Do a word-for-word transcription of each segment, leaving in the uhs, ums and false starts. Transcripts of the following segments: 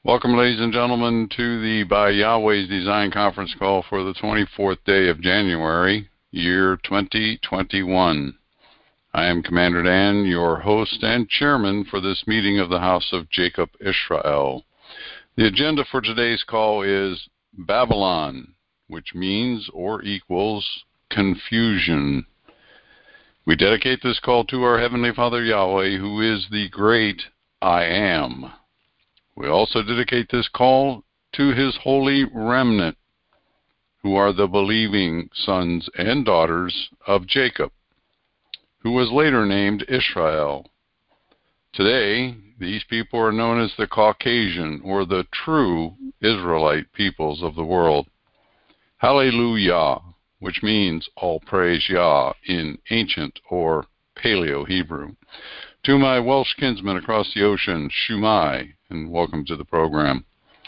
Welcome, ladies and gentlemen, to the By Yahweh's Design Conference Call for the twenty-fourth day of January, year twenty twenty-one. I am Commander Dan, your host and chairman for this meeting of the House of Jacob Israel. The agenda for today's call is Babylon, which means or equals confusion. We dedicate this call to our Heavenly Father Yahweh, who is the great I Am. We also dedicate this call to his holy remnant, who are the believing sons and daughters of Jacob, who was later named Israel. Today, these people are known as the Caucasian, or the true Israelite peoples of the world. Hallelujah, which means all praise Yah in ancient or Paleo-Hebrew. To my Welsh kinsmen across the ocean, Shumai, and welcome to the program.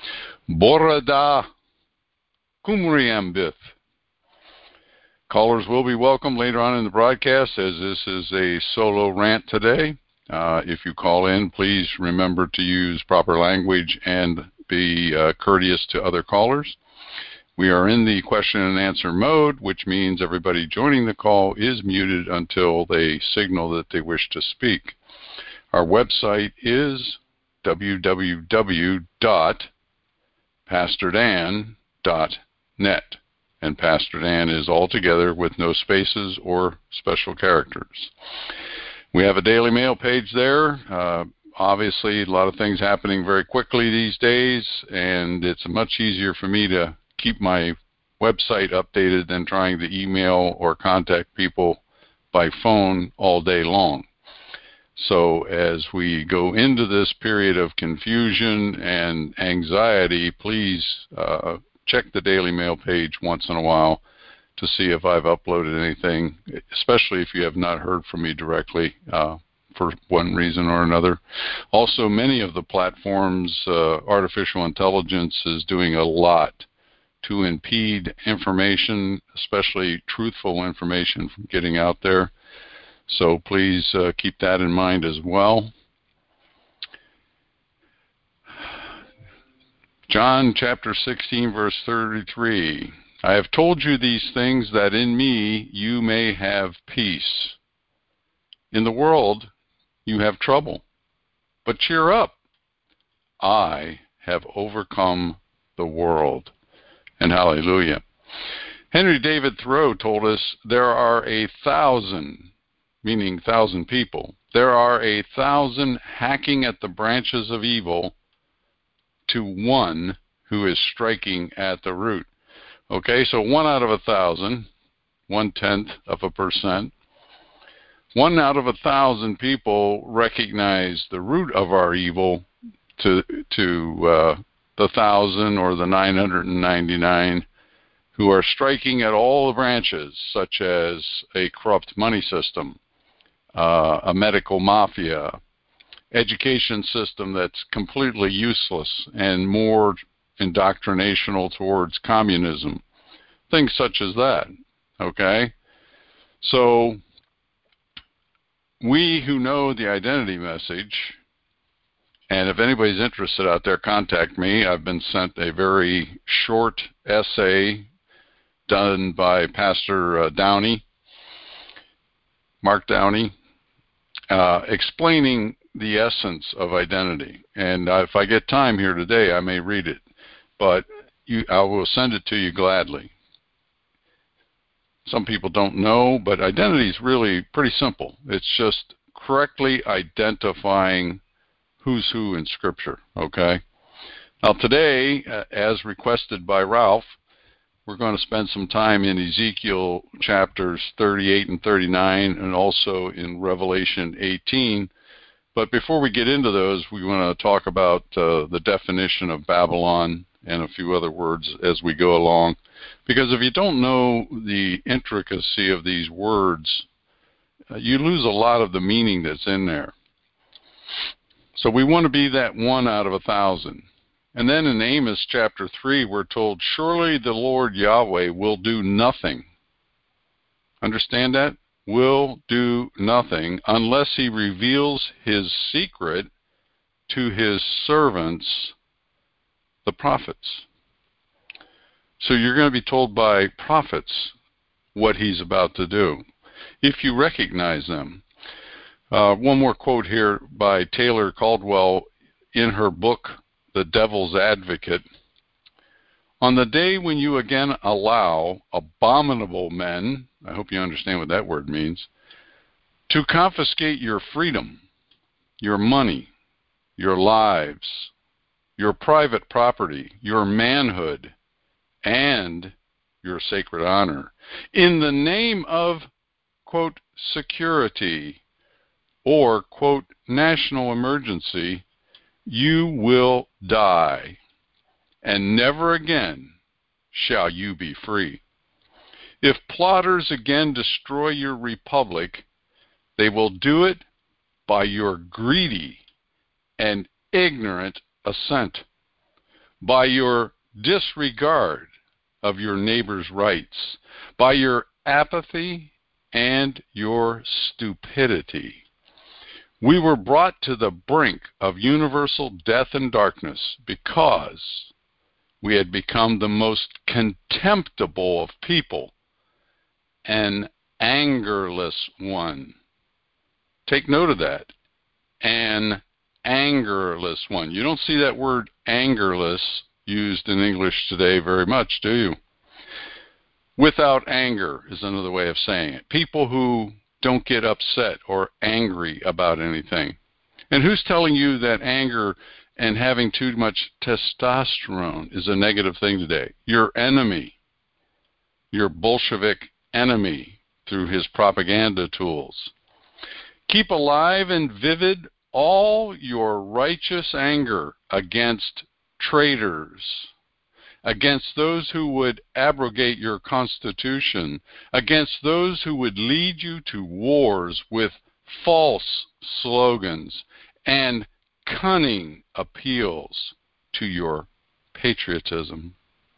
Borada Kumriambith. Callers will be welcome later on in the broadcast, as this is a solo rant today. Uh, if you call in, please remember to use proper language and be uh, courteous to other callers. We are in the question and answer mode, which means everybody joining the call is muted until they signal that they wish to speak. Our website is w w w dot pastor dan dot net, and Pastor Dan is all together with no spaces or special characters. We have a Daily Mail page there. Uh, obviously, a lot of things happening very quickly these days, and it's much easier for me to keep my website updated than trying to email or contact people by phone all day long. So as we go into this period of confusion and anxiety, please uh, check the Daily Mail page once in a while to see if I've uploaded anything, especially if you have not heard from me directly uh, for one reason or another. Also, many of the platforms, uh, artificial intelligence is doing a lot to impede information, especially truthful information, from getting out there. So please uh, keep that in mind as well. John chapter sixteen, verse thirty-three. I have told you these things that in me you may have peace. In the world you have trouble, but cheer up. I have overcome the world. And hallelujah. Henry David Thoreau told us there are a thousand, meaning thousand people, there are a thousand hacking at the branches of evil to one who is striking at the root. Okay, so one out of a thousand, one-tenth of a percent, one out of a thousand people recognize the root of our evil to, to uh, the thousand or the nine hundred ninety-nine who are striking at all the branches, such as a corrupt money system, uh, a medical mafia, education system that's completely useless and more indoctrinational towards communism, things such as that, okay? So we who know the identity message, and if anybody's interested out there, contact me. I've been sent a very short essay done by Pastor uh, Downey, Mark Downey, uh, explaining the essence of identity. And uh, if I get time here today, I may read it, but you, I will send it to you gladly. Some people don't know, but identity is really pretty simple. It's just correctly identifying who's who in Scripture, okay? Now today, uh, as requested by Ralph, we're going to spend some time in Ezekiel chapters thirty-eight and thirty-nine, and also in Revelation eighteen. But before we get into those, we want to talk about uh, the definition of Babylon and a few other words as we go along. Because if you don't know the intricacy of these words, uh, you lose a lot of the meaning that's in there. So we want to be that one out of a thousand. And then in Amos chapter three, we're told, surely the Lord Yahweh will do nothing. Understand that? Will do nothing unless he reveals his secret to his servants, the prophets. So you're going to be told by prophets what he's about to do, if you recognize them. Uh, one more quote here by Taylor Caldwell in her book, The Devil's Advocate. On the day when you again allow abominable men, I hope you understand what that word means, to confiscate your freedom, your money, your lives, your private property, your manhood, and your sacred honor, in the name of, quote, security or, quote, national emergency, you will die, and never again shall you be free. If plotters again destroy your republic, they will do it by your greedy and ignorant assent, by your disregard of your neighbor's rights, by your apathy and your stupidity. We were brought to the brink of universal death and darkness because we had become the most contemptible of people, an angerless one. Take note of that, an angerless one. You don't see that word angerless used in English today very much, do you? Without anger is another way of saying it. People who don't get upset or angry about anything. And who's telling you that anger and having too much testosterone is a negative thing today? Your enemy, your Bolshevik enemy through his propaganda tools. Keep alive and vivid all your righteous anger against traitors, against those who would abrogate your Constitution, against those who would lead you to wars with false slogans and cunning appeals to your patriotism.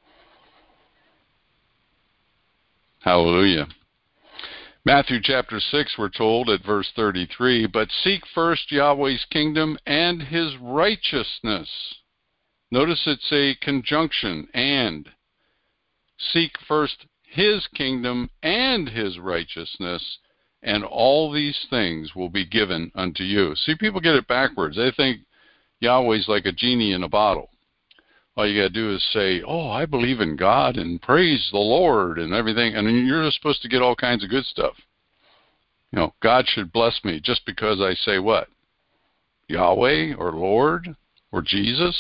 Hallelujah. Matthew chapter six, we're told at verse thirty-three, but seek first Yahweh's kingdom and his righteousness. Notice it's a conjunction, and. Seek first his kingdom and his righteousness, and all these things will be given unto you. See, people get it backwards. They think Yahweh's like a genie in a bottle. All you got to do is say, oh, I believe in God and praise the Lord and everything. And you're just supposed to get all kinds of good stuff. You know, God should bless me just because I say what? Yahweh or Lord or Jesus?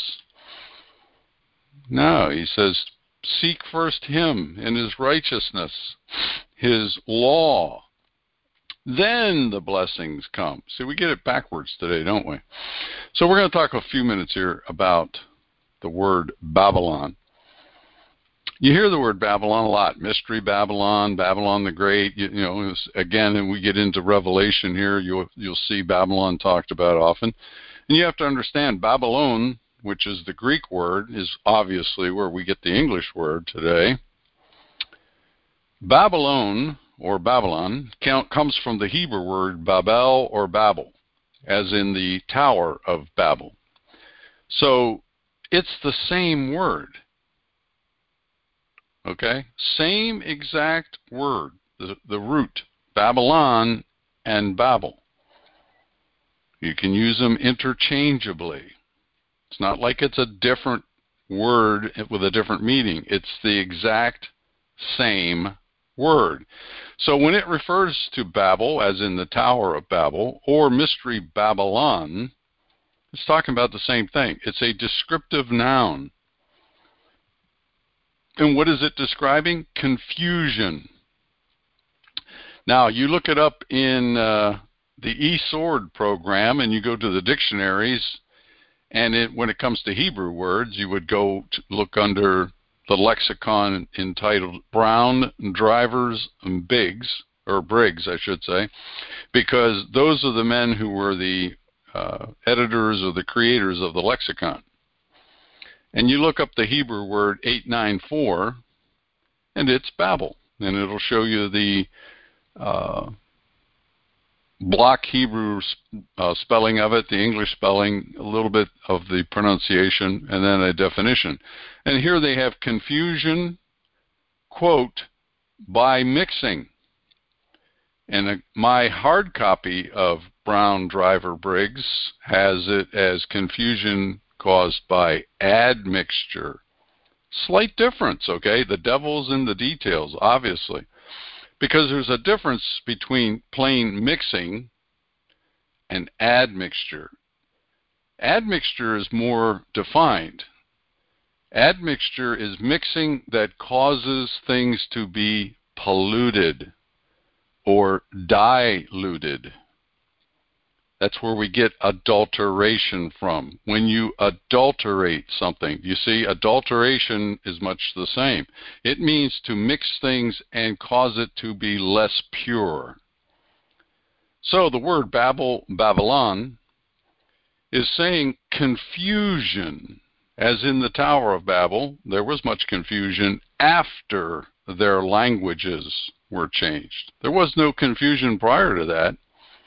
No, he says, seek first him and his righteousness, his law. Then the blessings come. See, we get it backwards today, don't we? So we're going to talk a few minutes here about the word Babylon. You hear the word Babylon a lot. Mystery Babylon, Babylon the Great. You, you know, again, and we get into Revelation here, you'll, you'll see Babylon talked about often. And you have to understand, Babylon, which is the Greek word, is obviously where we get the English word today. Babylon, or Babylon, count, comes from the Hebrew word Babel or Babel, as in the Tower of Babel. So it's the same word. Okay? Same exact word, the, the root, Babylon and Babel. You can use them interchangeably. It's not like it's a different word with a different meaning. It's the exact same word. So when it refers to Babel, as in the Tower of Babel, or Mystery Babylon, it's talking about the same thing. It's a descriptive noun. And what is it describing? Confusion. Now, you look it up in uh, the eSword program, and you go to the dictionaries, and it, when it comes to Hebrew words, you would go to look under the lexicon entitled Brown, Drivers, and Biggs, or Briggs, I should say, because those are the men who were the uh, editors or the creators of the lexicon. And you look up the Hebrew word eight nine four, and it's Babel. And it'll show you the uh, block Hebrew uh, spelling of it, the English spelling, a little bit of the pronunciation, and then a definition. And here they have confusion, quote, by mixing. And uh, my hard copy of Brown Driver Briggs has it as confusion caused by admixture. Slight difference, okay? The devil's in the details, obviously. Because there's a difference between plain mixing and admixture. Admixture is more defined. Admixture is mixing that causes things to be polluted or diluted. That's where we get adulteration from. When you adulterate something, you see, adulteration is much the same. It means to mix things and cause it to be less pure. So the word Babel, Babylon, is saying confusion. As in the Tower of Babel, there was much confusion after their languages were changed. There was no confusion prior to that.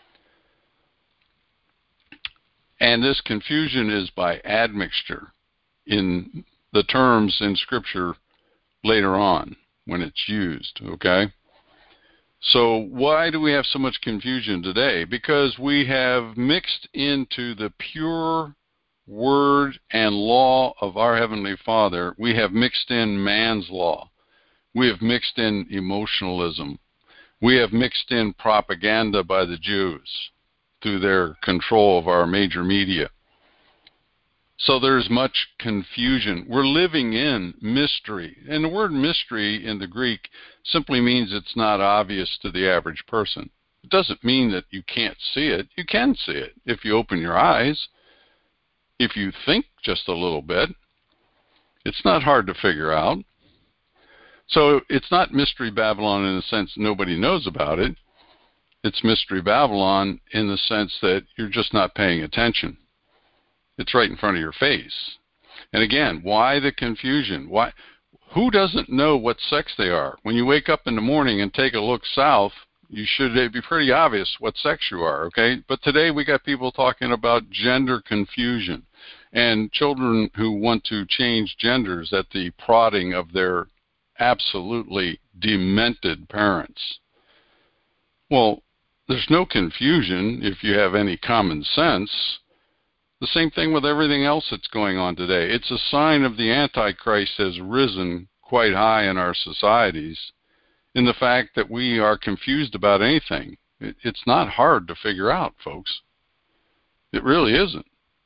And this confusion is by admixture in the terms in Scripture later on when it's used, okay? So why do we have so much confusion today? Because we have mixed into the pure word and law of our Heavenly Father, we have mixed in man's law. We have mixed in emotionalism. We have mixed in propaganda by the Jews through their control of our major media. So there's much confusion. We're living in mystery. And the word mystery in the Greek simply means it's not obvious to the average person. It doesn't mean that you can't see it. You can see it if you open your eyes, if you think just a little bit. It's not hard to figure out. So it's not Mystery Babylon in the sense nobody knows about it. It's Mystery Babylon in the sense that you're just not paying attention. It's right in front of your face. And again, why the confusion? Why? Who doesn't know what sex they are? When you wake up in the morning and take a look south, you should it'd be pretty obvious what sex you are, okay? But today we got people talking about gender confusion and children who want to change genders at the prodding of their absolutely demented parents. Well, there's no confusion if you have any common sense. The same thing with everything else that's going on today. It's a sign of the Antichrist has risen quite high in our societies in the fact that we are confused about anything. It, it's not hard to figure out, folks. It really isn't.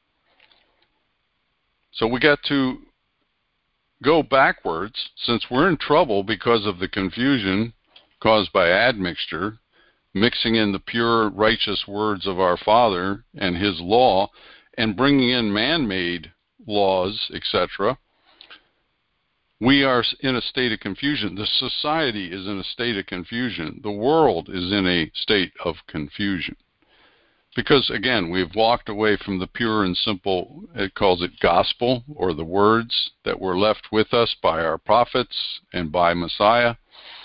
So we got to go backwards since we're in trouble because of the confusion caused by admixture, mixing in the pure, righteous words of our Father and His law, and bringing in man-made laws, et cetera. We are in a state of confusion. The society is in a state of confusion. The world is in a state of confusion. Because, again, we've walked away from the pure and simple, it calls it gospel, or the words that were left with us by our prophets and by Messiah.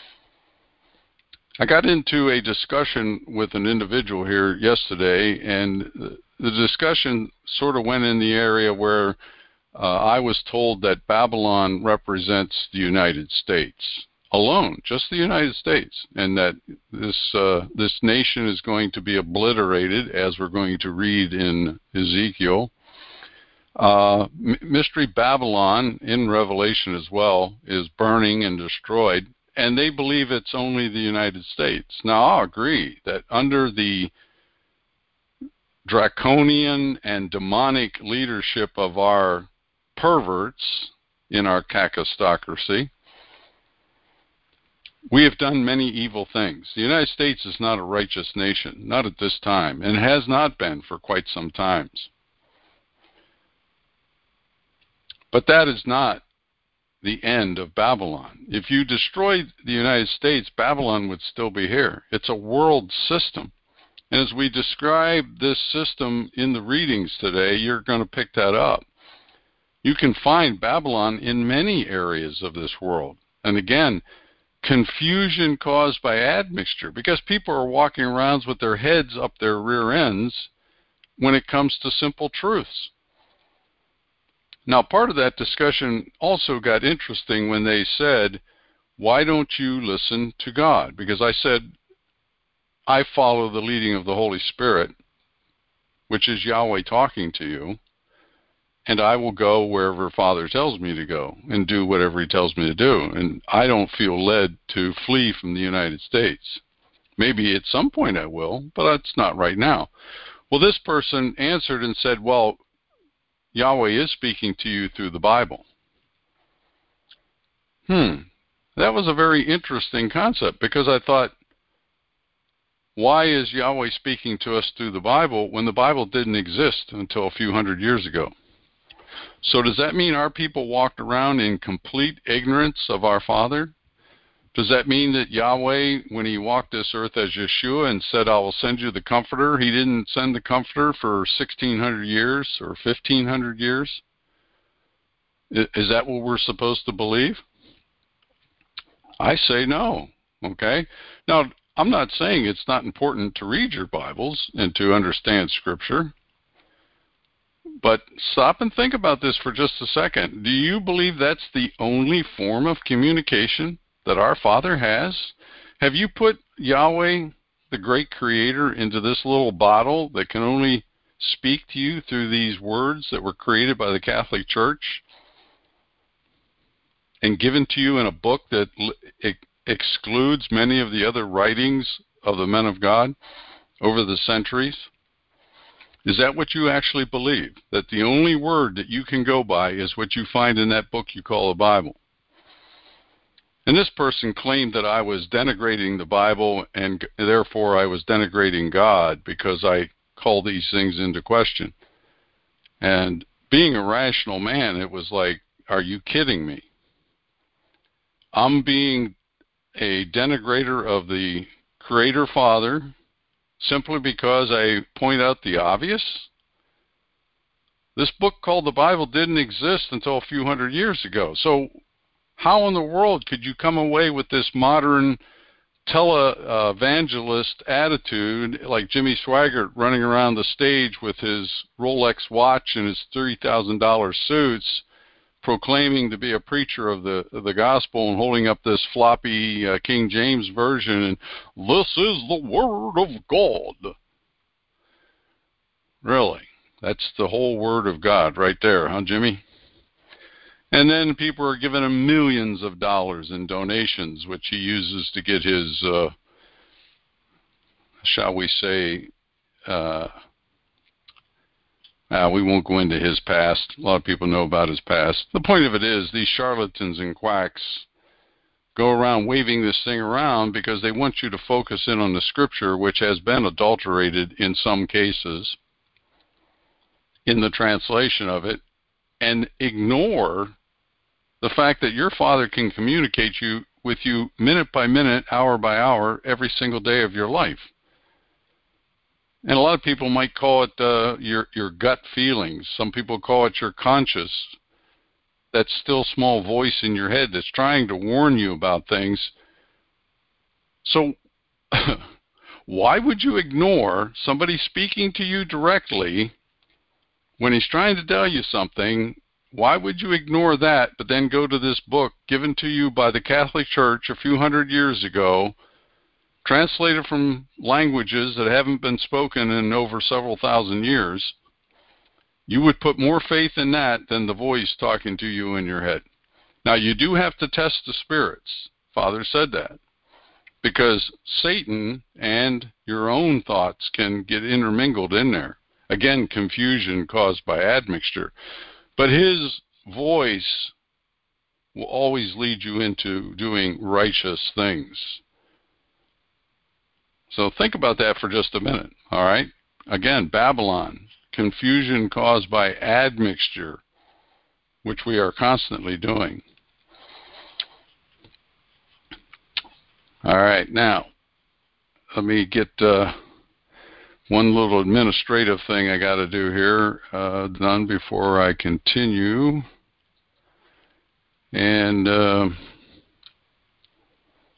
I got into a discussion with an individual here yesterday, and the discussion sort of went in the area where uh, I was told that Babylon represents the United States alone, just the United States, and that this uh, this nation is going to be obliterated, as we're going to read in Ezekiel. Uh, Mystery Babylon, in Revelation as well, is burning and destroyed. And they believe it's only the United States. Now, I'll agree that under the draconian and demonic leadership of our perverts in our kakistocracy, we have done many evil things. The United States is not a righteous nation, not at this time, and has not been for quite some times. But that is not the end of Babylon. If you destroyed the United States, Babylon would still be here. It's a world system. And as we describe this system in the readings today, you're going to pick that up. You can find Babylon in many areas of this world. And again, Confusion caused by admixture, because people are walking around with their heads up their rear ends when it comes to simple truths. Now, part of that discussion also got interesting when they said, why don't you listen to God? Because I said, I follow the leading of the Holy Spirit, which is Yahweh talking to you, and I will go wherever Father tells me to go and do whatever he tells me to do. And I don't feel led to flee from the United States. Maybe at some point I will, but that's not right now. Well, this person answered and said, well, Yahweh is speaking to you through the Bible. Hmm. That was a very interesting concept, because I thought, why is Yahweh speaking to us through the Bible when the Bible didn't exist until a few hundred years ago? So does that mean our people walked around in complete ignorance of our Father? Does that mean that Yahweh, when he walked this earth as Yeshua and said, I will send you the Comforter, he didn't send the Comforter for sixteen hundred years or fifteen hundred years? Is that what we're supposed to believe? I say no, okay? Now, I'm not saying it's not important to read your Bibles and to understand Scripture, but stop and think about this for just a second. Do you believe that's the only form of communication that our Father has? Have you put Yahweh, the great Creator, into this little bottle that can only speak to you through these words that were created by the Catholic Church and given to you in a book that excludes many of the other writings of the men of God over the centuries? Is that what you actually believe? That the only word that you can go by is what you find in that book you call the Bible? And this person claimed that I was denigrating the Bible and therefore I was denigrating God because I called these things into question. And being a rational man, it was like, are you kidding me? I'm being a denigrator of the Creator Father simply because I point out the obvious? This book called the Bible didn't exist until a few hundred years ago. So how in the world could you come away with this modern tele-evangelist attitude like Jimmy Swaggart running around the stage with his Rolex watch and his thirty thousand dollar suits, proclaiming to be a preacher of the of the gospel and holding up this floppy uh, King James version, and this is the word of God? Really? That's the whole word of God right there, huh, Jimmy? And then people are giving him millions of dollars in donations, which he uses to get his, uh, shall we say, uh, uh, we won't go into his past. A lot of people know about his past. The point of it is these charlatans and quacks go around waving this thing around because they want you to focus in on the Scripture, which has been adulterated in some cases in the translation of it, and ignore the fact that your Father can communicate you with you minute by minute, hour by hour, every single day of your life. And a lot of people might call it uh, your your gut feelings. Some people call it your conscious, that still small voice in your head that's trying to warn you about things. So why would you ignore somebody speaking to you directly when he's trying to tell you something? Why would you ignore that, but then go to this book given to you by the Catholic Church a few hundred years ago, translated from languages that haven't been spoken in over several thousand years? You would put more faith in that than the voice talking to you in your head. Now, you do have to test the spirits. Father said that. Because Satan and your own thoughts can get intermingled in there. Again, confusion caused by admixture. But his voice will always lead you into doing righteous things. So think about that for just a minute, all right? Again, Babylon, confusion caused by admixture, which we are constantly doing. All right, now, let me get uh, one little administrative thing I got to do here uh, done before I continue. And uh,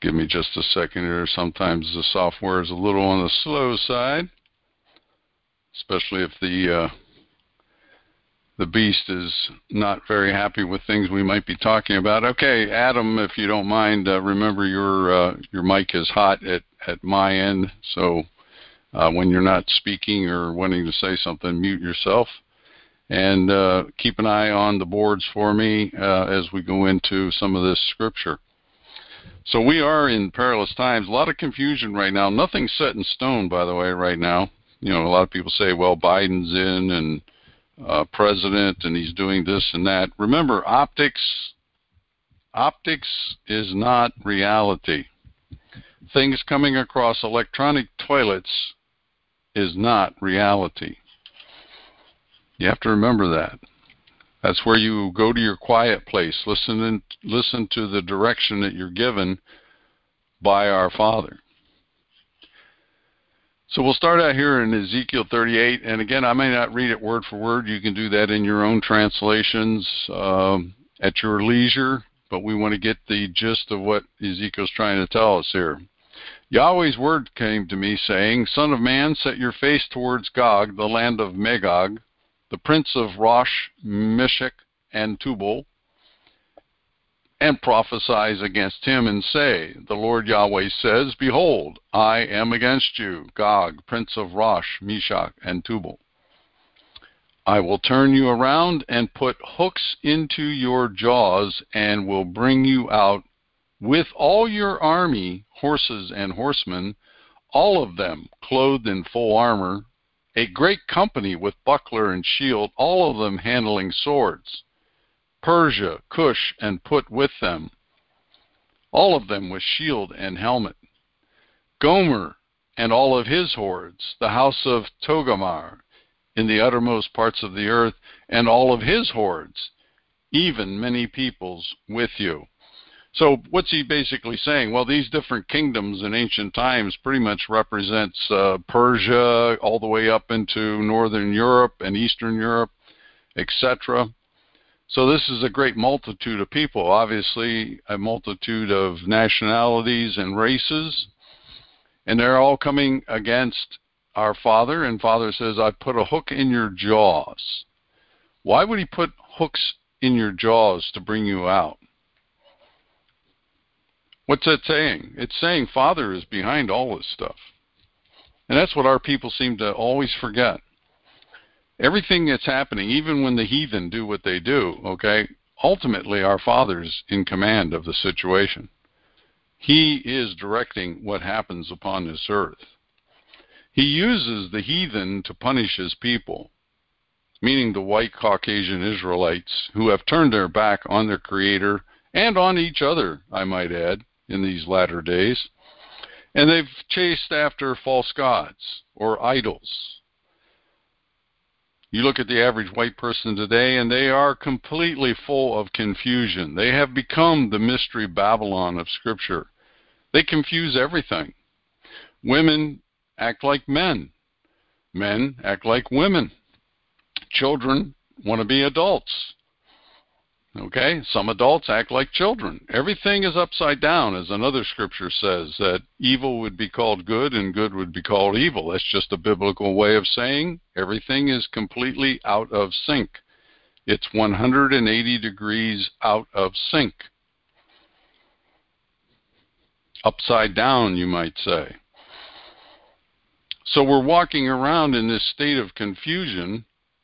Give me just a second here. Sometimes the software is a little on the slow side, especially if the uh, the beast is not very happy with things we might be talking about. Okay, Adam, if you don't mind, uh, remember your uh, your mic is hot at, at my end, so uh, when you're not speaking or wanting to say something, mute yourself. And uh, keep an eye on the boards for me uh, as we go into some of this scripture. So we are in perilous times. A lot of confusion right now. Nothing's set in stone, by the way, right now. You know, a lot of people say, well, Biden's in and uh, president and he's doing this and that. Remember, optics, optics is not reality. Things coming across electronic toilets is not reality. You have to remember that. That's where you go to your quiet place. Listen and listen to the direction that you're given by our Father. So we'll start out here in Ezekiel thirty-eight. And again, I may not read it word for word. You can do that in your own translations um, at your leisure. But we want to get the gist of what Ezekiel's trying to tell us here. Yahweh's word came to me, saying, Son of man, set your face towards Gog, the land of Magog, the prince of Rosh, Meshech, and Tubal, and prophesize against him, and say, The Lord Yahweh says, Behold, I am against you, Gog, prince of Rosh, Meshech, and Tubal. I will turn you around and put hooks into your jaws, and will bring you out with all your army, horses and horsemen, all of them clothed in full armor, a great company with buckler and shield, all of them handling swords. Persia, Cush, and Put with them, all of them with shield and helmet. Gomer and all of his hordes, the house of Togarmah in the uttermost parts of the earth, and all of his hordes, even many peoples with you. So what's he basically saying? Well, these different kingdoms in ancient times pretty much represents uh, Persia all the way up into Northern Europe and Eastern Europe, et cetera. So this is a great multitude of people, obviously a multitude of nationalities and races, and they're all coming against our Father, and Father says, I put a hook in your jaws. Why would he put hooks in your jaws to bring you out? What's that saying? It's saying Father is behind all this stuff. And that's what our people seem to always forget. Everything that's happening, even when the heathen do what they do, okay, ultimately our Father's in command of the situation. He is directing what happens upon this earth. He uses the heathen to punish his people, meaning the white Caucasian Israelites who have turned their back on their Creator and on each other, I might add, in these latter days. And they've chased after false gods or idols. You look at the average white person today, and they are completely full of confusion. They have become the mystery Babylon of Scripture. They confuse everything. Women act like men. Men act like women. Children want to be adults. Okay, some adults act like children. Everything is upside down, as another scripture says, that evil would be called good and good would be called evil. That's just a biblical way of saying everything is completely out of sync. It's one hundred eighty degrees out of sync. Upside down, you might say. So we're walking around in this state of confusion.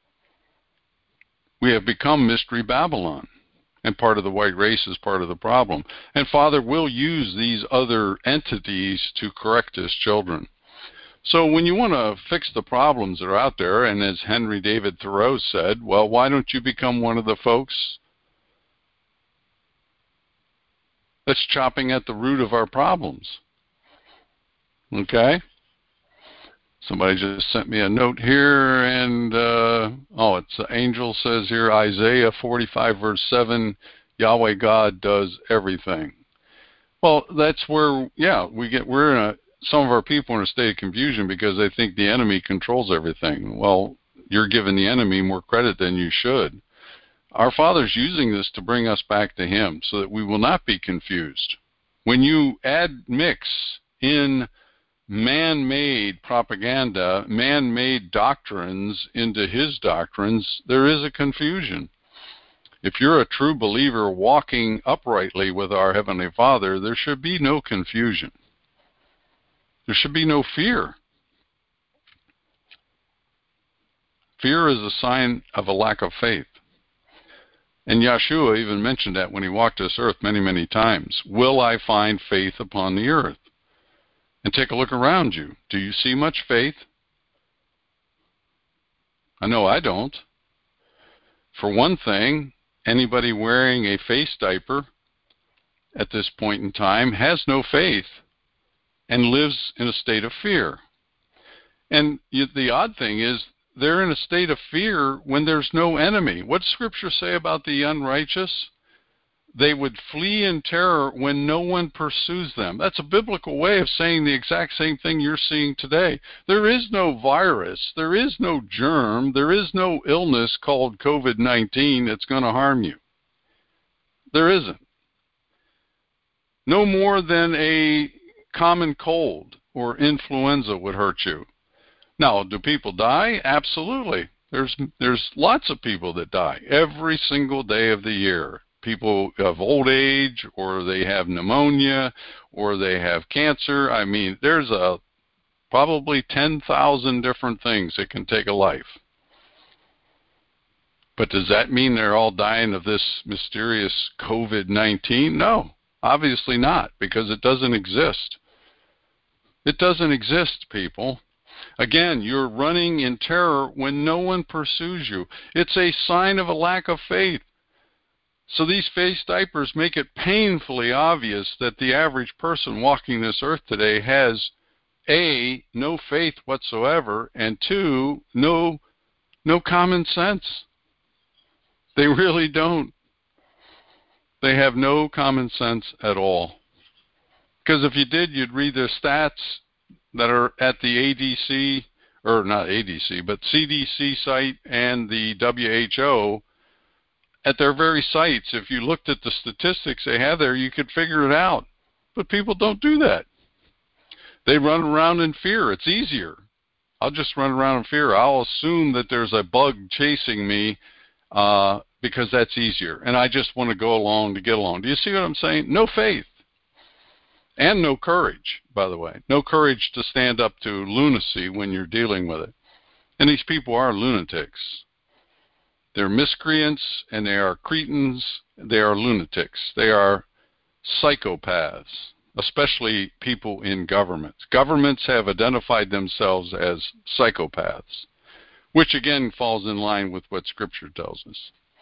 We have become Mystery Babylon. And part of the white race is part of the problem. And Father will use these other entities to correct his children. So when you want to fix the problems that are out there, and as Henry David Thoreau said, well, why don't you become one of the folks that's chopping at the root of our problems? Okay? Somebody just sent me a note here, and, uh, oh, it's uh, Angel says here, Isaiah forty-five, verse seven, Yahweh God does everything. Well, that's where, yeah, we get, we're in a, some of our people are in a state of confusion because they think the enemy controls everything. Well, you're giving the enemy more credit than you should. Our Father's using this to bring us back to Him so that we will not be confused. When you add mix in man-made propaganda, man-made doctrines into his doctrines, there is a confusion. If you're a true believer walking uprightly with our Heavenly Father, there should be no confusion. There should be no fear. Fear is a sign of a lack of faith. And Yeshua even mentioned that when he walked this earth many, many times. Will I find faith upon the earth? And take a look around you. Do you see much faith? I know I don't. For one thing, anybody wearing a face diaper at this point in time has no faith and lives in a state of fear. And you, the odd thing is, they're in a state of fear when there's no enemy. What does Scripture say about the unrighteous? They would flee in terror when no one pursues them. That's a biblical way of saying the exact same thing you're seeing today. There is no virus. There is no germ. There is no illness called COVID nineteen that's going to harm you. There isn't. No more than a common cold or influenza would hurt you. Now, do people die? Absolutely. There's there's lots of people that die every single day of the year. People of old age, or they have pneumonia, or they have cancer. I mean, there's a probably ten thousand different things that can take a life. But does that mean they're all dying of this mysterious COVID nineteen? No, obviously not, because it doesn't exist. It doesn't exist, people. Again, you're running in terror when no one pursues you. It's a sign of a lack of faith. So these face diapers make it painfully obvious that the average person walking this earth today has, A, no faith whatsoever, and two, no, no common sense. They really don't. They have no common sense at all. Because if you did, you'd read their stats that are at the A D C, or not A D C, but C D C site and the W H O, at their very sites. If you looked at the statistics they have there, you could figure it out. But people don't do that. They run around in fear. It's easier. I'll just run around in fear. I'll assume that there's a bug chasing me uh, because that's easier. And I just want to go along to get along. Do you see what I'm saying? No faith. And no courage, by the way. No courage to stand up to lunacy when you're dealing with it. And these people are lunatics. They're miscreants, and they are cretins. They are lunatics. They are psychopaths, especially people in governments. Governments have identified themselves as psychopaths, which again falls in line with what Scripture tells us.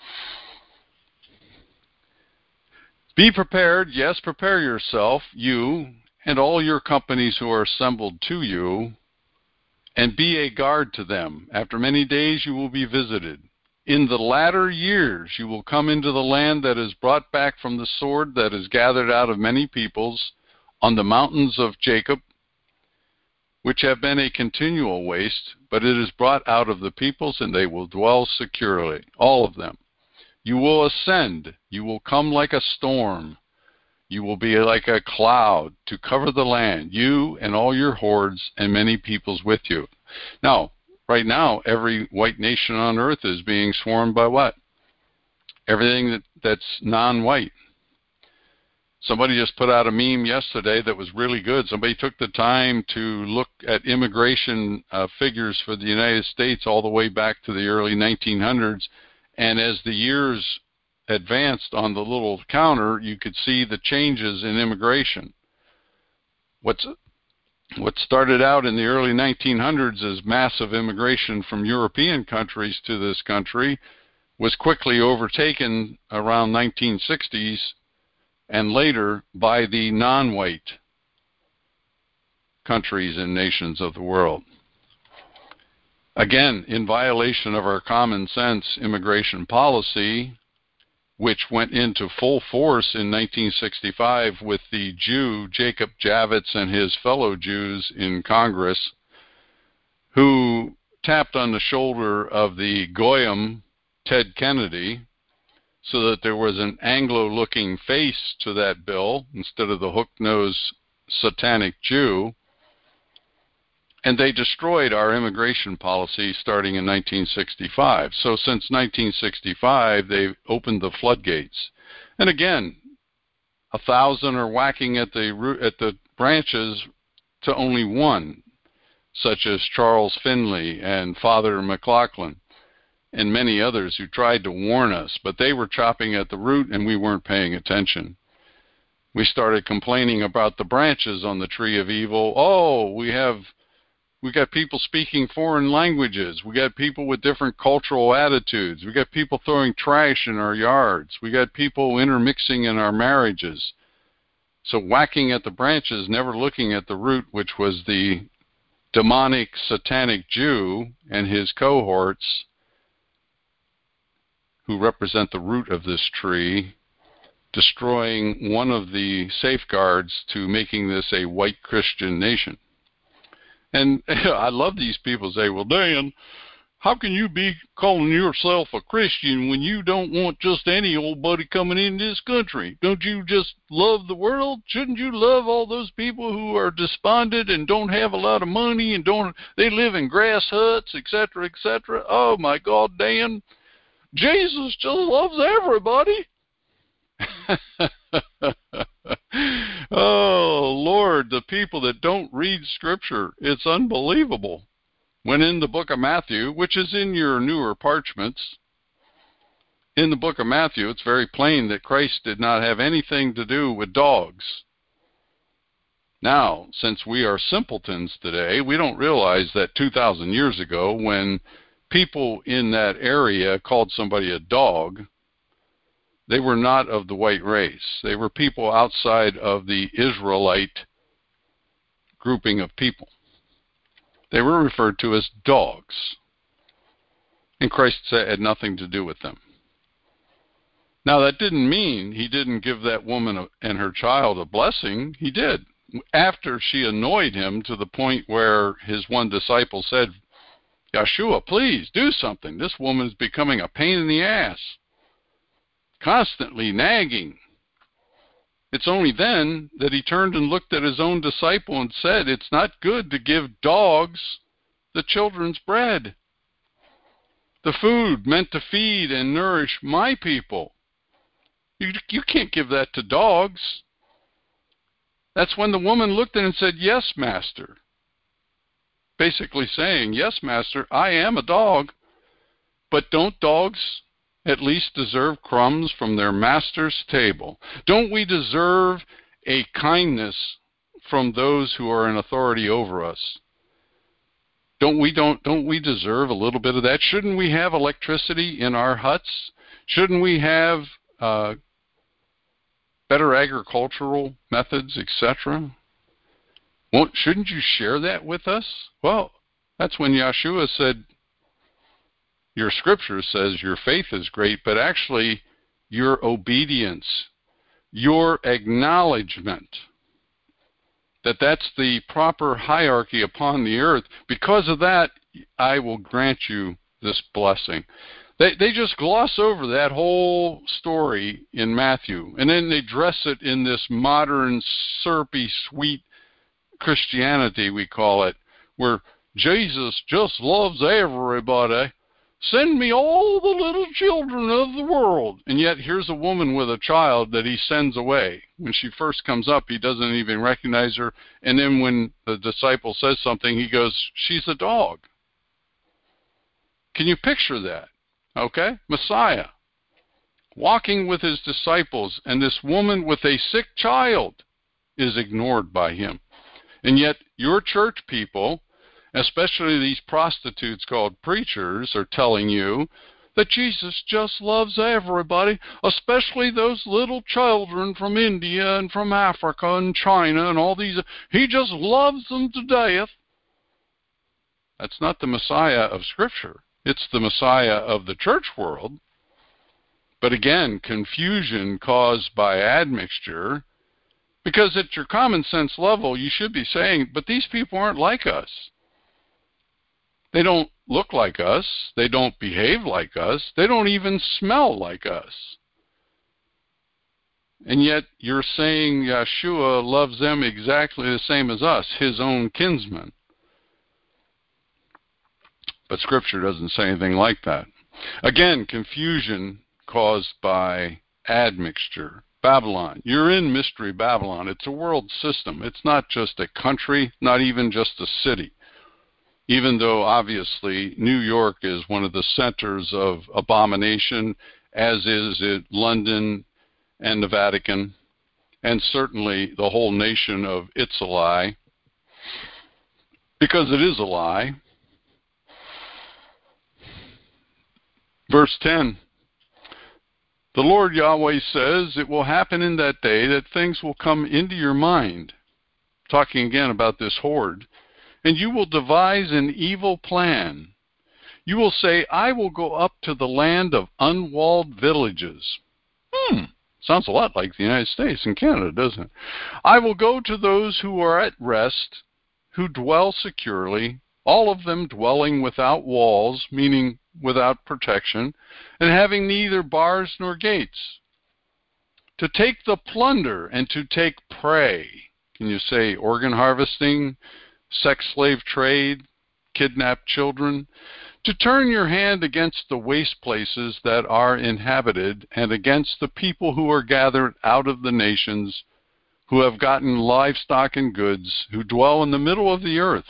Be prepared, yes, prepare yourself, you and all your companies who are assembled to you, and be a guard to them. After many days you will be visited. In the latter years you will come into the land that is brought back from the sword that is gathered out of many peoples, on the mountains of Jacob, which have been a continual waste, but it is brought out of the peoples, and they will dwell securely, all of them. You will ascend. You will come like a storm. You will be like a cloud to cover the land, you and all your hordes and many peoples with you. Now, right now, every white nation on earth is being swarmed by what? Everything that, that's non-white. Somebody just put out a meme yesterday that was really good. Somebody took the time to look at immigration uh, figures for the United States all the way back to the early nineteen hundreds. And as the years advanced on the little counter, you could see the changes in immigration. What's, what started out in the early nineteen hundreds as massive immigration from European countries to this country was quickly overtaken around nineteen sixties and later by the non-white countries and nations of the world. Again, in violation of our common sense immigration policy, which went into full force in nineteen sixty-five with the Jew Jacob Javits and his fellow Jews in Congress, who tapped on the shoulder of the Goyim, Ted Kennedy, so that there was an Anglo-looking face to that bill instead of the hook-nosed satanic Jew. And they destroyed our immigration policy starting in nineteen sixty-five. So since nineteen sixty-five, they've opened the floodgates. And again, a thousand are whacking at the root, at the branches to only one, such as Charles Finley and Father McLaughlin and many others who tried to warn us, but they were chopping at the root and we weren't paying attention. We started complaining about the branches on the tree of evil. Oh, we have, we got people speaking foreign languages. We got people with different cultural attitudes. We got people throwing trash in our yards. We got people intermixing in our marriages. So whacking at the branches, never looking at the root, which was the demonic satanic Jew and his cohorts who represent the root of this tree, destroying one of the safeguards to making this a white Christian nation. And I love these people say, well, Dan, how can you be calling yourself a Christian when you don't want just any old buddy coming in this country? Don't you just love the world? Shouldn't you love all those people who are despondent and don't have a lot of money and don't, they live in grass huts, et cetera, et cetera? Oh, my God, Dan, Jesus just loves everybody. Oh, Lord, the people that don't read Scripture, it's unbelievable. When in the book of Matthew, which is in your newer parchments, in the book of Matthew, it's very plain that Christ did not have anything to do with dogs. Now, since we are simpletons today, we don't realize that two thousand years ago, when people in that area called somebody a dog, they were not of the white race. They were people outside of the Israelite grouping of people. They were referred to as dogs. And Christ had nothing to do with them. Now, that didn't mean he didn't give that woman and her child a blessing. He did. After she annoyed him to the point where his one disciple said, Yeshua, please do something. This woman is becoming a pain in the ass, constantly nagging. It's only then that he turned and looked at his own disciple and said, it's not good to give dogs the children's bread, the food meant to feed and nourish my people. You, you can't give that to dogs. That's when the woman looked at him and said, yes, master. Basically saying, yes, master, I am a dog, but don't dogs at least deserve crumbs from their master's table? Don't we deserve a kindness from those who are in authority over us? Don't we don't don't we deserve a little bit of that? Shouldn't we have electricity in our huts? Shouldn't we have uh, better agricultural methods, et cetera? Won't shouldn't you share that with us? Well, that's when Yeshua said, your scripture says your faith is great, but actually your obedience, your acknowledgement that that's the proper hierarchy upon the earth. Because of that, I will grant you this blessing. They, they just gloss over that whole story in Matthew, and then they dress it in this modern, syrupy, sweet Christianity, we call it, where Jesus just loves everybody. Send me all the little children of the world. And yet here's a woman with a child that he sends away. When she first comes up, he doesn't even recognize her. And then when the disciple says something, he goes, she's a dog. Can you picture that? Okay? Messiah walking with his disciples, and this woman with a sick child is ignored by him. And yet your church people, especially these prostitutes called preachers, are telling you that Jesus just loves everybody, especially those little children from India and from Africa and China and all these. He just loves them to death. That's not the Messiah of Scripture. It's the Messiah of the church world. But again, confusion caused by admixture, because at your common sense level, you should be saying, but these people aren't like us. They don't look like us. They don't behave like us. They don't even smell like us. And yet you're saying Yeshua loves them exactly the same as us, his own kinsmen. But Scripture doesn't say anything like that. Again, confusion caused by admixture. Babylon. You're in Mystery Babylon. It's a world system. It's not just a country, not even just a city. Even though, obviously, New York is one of the centers of abomination, as is it London and the Vatican, and certainly the whole nation of It's a Lie, because it is a lie. Verse ten, the Lord Yahweh says, it will happen in that day that things will come into your mind, talking again about this horde, and you will devise an evil plan. You will say, I will go up to the land of unwalled villages. Hmm, sounds a lot like the United States and Canada, doesn't it? I will go to those who are at rest, who dwell securely, all of them dwelling without walls, meaning without protection, and having neither bars nor gates, to take the plunder and to take prey. Can you say organ harvesting, sex slave trade, kidnapped children? To turn your hand against the waste places that are inhabited, and against the people who are gathered out of the nations, who have gotten livestock and goods, who dwell in the middle of the earth.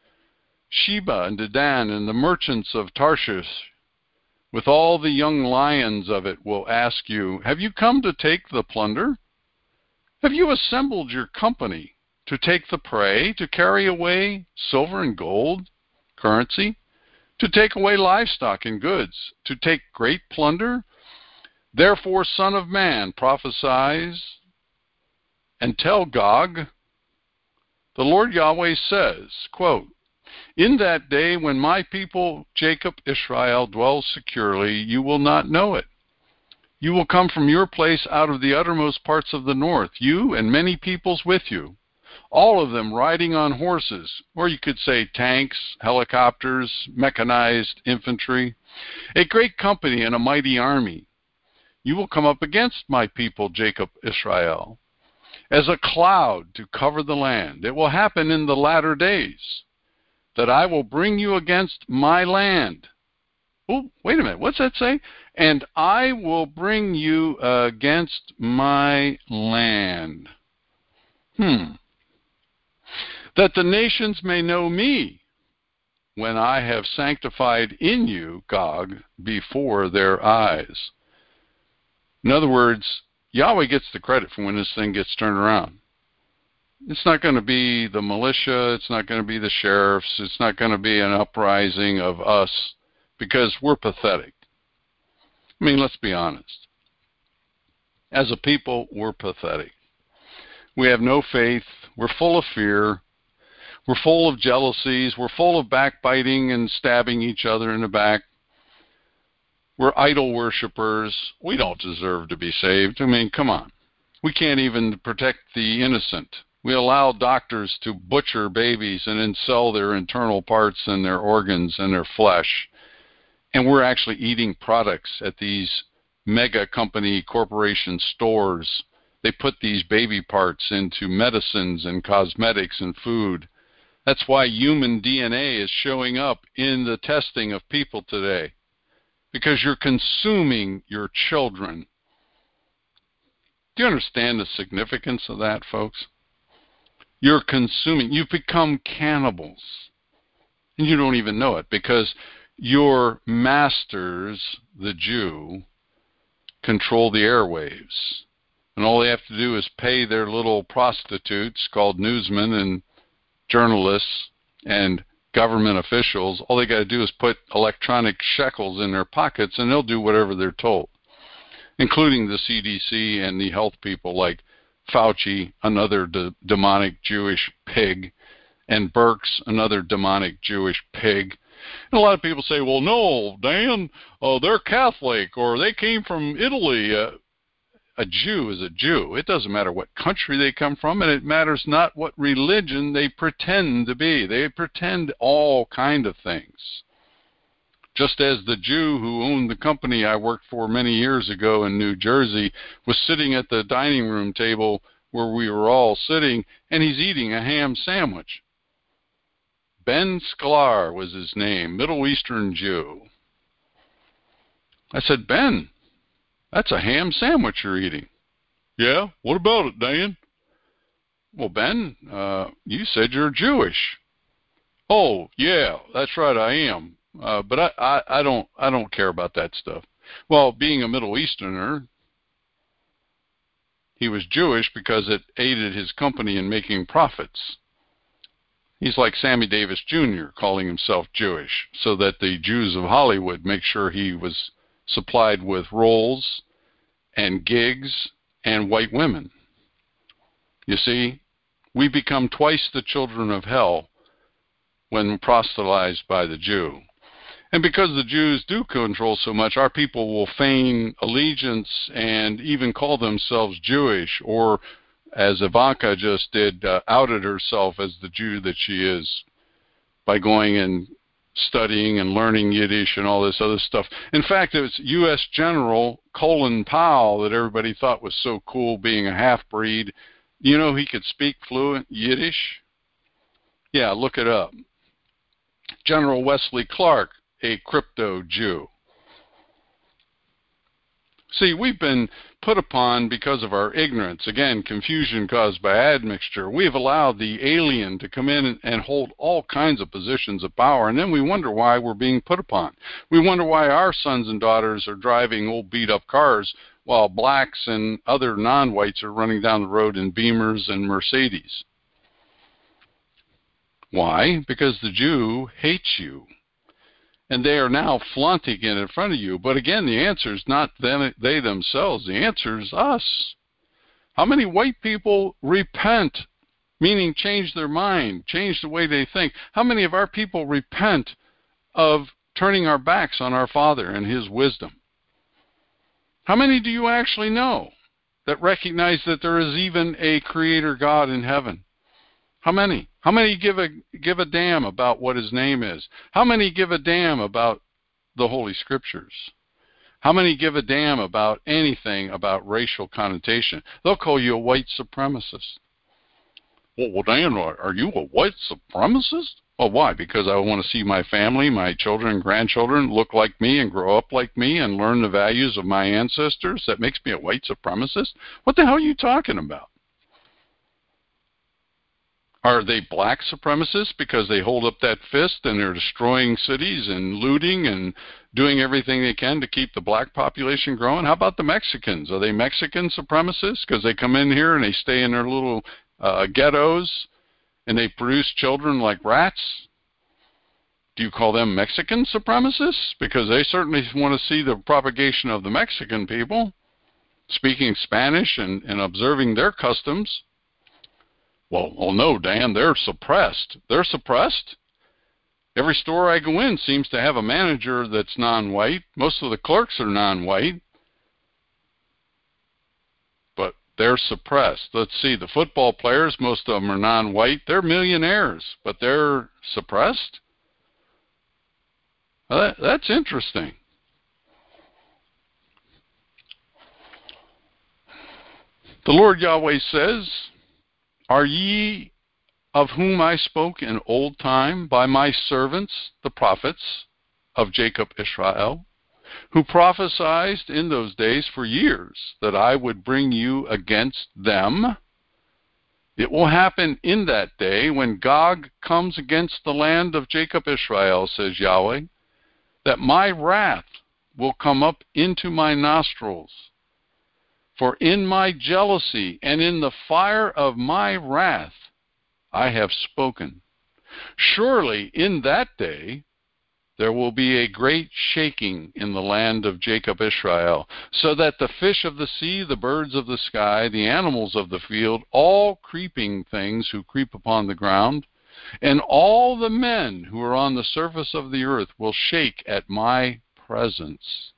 Sheba and Dedan and the merchants of Tarshish, with all the young lions of it, will ask you, have you come to take the plunder? Have you assembled your company to take the prey, to carry away silver and gold, currency, to take away livestock and goods, to take great plunder? Therefore, Son of Man, prophesies and tell Gog, the Lord Yahweh says, quote, in that day when my people Jacob Israel dwells securely, you will not know it. You will come from your place out of the uttermost parts of the north, you and many peoples with you, all of them riding on horses, or you could say tanks, helicopters, mechanized infantry, a great company and a mighty army. You will come up against my people Jacob Israel as a cloud to cover the land. It will happen in the latter days that I will bring you against my land. Oh, wait a minute, what's that say? And I will bring you against my land. Hmm. That the nations may know me, when I have sanctified in you, Gog, before their eyes. In other words, Yahweh gets the credit for when this thing gets turned around. It's not going to be the militia. It's not going to be the sheriffs. It's not going to be an uprising of us, because we're pathetic. I mean, let's be honest. As a people, we're pathetic. We have no faith. We're full of fear. We're full of jealousies. We're full of backbiting and stabbing each other in the back. We're idol worshipers. We don't deserve to be saved. I mean, come on. We can't even protect the innocent. We allow doctors to butcher babies and then sell their internal parts and their organs and their flesh. And we're actually eating products at these mega company corporation stores. They put these baby parts into medicines and cosmetics and food. That's why human D N A is showing up in the testing of people today, because you're consuming your children. Do you understand the significance of that, folks? You're consuming. You've become cannibals. And you don't even know it, because your masters, the Jew, control the airwaves. And all they have to do is pay their little prostitutes called newsmen and journalists and government officials. All they got to do is put electronic shekels in their pockets, and they'll do whatever they're told, including the C D C and the health people like Fauci, another de- demonic Jewish pig, and Birx, another demonic Jewish pig. And a lot of people say, well, no, Dan, uh, they're Catholic, or they came from Italy. Uh, a Jew is a Jew. It doesn't matter what country they come from, and it matters not what religion they pretend to be. They pretend all kind of things. Just as the Jew who owned the company I worked for many years ago in New Jersey was sitting at the dining room table where we were all sitting, and he's eating a ham sandwich. Ben Sklar was his name, Middle Eastern Jew. I said, Ben, that's a ham sandwich you're eating. Yeah, what about it, Dan? Well, Ben, uh, you said you're Jewish. Oh, yeah, that's right, I am. Uh, but I, I, I don't I don't care about that stuff. Well, being a Middle Easterner, he was Jewish because it aided his company in making profits. He's like Sammy Davis Junior calling himself Jewish, so that the Jews of Hollywood make sure he was supplied with roles and gigs and white women. You see, we become twice the children of hell when proselytized by the Jew. And because the Jews do control so much, our people will feign allegiance and even call themselves Jewish, or, as Ivanka just did, uh, outed herself as the Jew that she is by going and studying and learning Yiddish and all this other stuff. In fact, it was U S General Colin Powell that everybody thought was so cool, being a half-breed. You know he could speak fluent Yiddish? Yeah, look it up. General Wesley Clark, a crypto Jew. See, we've been put upon because of our ignorance. Again, confusion caused by admixture. We've allowed the alien to come in and hold all kinds of positions of power, and then we wonder why we're being put upon. We wonder why our sons and daughters are driving old beat-up cars while blacks and other non-whites are running down the road in Beamers and Mercedes. Why? Because the Jew hates you. And they are now flaunting it in front of you. But again, the answer is not them, they themselves. The answer is us. How many white people repent, meaning change their mind, change the way they think? How many of our people repent of turning our backs on our Father and His wisdom? How many do you actually know that recognize that there is even a Creator God in heaven? How many? How many give a give a damn about what His name is? How many give a damn about the Holy Scriptures? How many give a damn about anything about racial connotation? They'll call you a white supremacist. Well, well Dan, are you a white supremacist? Well, why? Because I want to see my family, my children and grandchildren look like me and grow up like me and learn the values of my ancestors? That makes me a white supremacist? What the hell are you talking about? Are they black supremacists because they hold up that fist and they're destroying cities and looting and doing everything they can to keep the black population growing? How about the Mexicans? Are they Mexican supremacists because they come in here and they stay in their little uh, ghettos and they produce children like rats? Do you call them Mexican supremacists? Because they certainly want to see the propagation of the Mexican people, speaking Spanish and, and observing their customs. Well, oh no, Dan, they're suppressed. They're suppressed? Every store I go in seems to have a manager that's non-white. Most of the clerks are non-white. But they're suppressed. Let's see, the football players, most of them are non-white. They're millionaires, but they're suppressed? Well, that, that's interesting. The Lord Yahweh says, are ye of whom I spoke in old time by my servants, the prophets of Jacob Israel, who prophesied in those days for years that I would bring you against them? It will happen in that day when Gog comes against the land of Jacob Israel, says Yahweh, that my wrath will come up into my nostrils. For in my jealousy and in the fire of my wrath I have spoken. Surely in that day there will be a great shaking in the land of Jacob Israel, so that the fish of the sea, the birds of the sky, the animals of the field, all creeping things who creep upon the ground, and all the men who are on the surface of the earth will shake at my presence.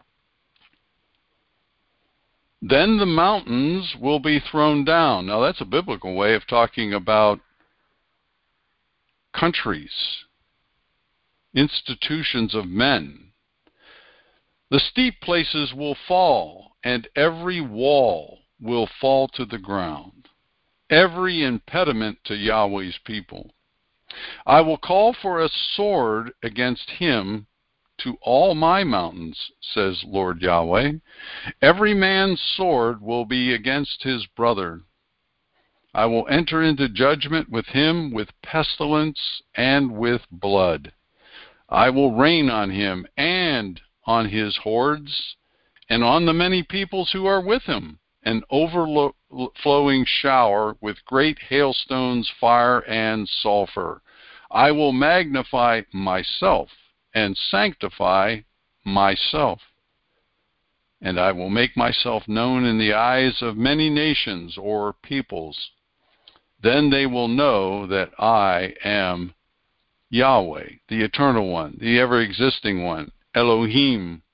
Then the mountains will be thrown down. Now that's a biblical way of talking about countries. institutions of men. The steep places will fall, and every wall will fall to the ground, every impediment to Yahweh's people. I will call for a sword against him to all my mountains, says Lord Yahweh. Every man's sword will be against his brother. I will enter into judgment with him with pestilence and with blood. I will rain on him and on his hordes and on the many peoples who are with him, an overflowing shower with great hailstones, fire, and sulfur. I will magnify myself and sanctify myself, and I will make myself known in the eyes of many nations or peoples. Then they will know that I am Yahweh, the Eternal One, the ever-existing One, Elohim.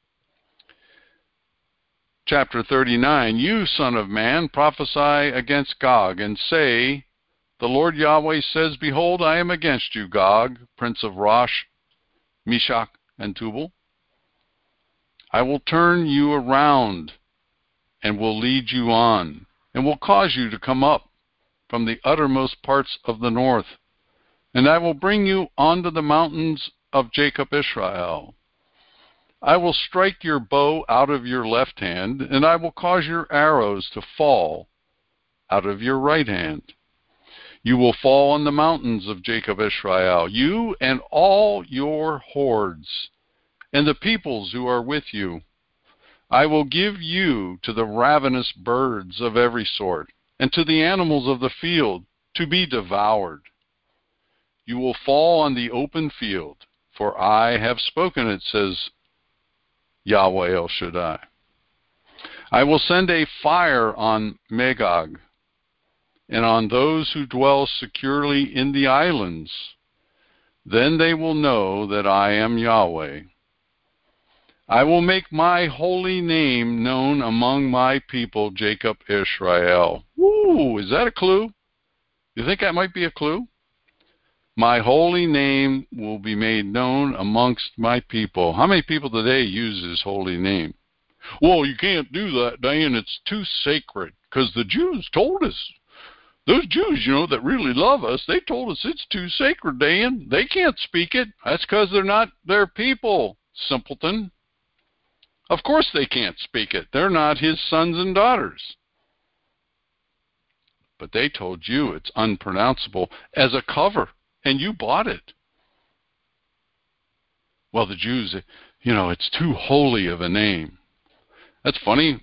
Chapter thirty-nine, You, son of man, prophesy against Gog, and say, The Lord Yahweh says, Behold, I am against you, Gog, prince of Rosh, Meshach, and Tubal. I will turn you around, and will lead you on, and will cause you to come up from the uttermost parts of the north, and I will bring you onto the mountains of Jacob Israel. I will strike your bow out of your left hand, and I will cause your arrows to fall out of your right hand. You will fall on the mountains of Jacob Israel, you and all your hordes, and the peoples who are with you. I will give you to the ravenous birds of every sort, and to the animals of the field, to be devoured. You will fall on the open field, for I have spoken it, says Yahweh El Shaddai. I will send a fire on Magog, and on those who dwell securely in the islands. Then they will know that I am Yahweh. I will make my holy name known among my people, Jacob Israel. Woo, is that a clue? You think that might be a clue? My holy name will be made known amongst my people. How many people today use his holy name? Well, you can't do that, Dan. It's too sacred, because the Jews told us. Those Jews, you know, that really love us, they told us it's too sacred, Dan. They can't speak it. That's because they're not their people, simpleton. Of course they can't speak it. They're not his sons and daughters. But they told you it's unpronounceable as a cover, and you bought it. Well, the Jews, you know, it's too holy of a name. That's funny.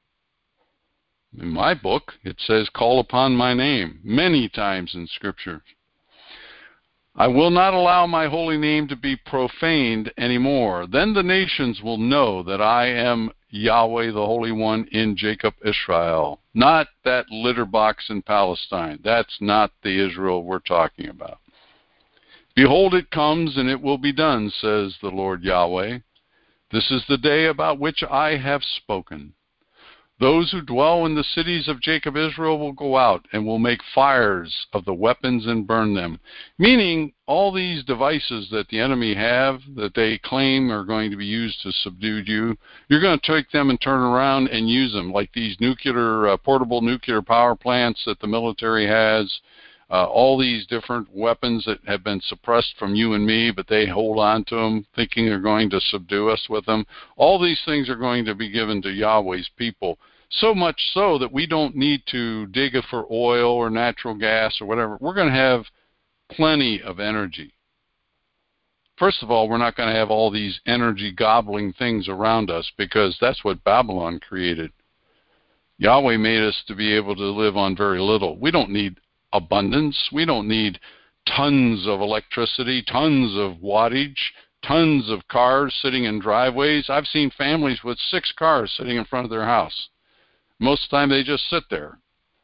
In my book, it says, call upon my name, many times in Scripture. I will not allow my holy name to be profaned anymore. Then the nations will know that I am Yahweh, the Holy One in Jacob Israel. Not that litter box in Palestine. That's not the Israel we're talking about. Behold, it comes, and it will be done, says the Lord Yahweh. This is the day about which I have spoken. Those who dwell in the cities of Jacob Israel will go out and will make fires of the weapons and burn them. Meaning, all these devices that the enemy have, that they claim are going to be used to subdue you, you're going to take them and turn around and use them, like these nuclear, uh, portable nuclear power plants that the military has. Uh, all these different weapons that have been suppressed from you and me, but they hold on to them, thinking they're going to subdue us with them. All these things are going to be given to Yahweh's people, so much so that we don't need to dig for oil or natural gas or whatever. We're going to have plenty of energy. First of all, we're not going to have all these energy-gobbling things around us, because that's what Babylon created. Yahweh made us to be able to live on very little. We don't need abundance. We don't need tons of electricity, tons of wattage, tons of cars sitting in driveways. I've seen families with six cars sitting in front of their house. Most of the time they just sit there.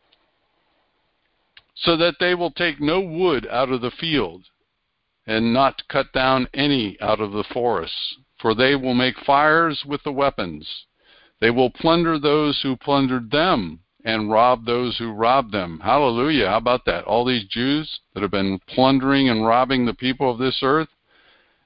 So that they will take no wood out of the field and not cut down any out of the forests, for they will make fires with the weapons. They will plunder those who plundered them and rob those who robbed them. Hallelujah. How about that? All these Jews that have been plundering and robbing the people of this earth,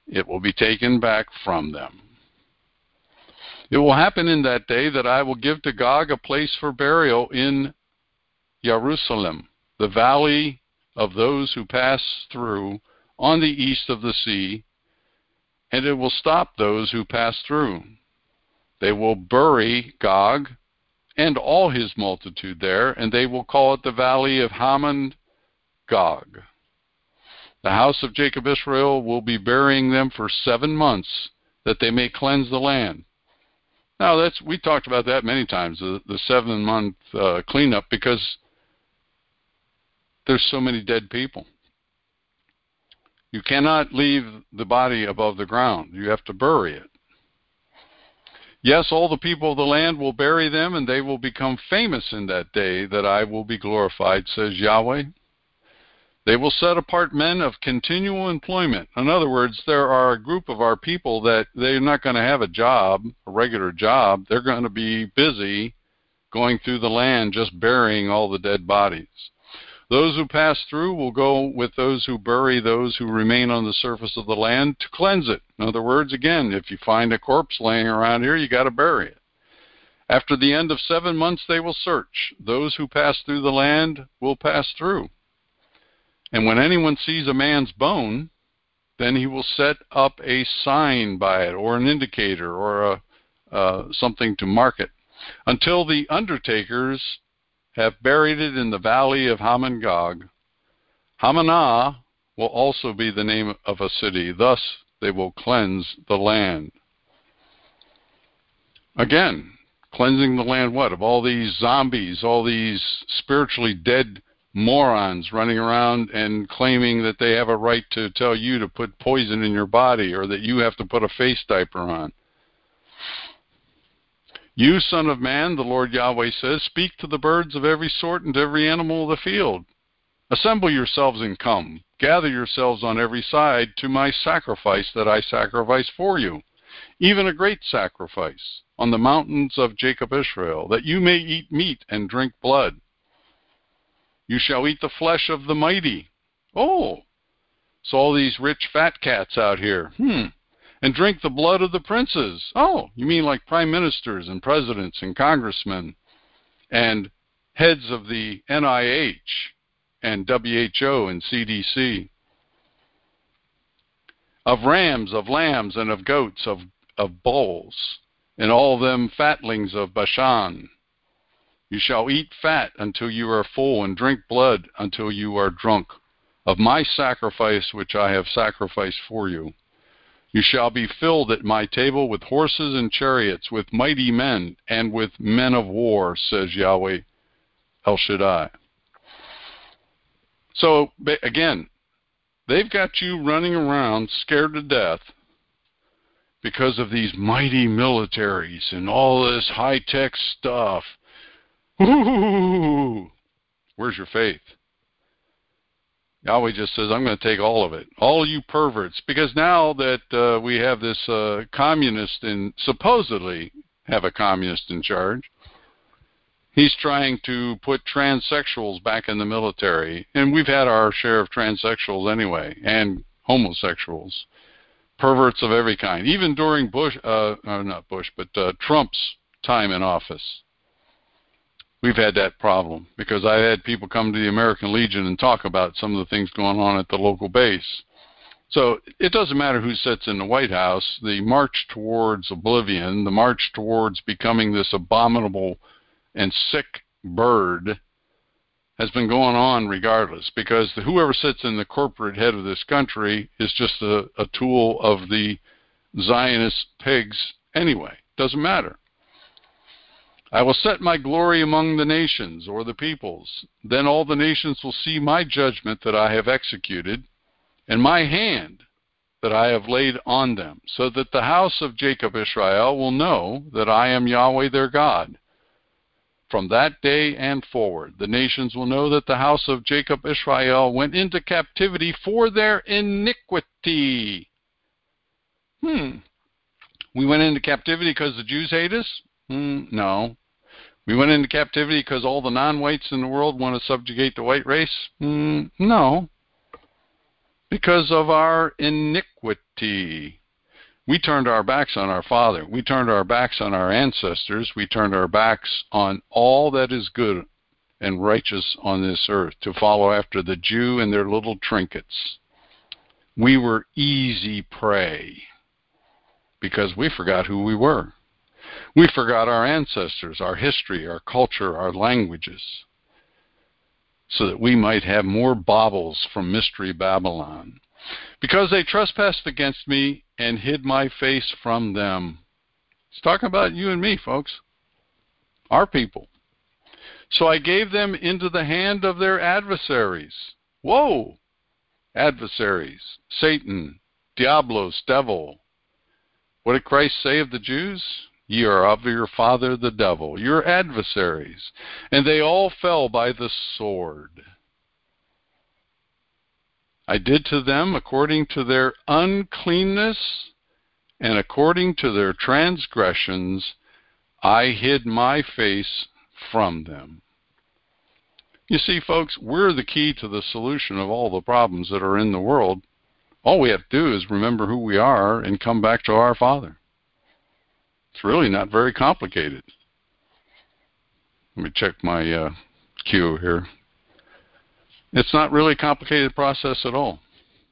It will be taken back from them. It will happen in that day that I will give to Gog a place for burial in Jerusalem, the valley of those who pass through on the east of the sea, and it will stop those who pass through. They will bury Gog and all his multitude there, and they will call it the valley of Hamon Gog. The house of Jacob Israel will be burying them for seven months, that they may cleanse the land. Now, that's we talked about that many times, the, the seven-month uh, cleanup, because there's so many dead people. You cannot leave the body above the ground. You have to bury it. Yes, all the people of the land will bury them, and they will become famous in that day that I will be glorified, says Yahweh. They will set apart men of continual employment. In other words, there are a group of our people that they're not going to have a job, a regular job. They're going to be busy going through the land just burying all the dead bodies. Those who pass through will go with those who bury those who remain on the surface of the land to cleanse it. In other words, again, if you find a corpse laying around here, you got to bury it. After the end of seven months, they will search. Those who pass through the land will pass through. And when anyone sees a man's bone, then he will set up a sign by it, or an indicator, or a, uh, something to mark it, until the undertakers have buried it in the valley of Hamon Gog. Hamanah will also be the name of a city. Thus they will cleanse the land. Again, cleansing the land what? Of all these zombies, all these spiritually dead morons running around and claiming that they have a right to tell you to put poison in your body, or that you have to put a face diaper on. You, son of man, the Lord Yahweh says, speak to the birds of every sort and to every animal of the field. Assemble yourselves and come. Gather yourselves on every side to my sacrifice that I sacrifice for you, even a great sacrifice, on the mountains of Jacob Israel, that you may eat meat and drink blood. You shall eat the flesh of the mighty. Oh, so all these rich fat cats out here. Hmm. And drink the blood of the princes. Oh, you mean like prime ministers and presidents and congressmen and heads of the N I H and W H O and C D C. Of rams, of lambs, and of goats, of, of bulls, and all them fatlings of Bashan. You shall eat fat until you are full, and drink blood until you are drunk, of my sacrifice which I have sacrificed for you. You shall be filled at my table with horses and chariots, with mighty men, and with men of war, says Yahweh El Shaddai. So, again, they've got you running around scared to death because of these mighty militaries and all this high-tech stuff. Ooh, where's your faith? Yahweh just says, I'm going to take all of it, all you perverts, because now that uh, we have this uh, communist in, supposedly have a communist in charge, he's trying to put transsexuals back in the military, and we've had our share of transsexuals anyway, and homosexuals, perverts of every kind, even during Bush, uh, uh, not Bush, but uh, Trump's time in office. We've had that problem because I had people come to the American Legion and talk about some of the things going on at the local base. So it doesn't matter who sits in the White House. The march towards oblivion, the march towards becoming this abominable and sick bird has been going on regardless, because the, whoever sits in the corporate head of this country is just a, a tool of the Zionist pigs anyway. Doesn't matter. I will set my glory among the nations, or the peoples. Then all the nations will see my judgment that I have executed, and my hand that I have laid on them, so that the house of Jacob Israel will know that I am Yahweh their God. From that day and forward, the nations will know that the house of Jacob Israel went into captivity for their iniquity. Hmm. We went into captivity because the Jews hate us? Mm, no. We went into captivity because all the non-whites in the world want to subjugate the white race? Mm, no. because of our iniquity. We turned our backs on our Father. We turned our backs on our ancestors. We turned our backs on all that is good and righteous on this earth to follow after the Jew and their little trinkets. We were easy prey because we forgot who we were. We forgot our ancestors, our history, our culture, our languages, so that we might have more baubles from Mystery Babylon. Because they trespassed against me and hid my face from them. He's talking about you and me, folks. Our people. So I gave them into the hand of their adversaries. Whoa! Adversaries. Satan. Diablos. Devil. What did Christ say of the Jews? Ye are of your father the devil, your adversaries. And they all fell by the sword. I did to them according to their uncleanness, and according to their transgressions, I hid my face from them. You see, folks, we're the key to the solution of all the problems that are in the world. All we have to do is remember who we are and come back to our Father. It's really not very complicated. Let me check my uh, cue here. It's not really a complicated process at all.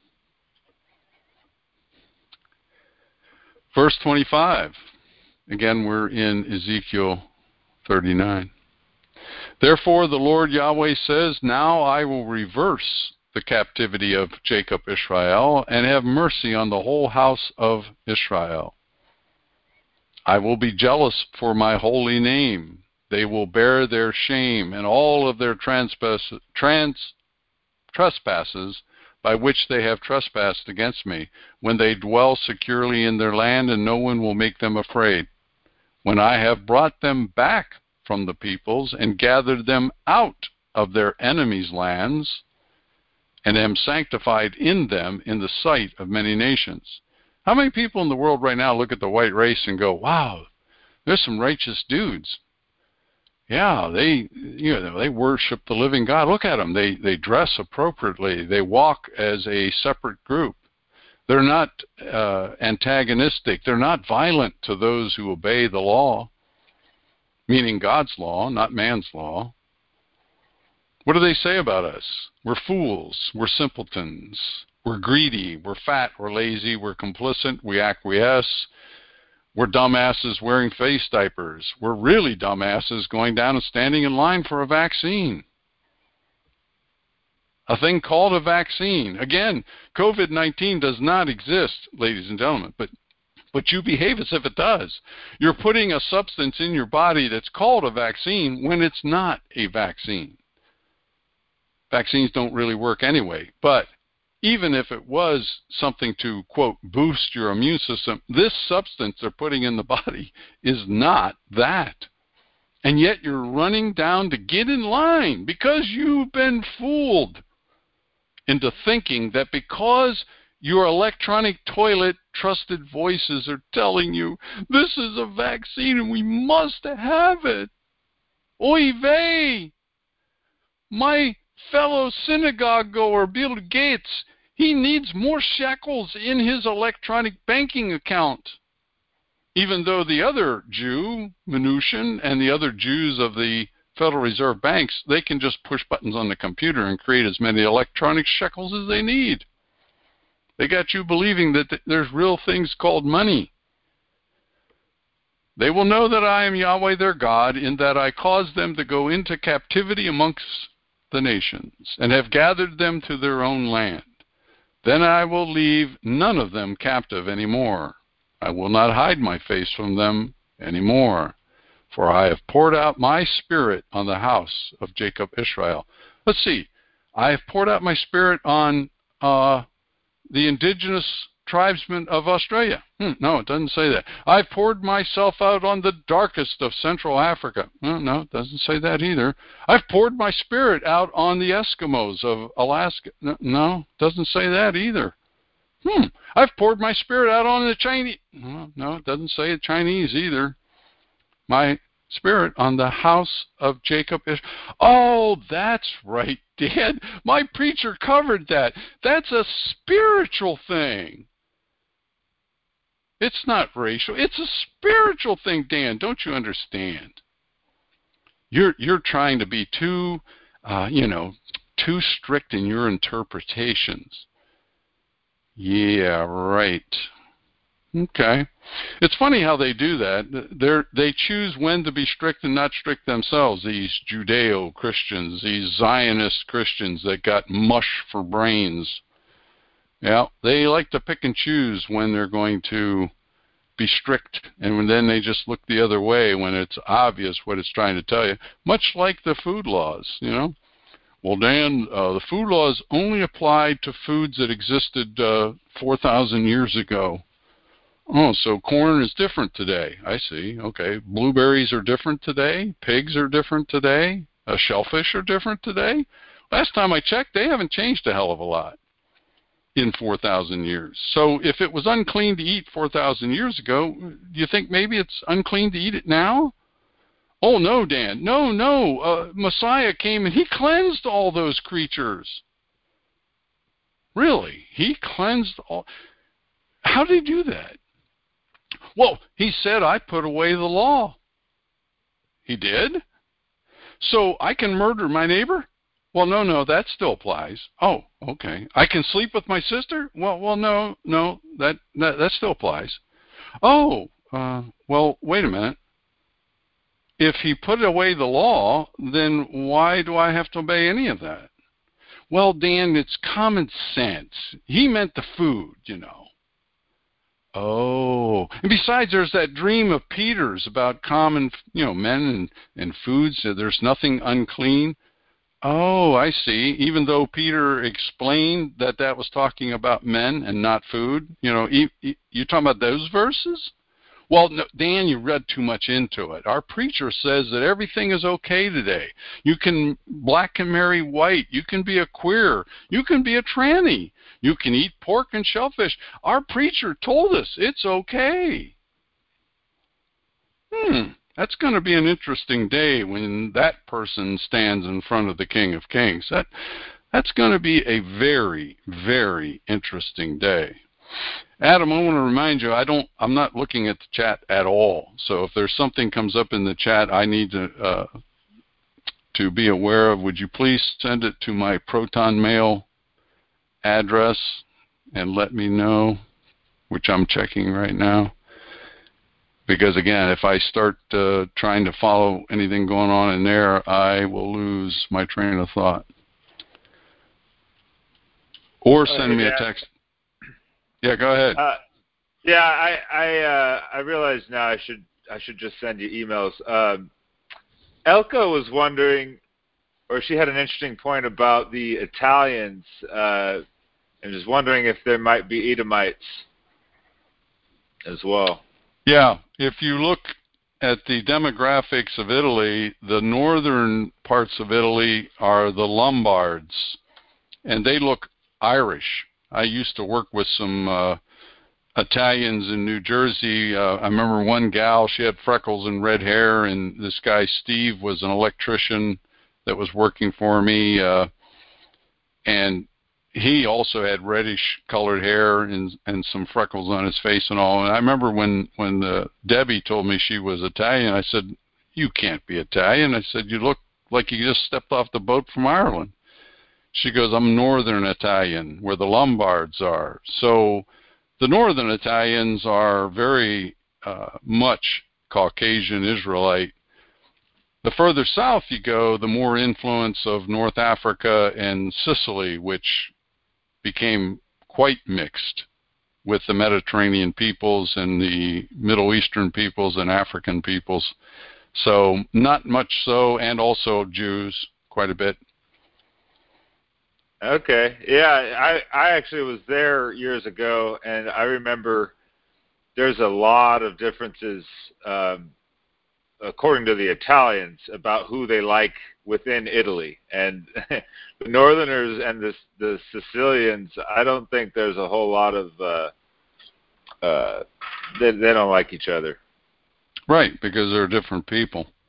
Verse twenty-five. Again, we're in Ezekiel thirty-nine. Therefore, the Lord Yahweh says, now I will reverse the captivity of Jacob Israel and have mercy on the whole house of Israel. I will be jealous for my holy name. They will bear their shame and all of their transpass, trans, trespasses by which they have trespassed against me, when they dwell securely in their land, and no one will make them afraid. When I have brought them back from the peoples and gathered them out of their enemies' lands, and am sanctified in them in the sight of many nations. How many people in the world right now look at the white race and go, wow, there's some righteous dudes. Yeah, they you know they worship the living God. Look at them. They they dress appropriately. They walk as a separate group. They're not uh, antagonistic. They're not violent to those who obey the law, meaning God's law, not man's law. What do they say about us? We're fools. We're simpletons. We're greedy. We're fat. We're lazy. We're complicit. We acquiesce. We're dumbasses wearing face diapers. We're really dumbasses going down and standing in line for a vaccine. A thing called a vaccine. Again, COVID nineteen does not exist, ladies and gentlemen, but, but you behave as if it does. You're putting a substance in your body that's called a vaccine when it's not a vaccine. Vaccines don't really work anyway, but even if it was something to, quote, boost your immune system, this substance they're putting in the body is not that. And yet you're running down to get in line because you've been fooled into thinking that because your electronic toilet trusted voices are telling you, this is a vaccine and we must have it. Oy vey! My fellow synagogue goer, Bill Gates, he needs more shekels in his electronic banking account. Even though the other Jew, Mnuchin, and the other Jews of the Federal Reserve banks, they can just push buttons on the computer and create as many electronic shekels as they need. They got you believing that th- there's real things called money. They will know that I am Yahweh their God, in that I caused them to go into captivity amongst the nations, and have gathered them to their own land. Then I will leave none of them captive any more. I will not hide my face from them any more, for I have poured out my spirit on the house of Jacob Israel. Let's see. I have poured out my spirit on uh, the indigenous tribesmen of Australia. Hmm, no, it doesn't say that. I've poured myself out on the darkest of Central Africa. Well, no, it doesn't say that either. I've poured my spirit out on the Eskimos of Alaska. No, no, it doesn't say that either. Hmm, I've poured my spirit out on the Chinese. No, no, it doesn't say Chinese either. My Spirit on the house of Jacob. Oh, that's right, Dan. My preacher covered that. That's a spiritual thing. It's not racial. It's a spiritual thing, Dan. Don't you understand? You're you're trying to be too, uh, you know, too strict in your interpretations. Yeah, right. Okay. It's funny how they do that. They're, they choose when to be strict and not strict themselves, these Judeo-Christians, these Zionist Christians that got mush for brains. Yeah, they like to pick and choose when they're going to be strict, and then they just look the other way when it's obvious what it's trying to tell you, much like the food laws, you know. Well, Dan, uh, the food laws only applied to foods that existed uh, four thousand years ago. Oh, so corn is different today. I see. Okay. Blueberries are different today. Pigs are different today. Uh, shellfish are different today. Last time I checked, they haven't changed a hell of a lot in four thousand years. So if it was unclean to eat four thousand years ago, do you think maybe it's unclean to eat it now? Oh, no, Dan. No, no. Uh, Messiah came and he cleansed all those creatures. Really? He cleansed all. How did he do that? Well, he said, I put away the law. He did? So I can murder my neighbor? Well, no, no, that still applies. Oh, okay. I can sleep with my sister? Well, well, no, no, that that, that still applies. Oh, uh, well, wait a minute. If he put away the law, then why do I have to obey any of that? Well, Dan, it's common sense. He meant the food, you know. Oh, and besides, there's that dream of Peter's about common, you know, men and, and foods. So there's nothing unclean. Oh, I see. Even though Peter explained that that was talking about men and not food, you know, you, you talking about those verses? Well, no, Dan, you read too much into it. Our preacher says that everything is okay today. You can, black can marry white. You can be a queer. You can be a tranny. You can eat pork and shellfish. Our preacher told us it's okay. Hmm, that's going to be an interesting day when that person stands in front of the King of Kings. That, that's going to be a very, very interesting day. Adam, I want to remind you, I don't, I'm not looking at the chat at all. So if there's something comes up in the chat I need to uh, to be aware of, would you please send it to my Proton Mail address and let me know, which I'm checking right now. Because again, if I start uh, trying to follow anything going on in there, I will lose my train of thought. Or send me a text. Yeah, go ahead. Uh, yeah, I I uh, I realize now I should I should just send you emails. Um, Elka was wondering, or she had an interesting point about the Italians, uh, and was wondering if there might be Edomites as well. Yeah, if you look at the demographics of Italy, the northern parts of Italy are the Lombards, and they look Irish. I used to work with some uh, Italians in New Jersey. Uh, I remember one gal, she had freckles and red hair, and this guy, Steve, was an electrician that was working for me, uh, and he also had reddish colored hair and and some freckles on his face and all. And I remember when, when uh, Debbie told me she was Italian, I said, you can't be Italian. I said, you look like you just stepped off the boat from Ireland. She goes, I'm Northern Italian, where the Lombards are. So the Northern Italians are very uh, much Caucasian Israelite. The further south you go, the more influence of North Africa and Sicily, which became quite mixed with the Mediterranean peoples and the Middle Eastern peoples and African peoples. So not much so, and also Jews quite a bit. Okay, yeah, I I actually was there years ago, and I remember there's a lot of differences, um, according to the Italians, about who they like within Italy. And the Northerners and the the Sicilians, I don't think there's a whole lot of uh, uh, they they don't like each other. Right, because they're different people.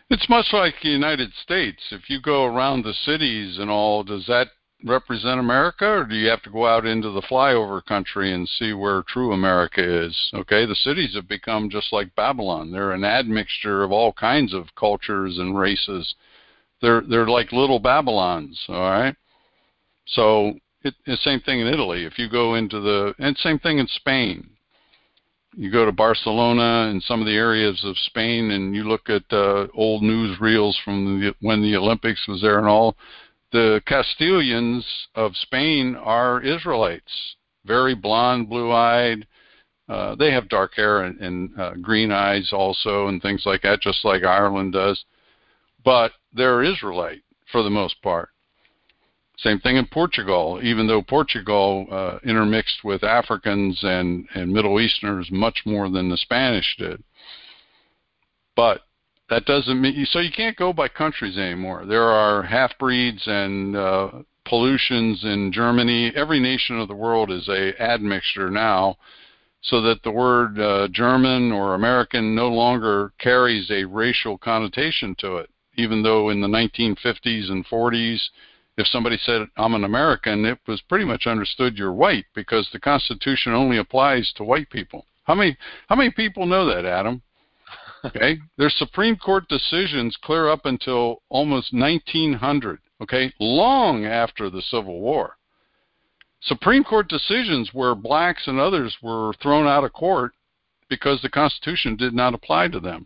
It's much like the United States. If you go around the cities and all, does that represent America, or do you have to go out into the flyover country and see where true America is? Okay, the cities have become just like Babylon. They're an admixture of all kinds of cultures and races. They're they're like little Babylons, all right? So it, the same thing in Italy. If you go into the, and same thing in Spain. You go to Barcelona and some of the areas of Spain, and you look at uh, old newsreels from the, when the Olympics was there and all. The Castilians of Spain are Israelites, very blonde, blue-eyed. Uh, they have dark hair and, and uh, green eyes also, and things like that, just like Ireland does. But they're Israelite for the most part. Same thing in Portugal, even though Portugal uh, intermixed with Africans and, and Middle Easterners much more than the Spanish did. But that doesn't mean, so you can't go by countries anymore. There are half-breeds and uh, pollutions in Germany. Every nation of the world is a admixture now, so that the word uh, German or American no longer carries a racial connotation to it, even though in the nineteen fifties and forties, if somebody said, I'm an American, it was pretty much understood you're white, because the Constitution only applies to white people. How many, how many people know that, Adam? Okay, there's Supreme Court decisions clear up until almost nineteen hundred, okay, long after the Civil War. Supreme Court decisions where blacks and others were thrown out of court because the Constitution did not apply to them.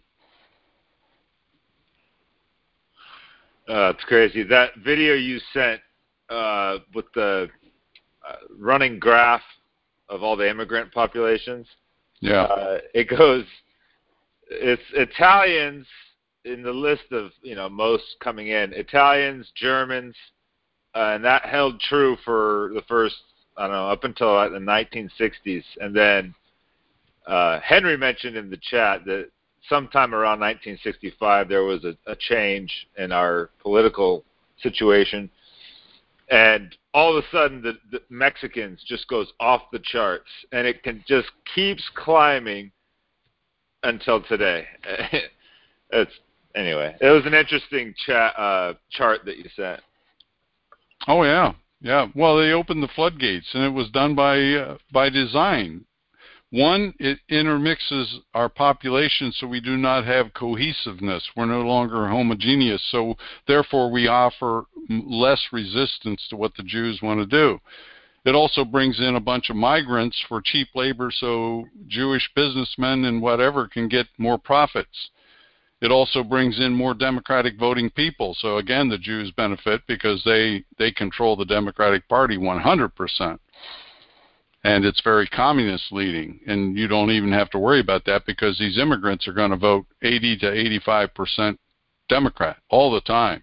Uh, it's crazy. That video you sent uh, with the uh, running graph of all the immigrant populations, yeah, uh, it goes, it's Italians in the list of, you know, most coming in, Italians, Germans, uh, and that held true for the first, I don't know, up until like the nineteen sixties. And then uh, Henry mentioned in the chat that sometime around nineteen sixty-five, there was a, a change in our political situation, and all of a sudden, the, the Mexicans just goes off the charts, and it can just keeps climbing until today. It's anyway. It was an interesting chat uh, chart that you sent. Oh yeah, yeah. Well, they opened the floodgates, and it was done by uh, by design. One, it intermixes our population so we do not have cohesiveness. We're no longer homogeneous, so therefore we offer less resistance to what the Jews want to do. It also brings in a bunch of migrants for cheap labor so Jewish businessmen and whatever can get more profits. It also brings in more Democratic voting people. So again, the Jews benefit because they, they control the Democratic Party one hundred percent. And it's very communist leading, and you don't even have to worry about that because these immigrants are going to vote eighty to eighty-five percent Democrat all the time.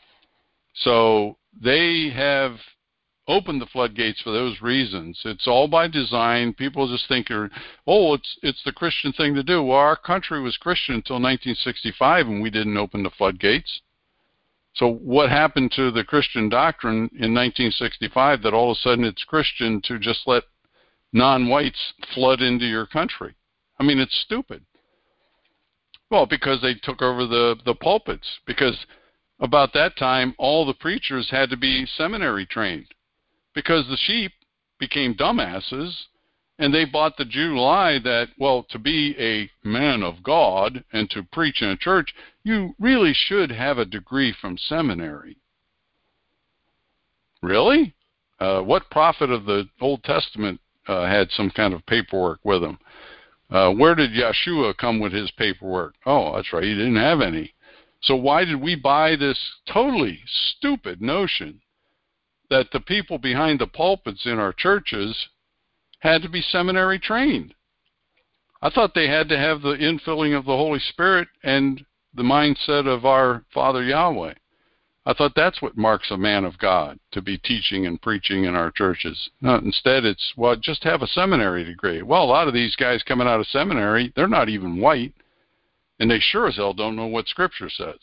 So they have opened the floodgates for those reasons. It's all by design. People just think, oh, it's it's the Christian thing to do. Well, our country was Christian until nineteen sixty-five, and we didn't open the floodgates. So what happened to the Christian doctrine in nineteen sixty-five that all of a sudden it's Christian to just let non-whites flood into your country? I mean, it's stupid. Well, because they took over the, the pulpits, because about that time, all the preachers had to be seminary trained, because the sheep became dumbasses, and they bought the Jew lie that, well, to be a man of God and to preach in a church, you really should have a degree from seminary. Really? Uh, what prophet of the Old Testament Uh, had some kind of paperwork with him? Uh, where did Yeshua come with his paperwork? Oh, that's right, he didn't have any. So why did we buy this totally stupid notion that the people behind the pulpits in our churches had to be seminary trained? I thought they had to have the infilling of the Holy Spirit and the mindset of our Father Yahweh. I thought that's what marks a man of God, to be teaching and preaching in our churches. No, instead, it's, well, just have a seminary degree. Well, a lot of these guys coming out of seminary, they're not even white, and they sure as hell don't know what Scripture says.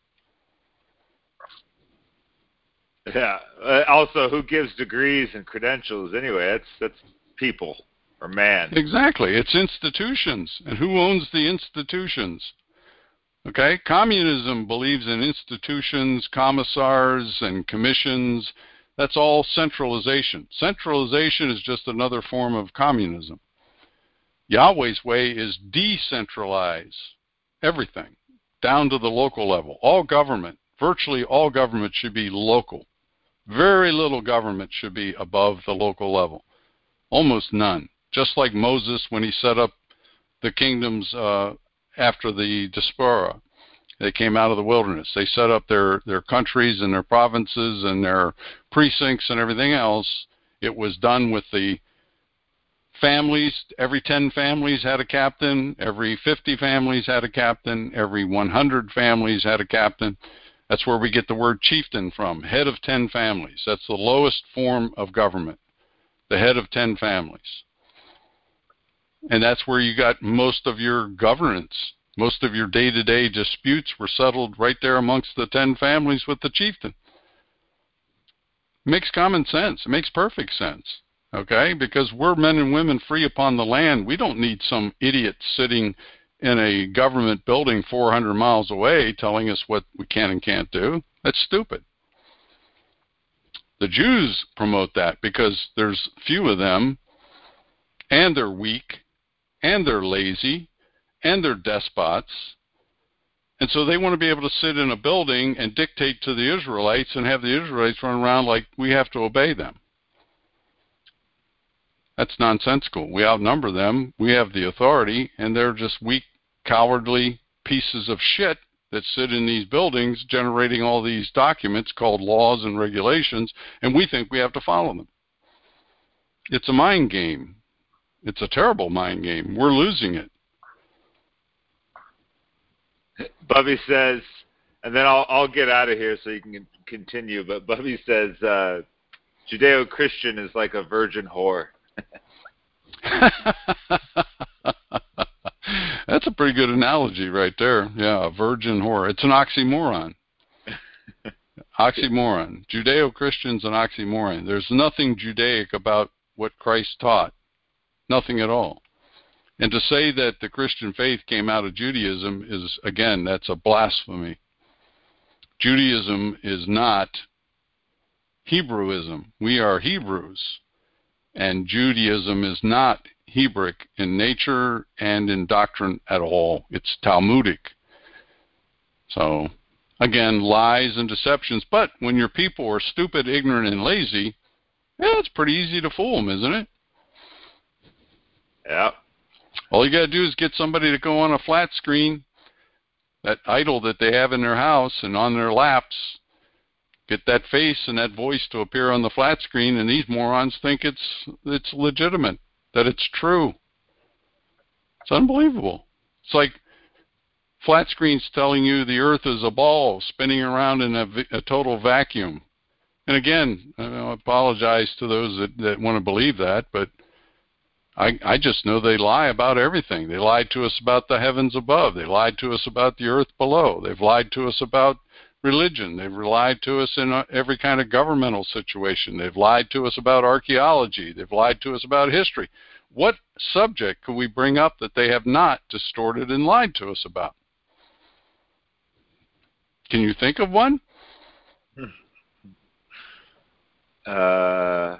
Yeah. Uh, also, who gives degrees and credentials anyway? That's that's people or man. Exactly. It's institutions, and who owns the institutions? Okay? Communism believes in institutions, commissars, and commissions. That's all centralization. Centralization is just another form of communism. Yahweh's way is decentralize everything down to the local level. All government, virtually all government should be local. Very little government should be above the local level. Almost none. Just like Moses when he set up the kingdoms uh, after the diaspora. They came out of the wilderness. They set up their, their countries and their provinces and their precincts and everything else. It was done with the families. Every ten families had a captain. Every fifty families had a captain. Every one hundred families had a captain. That's where we get the word chieftain from, head of ten families. That's the lowest form of government, the head of ten families. And that's where you got most of your governance. Most of your day-to-day disputes were settled right there amongst the ten families with the chieftain. Makes common sense. It makes perfect sense, okay? Because we're men and women free upon the land. We don't need some idiot sitting in a government building four hundred miles away telling us what we can and can't do. That's stupid. The Jews promote that because there's few of them, and they're weak, and they're lazy, and they're despots, and so they want to be able to sit in a building and dictate to the Israelites and have the Israelites run around like we have to obey them. That's nonsensical. We outnumber them, we have the authority, and they're just weak, cowardly pieces of shit that sit in these buildings generating all these documents called laws and regulations, and we think we have to follow them. It's a mind game. It's a terrible mind game. We're losing it. Bubby says, and then I'll I'll get out of here so you can continue. But Bubby says uh, Judeo-Christian is like a virgin whore. That's a pretty good analogy right there. Yeah, a virgin whore. It's an oxymoron. Oxymoron. Judeo-Christian's an oxymoron. There's nothing Judaic about what Christ taught. Nothing at all. And to say that the Christian faith came out of Judaism is, again, that's a blasphemy. Judaism is not Hebrewism. We are Hebrews. And Judaism is not Hebraic in nature and in doctrine at all. It's Talmudic. So, again, lies and deceptions. But when your people are stupid, ignorant, and lazy, yeah, it's pretty easy to fool them, isn't it? Yeah. All you got to do is get somebody to go on a flat screen, that idol that they have in their house and on their laps, get that face and that voice to appear on the flat screen, and these morons think it's it's legitimate, that it's true. It's unbelievable. It's like flat screens telling you the earth is a ball spinning around in a, a total vacuum. And again, I apologize to those that, that want to believe that, but I, I just know they lie about everything. They lied to us about the heavens above. They lied to us about the earth below. They've lied to us about religion. They've lied to us in every kind of governmental situation. They've lied to us about archaeology. They've lied to us about history. What subject could we bring up that they have not distorted and lied to us about? Can you think of one? Uh,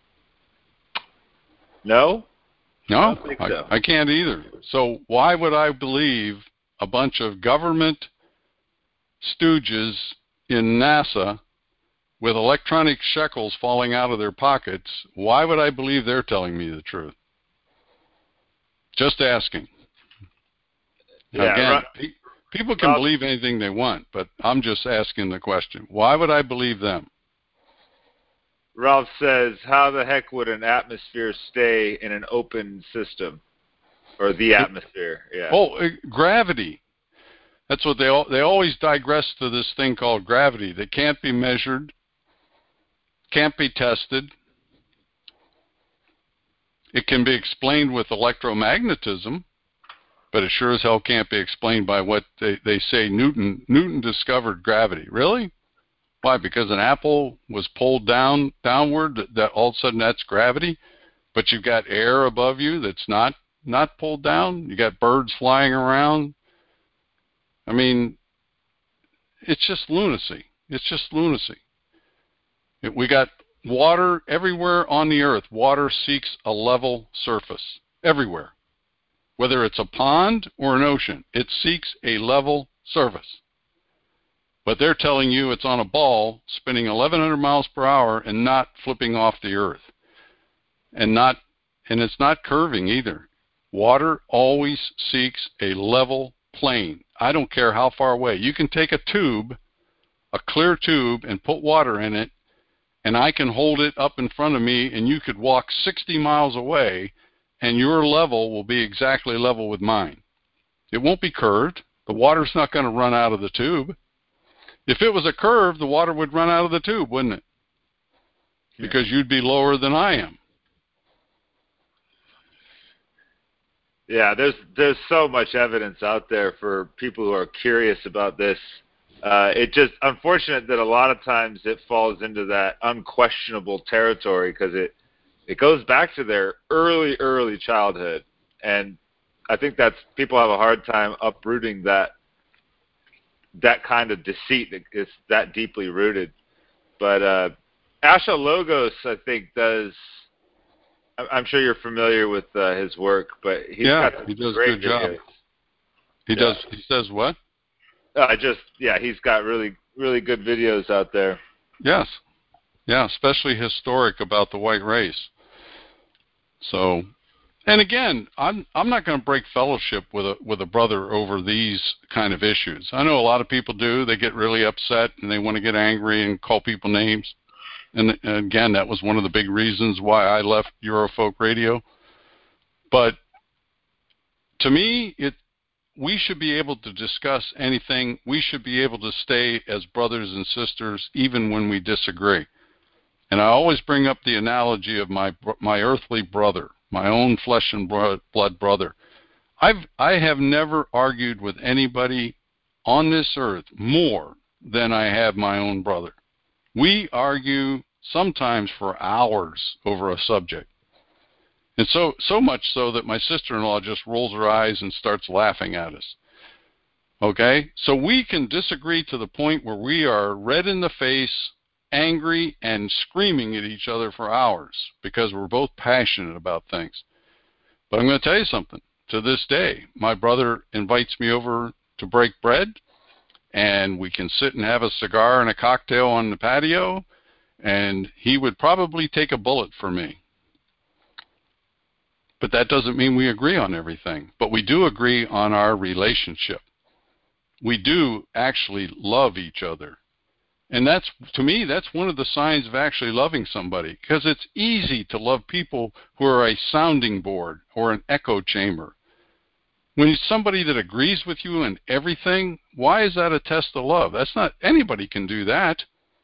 no? No, I don't think so. I, I can't either. So why would I believe a bunch of government stooges in NASA with electronic shekels falling out of their pockets? Why would I believe they're telling me the truth? Just asking. Yeah, Again, right. pe- people can Rob, believe anything they want, but I'm just asking the question. Why would I believe them? Ralph says, how the heck would an atmosphere stay in an open system? Or the atmosphere, yeah. Oh, uh, gravity. That's what they all, they always digress to this thing called gravity that can't be measured, can't be tested. It can be explained with electromagnetism, but it sure as hell can't be explained by what they, they say Newton Newton discovered gravity. Really? Why? Because an apple was pulled down downward, that, that all of a sudden that's gravity, but you've got air above you that's not not pulled down. You got birds flying around. I mean, it's just lunacy. It's just lunacy. It, we got water everywhere on the earth. Water seeks a level surface everywhere. Whether it's a pond or an ocean, it seeks a level surface. But they're telling you it's on a ball spinning eleven hundred miles per hour and not flipping off the earth. And not, and it's not curving either. Water always seeks a level plane. I don't care how far away. You can take a tube, a clear tube, and put water in it, and I can hold it up in front of me, and you could walk sixty miles away, and your level will be exactly level with mine. It won't be curved. The water's not going to run out of the tube. If it was a curve, the water would run out of the tube, wouldn't it? Because you'd be lower than I am. Yeah, there's there's so much evidence out there for people who are curious about this. Uh, it just unfortunate that a lot of times it falls into that unquestionable territory because it it goes back to their early early childhood, and I think that's people have a hard time uprooting that that kind of deceit that is that deeply rooted. But uh, Asha Logos, I think, does. I'm sure you're familiar with uh, his work, but he's yeah, got he does great a good videos. job. He yeah. does. He says what? I uh, just yeah, he's got really really good videos out there. Yes, yeah, especially historic about the white race. So, and again, I'm I'm not going to break fellowship with a with a brother over these kind of issues. I know a lot of people do. They get really upset and they want to get angry and call people names. And, and again, that was one of the big reasons why I left Eurofolk Radio. But to me, it we should be able to discuss anything. We should be able to stay as brothers and sisters even when we disagree. And I always bring up the analogy of my my earthly brother, my own flesh and blood brother. I've I have never argued with anybody on this earth more than I have my own brother. We argue sometimes for hours over a subject. And so so much so that my sister-in-law just rolls her eyes and starts laughing at us. Okay? So we can disagree to the point where we are red in the face, angry, and screaming at each other for hours because we're both passionate about things. But I'm going to tell you something. To this day, my brother invites me over to break bread, and we can sit and have a cigar and a cocktail on the patio, and he would probably take a bullet for me. But that doesn't mean we agree on everything. But we do agree on our relationship. We do actually love each other. And that's, to me, that's one of the signs of actually loving somebody, because it's easy to love people who are a sounding board or an echo chamber. When it's somebody that agrees with you in everything, why is that a test of love? That's not, anybody can do that.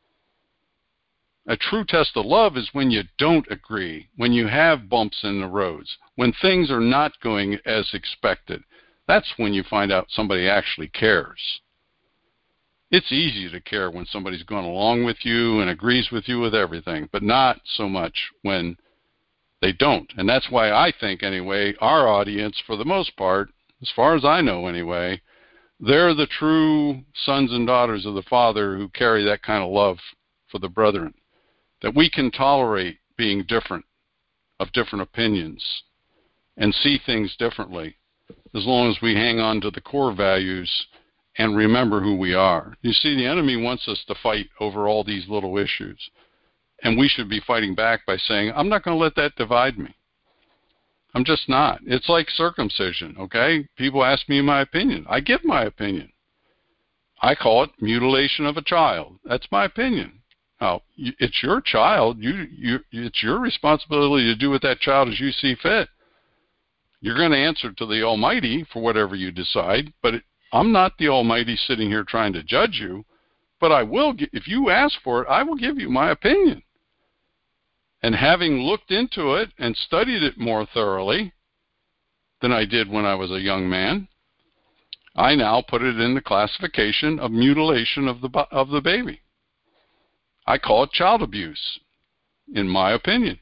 A true test of love is when you don't agree, when you have bumps in the roads, when things are not going as expected. That's when you find out somebody actually cares. It's easy to care when somebody's gone along with you and agrees with you with everything, but not so much when they don't. And that's why I think, anyway, our audience, for the most part, as far as I know anyway, they're the true sons and daughters of the Father who carry that kind of love for the brethren, that we can tolerate being different, of different opinions, and see things differently, as long as we hang on to the core values and remember who we are. You see, the enemy wants us to fight over all these little issues, and we should be fighting back by saying, I'm not going to let that divide me. I'm just not. It's like circumcision, okay? People ask me my opinion. I give my opinion. I call it mutilation of a child. That's my opinion. Now, it's your child. You, you, it's your responsibility to do with that child as you see fit. You're going to answer to the Almighty for whatever you decide, but it, I'm not the Almighty sitting here trying to judge you, but I will, if you ask for it, I will give you my opinion. And having looked into it and studied it more thoroughly than I did when I was a young man, I now put it in the classification of mutilation of the of the baby. I call it child abuse, in my opinion.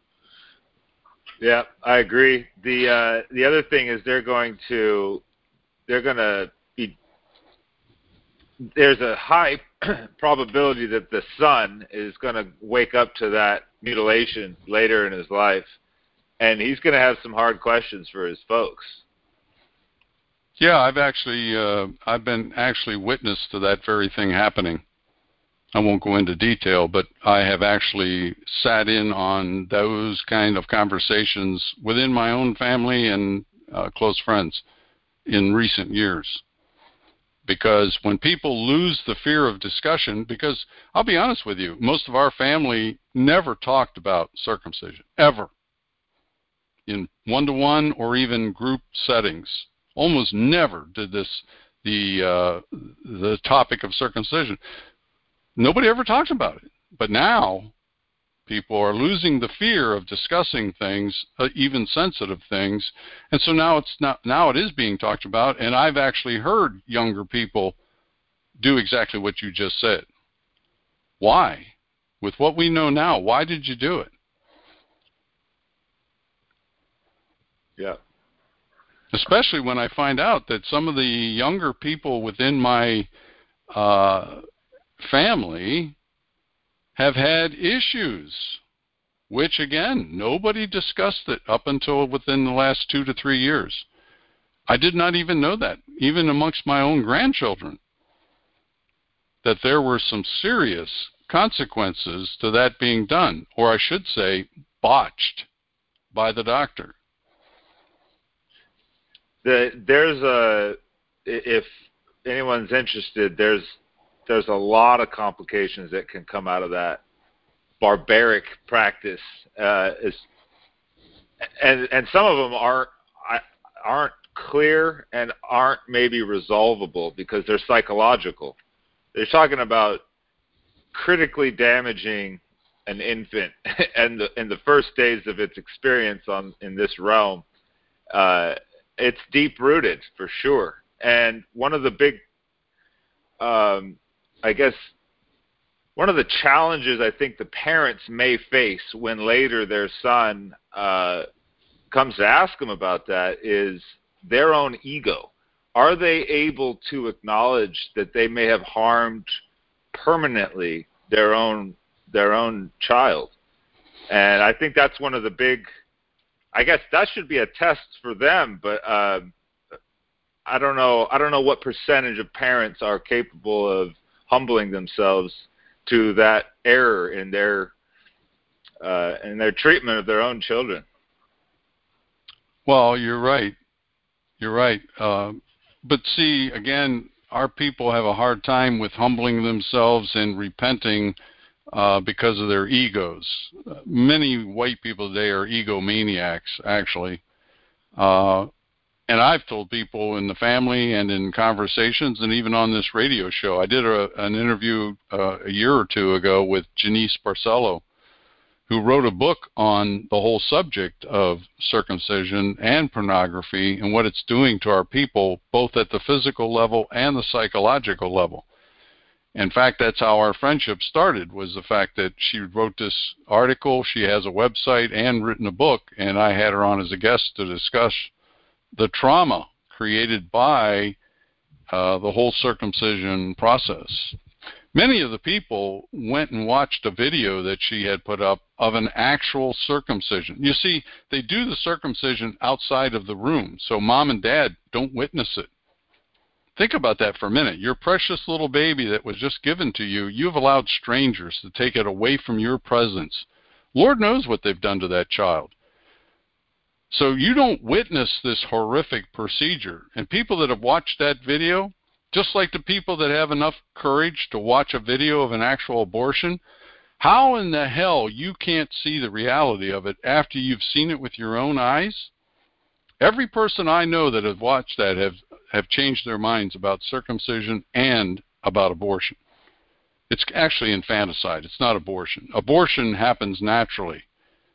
Yeah, I agree. The uh, the other thing is they're going to they're going to be, there's a high probability that the son is going to wake up to that mutilation later in his life, and he's going to have some hard questions for his folks. Yeah, I've actually, uh, I've been actually witness to that very thing happening. I won't go into detail, but I have actually sat in on those kind of conversations within my own family and uh, close friends in recent years. Because when people lose the fear of discussion, because I'll be honest with you, most of our family never talked about circumcision, ever, in one-to-one or even group settings. Almost never did this, the uh, the topic of circumcision. Nobody ever talked about it. But now people are losing the fear of discussing things, uh, even sensitive things. And so now it's not, now it is being talked about. And I've actually heard younger people do exactly what you just said. Why? With what we know now, why did you do it? Yeah. Especially when I find out that some of the younger people within my uh, family have had issues, which, again, nobody discussed it up until within the last two to three years. I did not even know that, even amongst my own grandchildren, that there were some serious consequences to that being done, or I should say, botched by the doctor. The, there's a, if anyone's interested, there's there's a lot of complications that can come out of that barbaric practice, uh, is, and and some of them aren't aren't clear and aren't maybe resolvable because they're psychological. They're talking about critically damaging an infant and the, in the first days of its experience on in this realm. Uh, it's deep rooted for sure, and one of the big, um, I guess, one of the challenges I think the parents may face when later their son uh, comes to ask them about that is their own ego. Are they able to acknowledge that they may have harmed permanently their own their own child? And I think that's one of the big, I guess that should be a test for them, but uh, I don't know. I don't know what percentage of parents are capable of humbling themselves to that error in their uh, in their treatment of their own children. Well, you're right. You're right. Uh, but see, again, our people have a hard time with humbling themselves and repenting uh, because of their egos. Uh, many white people today are egomaniacs, actually. Uh, and I've told people in the family and in conversations and even on this radio show, I did a, an interview uh, a year or two ago with Janice Barcelo, who wrote a book on the whole subject of circumcision and pornography and what it's doing to our people, both at the physical level and the psychological level. In fact, that's how our friendship started, was the fact that she wrote this article, she has a website and written a book, and I had her on as a guest to discuss the trauma created by uh, the whole circumcision process. Many of the people went and watched a video that she had put up of an actual circumcision. You see, they do the circumcision outside of the room, so mom and dad don't witness it. Think about that for a minute. Your precious little baby that was just given to you, you've allowed strangers to take it away from your presence. Lord knows what they've done to that child. So you don't witness this horrific procedure. And people that have watched that video, just like the people that have enough courage to watch a video of an actual abortion, how in the hell you can't see the reality of it after you've seen it with your own eyes? Every person I know that have watched that have, have changed their minds about circumcision and about abortion. It's actually infanticide. It's not abortion. Abortion happens naturally.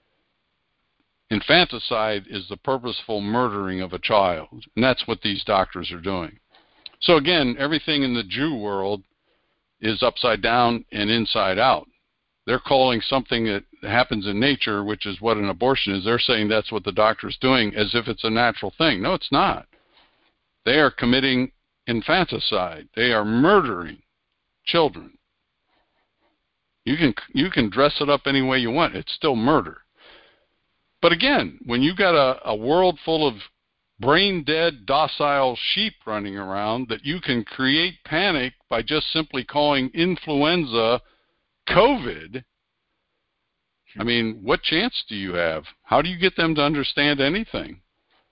Infanticide is the purposeful murdering of a child, and that's what these doctors are doing. So again, everything in the Jew world is upside down and inside out. They're calling something that happens in nature, which is what an abortion is, they're saying that's what the doctor's doing as if it's a natural thing. No, it's not. They are committing infanticide. They are murdering children. You can you can dress it up any way you want. It's still murder. But again, when you got a, a world full of brain-dead, docile sheep running around, that you can create panic by just simply calling influenza COVID, I mean, what chance do you have? How do you get them to understand anything?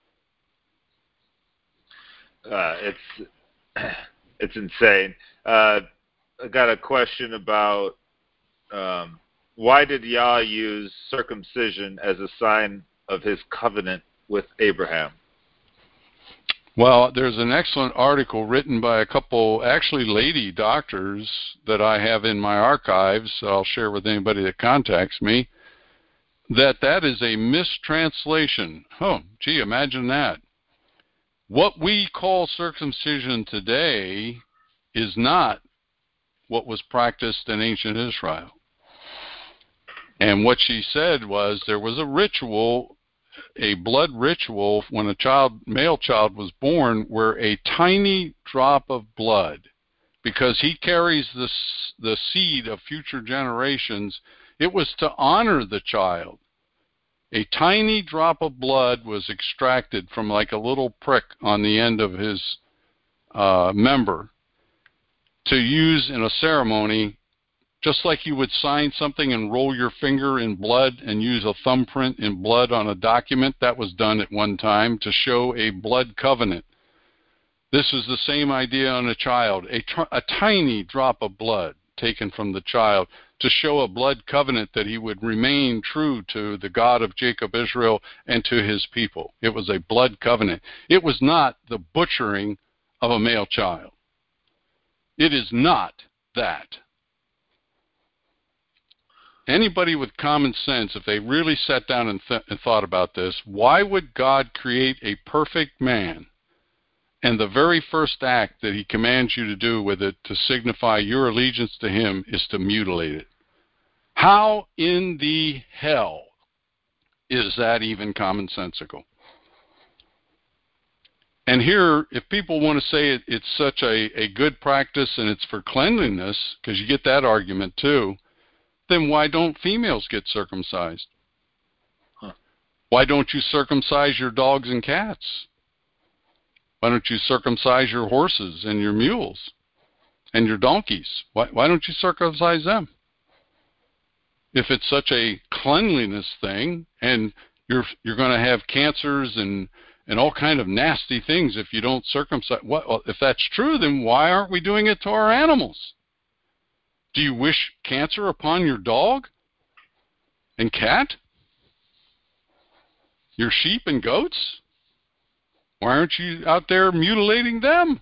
Uh, it's it's insane. Uh, I got a question about um, why did Yah use circumcision as a sign of his covenant with Abraham? Well, there's an excellent article written by a couple, actually lady doctors, that I have in my archives. I'll share with anybody that contacts me. That that is a mistranslation. Oh, gee, imagine that. What we call circumcision today is not what was practiced in ancient Israel. And what she said was there was a ritual, a blood ritual, when a child, male child was born, where a tiny drop of blood, because he carries the, the seed of future generations, it was to honor the child. A tiny drop of blood was extracted from like a little prick on the end of his uh, member to use in a ceremony, just like you would sign something and roll your finger in blood and use a thumbprint in blood on a document. That was done at one time to show a blood covenant. This is the same idea on a child, a, tr- a tiny drop of blood taken from the child to show a blood covenant that he would remain true to the God of Jacob, Israel, and to his people. It was a blood covenant. It was not the butchering of a male child. It is not that. Anybody with common sense, if they really sat down and, th- and thought about this, why would God create a perfect man, and the very first act that he commands you to do with it to signify your allegiance to him is to mutilate it? How in the hell is that even commonsensical? And here, if people want to say it, it's such a, a good practice and it's for cleanliness, because you get that argument too, then why don't females get circumcised? Huh. Why don't you circumcise your dogs and cats? Why don't you circumcise your horses and your mules and your donkeys? Why, why don't you circumcise them? If it's such a cleanliness thing, and you're you're going to have cancers and, and all kind of nasty things if you don't circumcise. What, well, if that's true, then why aren't we doing it to our animals? Do you wish cancer upon your dog and cat? Your sheep and goats? Why aren't you out there mutilating them?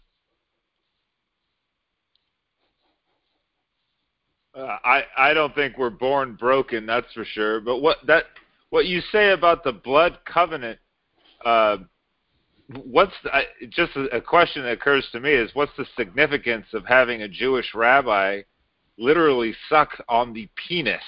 Uh, I I don't think we're born broken, that's for sure. But what that what you say about the blood covenant, uh, what's the, I, just a, a question that occurs to me is what's the significance of having a Jewish rabbi literally suck on the penis?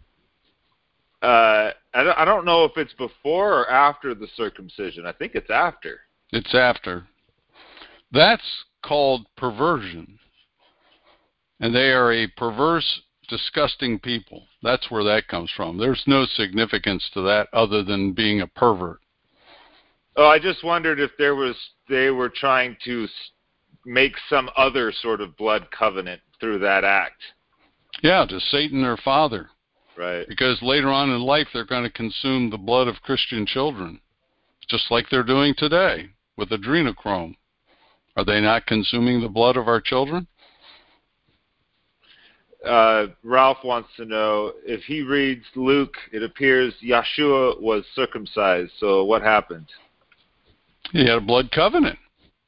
Uh, I don't, I don't know if it's before or after the circumcision. I think it's after. It's after. That's called perversion. And they are a perverse, disgusting people. That's where that comes from. There's no significance to that other than being a pervert. Oh, I just wondered if there was they were trying to make some other sort of blood covenant through that act. Yeah, to Satan their father. Right. Because later on in life they're going to consume the blood of Christian children, just like they're doing today with adrenochrome. Are they not consuming the blood of our children? Uh, Ralph wants to know, if he reads Luke, it appears Yeshua was circumcised. So what happened? He had a blood covenant.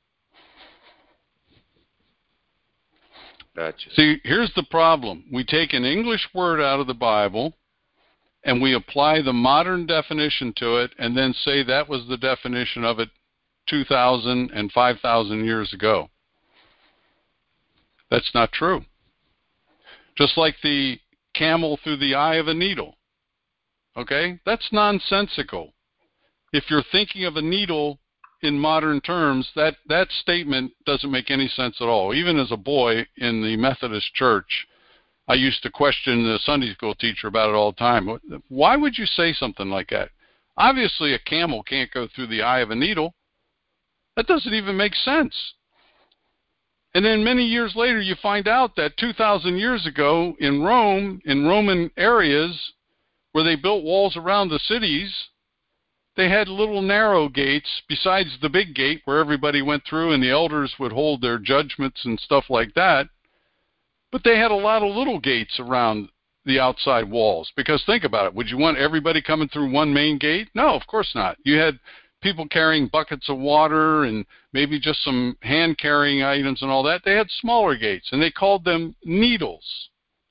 Gotcha. See, here's the problem. We take an English word out of the Bible, and we apply the modern definition to it, and then say that was the definition of it two thousand and five thousand years ago. That's not true. Just like the camel through the eye of a needle. Okay? That's nonsensical. If you're thinking of a needle in modern terms, that, that statement doesn't make any sense at all. Even as a boy in the Methodist Church, I used to question the Sunday school teacher about it all the time. Why would you say something like that? Obviously, a camel can't go through the eye of a needle. That doesn't even make sense. And then many years later, you find out that two thousand years ago in Rome, in Roman areas where they built walls around the cities, they had little narrow gates besides the big gate where everybody went through and the elders would hold their judgments and stuff like that. But they had a lot of little gates around the outside walls. Because think about it. Would you want everybody coming through one main gate? No, of course not. You had people carrying buckets of water and maybe just some hand-carrying items and all that. They had smaller gates, and they called them needles.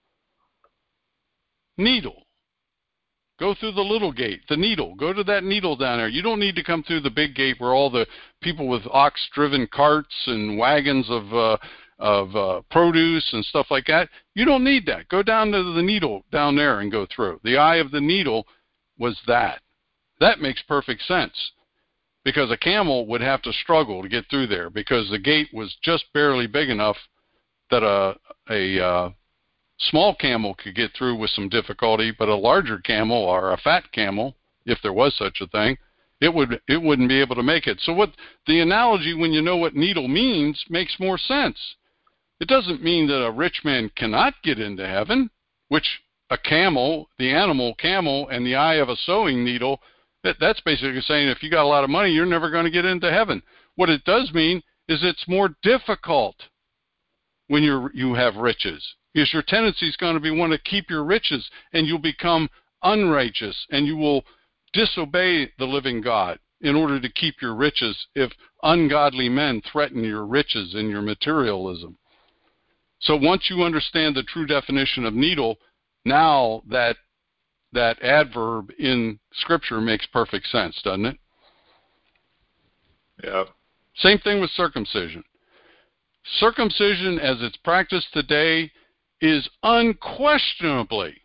Needle. Go through the little gate, the needle. Go to that needle down there. You don't need to come through the big gate where all the people with ox-driven carts and wagons of uh, of uh, produce and stuff like that. You don't need that. Go down to the needle down there and go through. The eye of the needle was that. That makes perfect sense because a camel would have to struggle to get through there because the gate was just barely big enough that a, a uh, small camel could get through with some difficulty, but a larger camel or a fat camel, if there was such a thing, it would it wouldn't be able to make it. So what the analogy, when you know what needle means, makes more sense. It doesn't mean that a rich man cannot get into heaven, which a camel, the animal camel, and the eye of a sewing needle, that, that's basically saying if you got a lot of money, you're never going to get into heaven. What it does mean is it's more difficult when you're, you have riches. Because your tendency is going to be want to keep your riches, and you'll become unrighteous, and you will disobey the living God in order to keep your riches if ungodly men threaten your riches and your materialism. So once you understand the true definition of needle, now that that adverb in Scripture makes perfect sense, doesn't it? Yeah. Same thing with circumcision. Circumcision as it's practiced today is unquestionably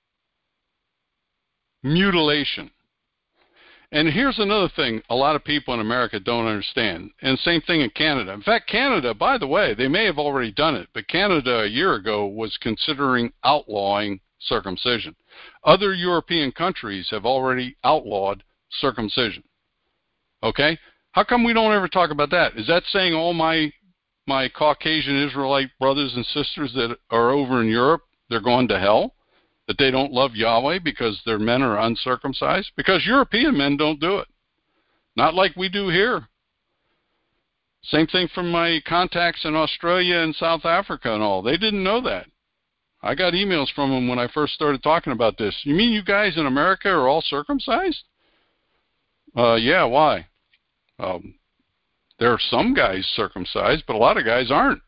mutilation. And here's another thing a lot of people in America don't understand, and same thing in Canada. In fact, Canada, by the way, they may have already done it, but Canada a year ago was considering outlawing circumcision. Other European countries have already outlawed circumcision. Okay? How come we don't ever talk about that? Is that saying all my my Caucasian Israelite brothers and sisters that are over in Europe, they're going to hell? That they don't love Yahweh because their men are uncircumcised? Because European men don't do it. Not like we do here. Same thing from my contacts in Australia and South Africa and all. They didn't know that. I got emails from them when I first started talking about this. You mean you guys in America are all circumcised? Uh, yeah, why? Um, there are some guys circumcised, but a lot of guys aren't.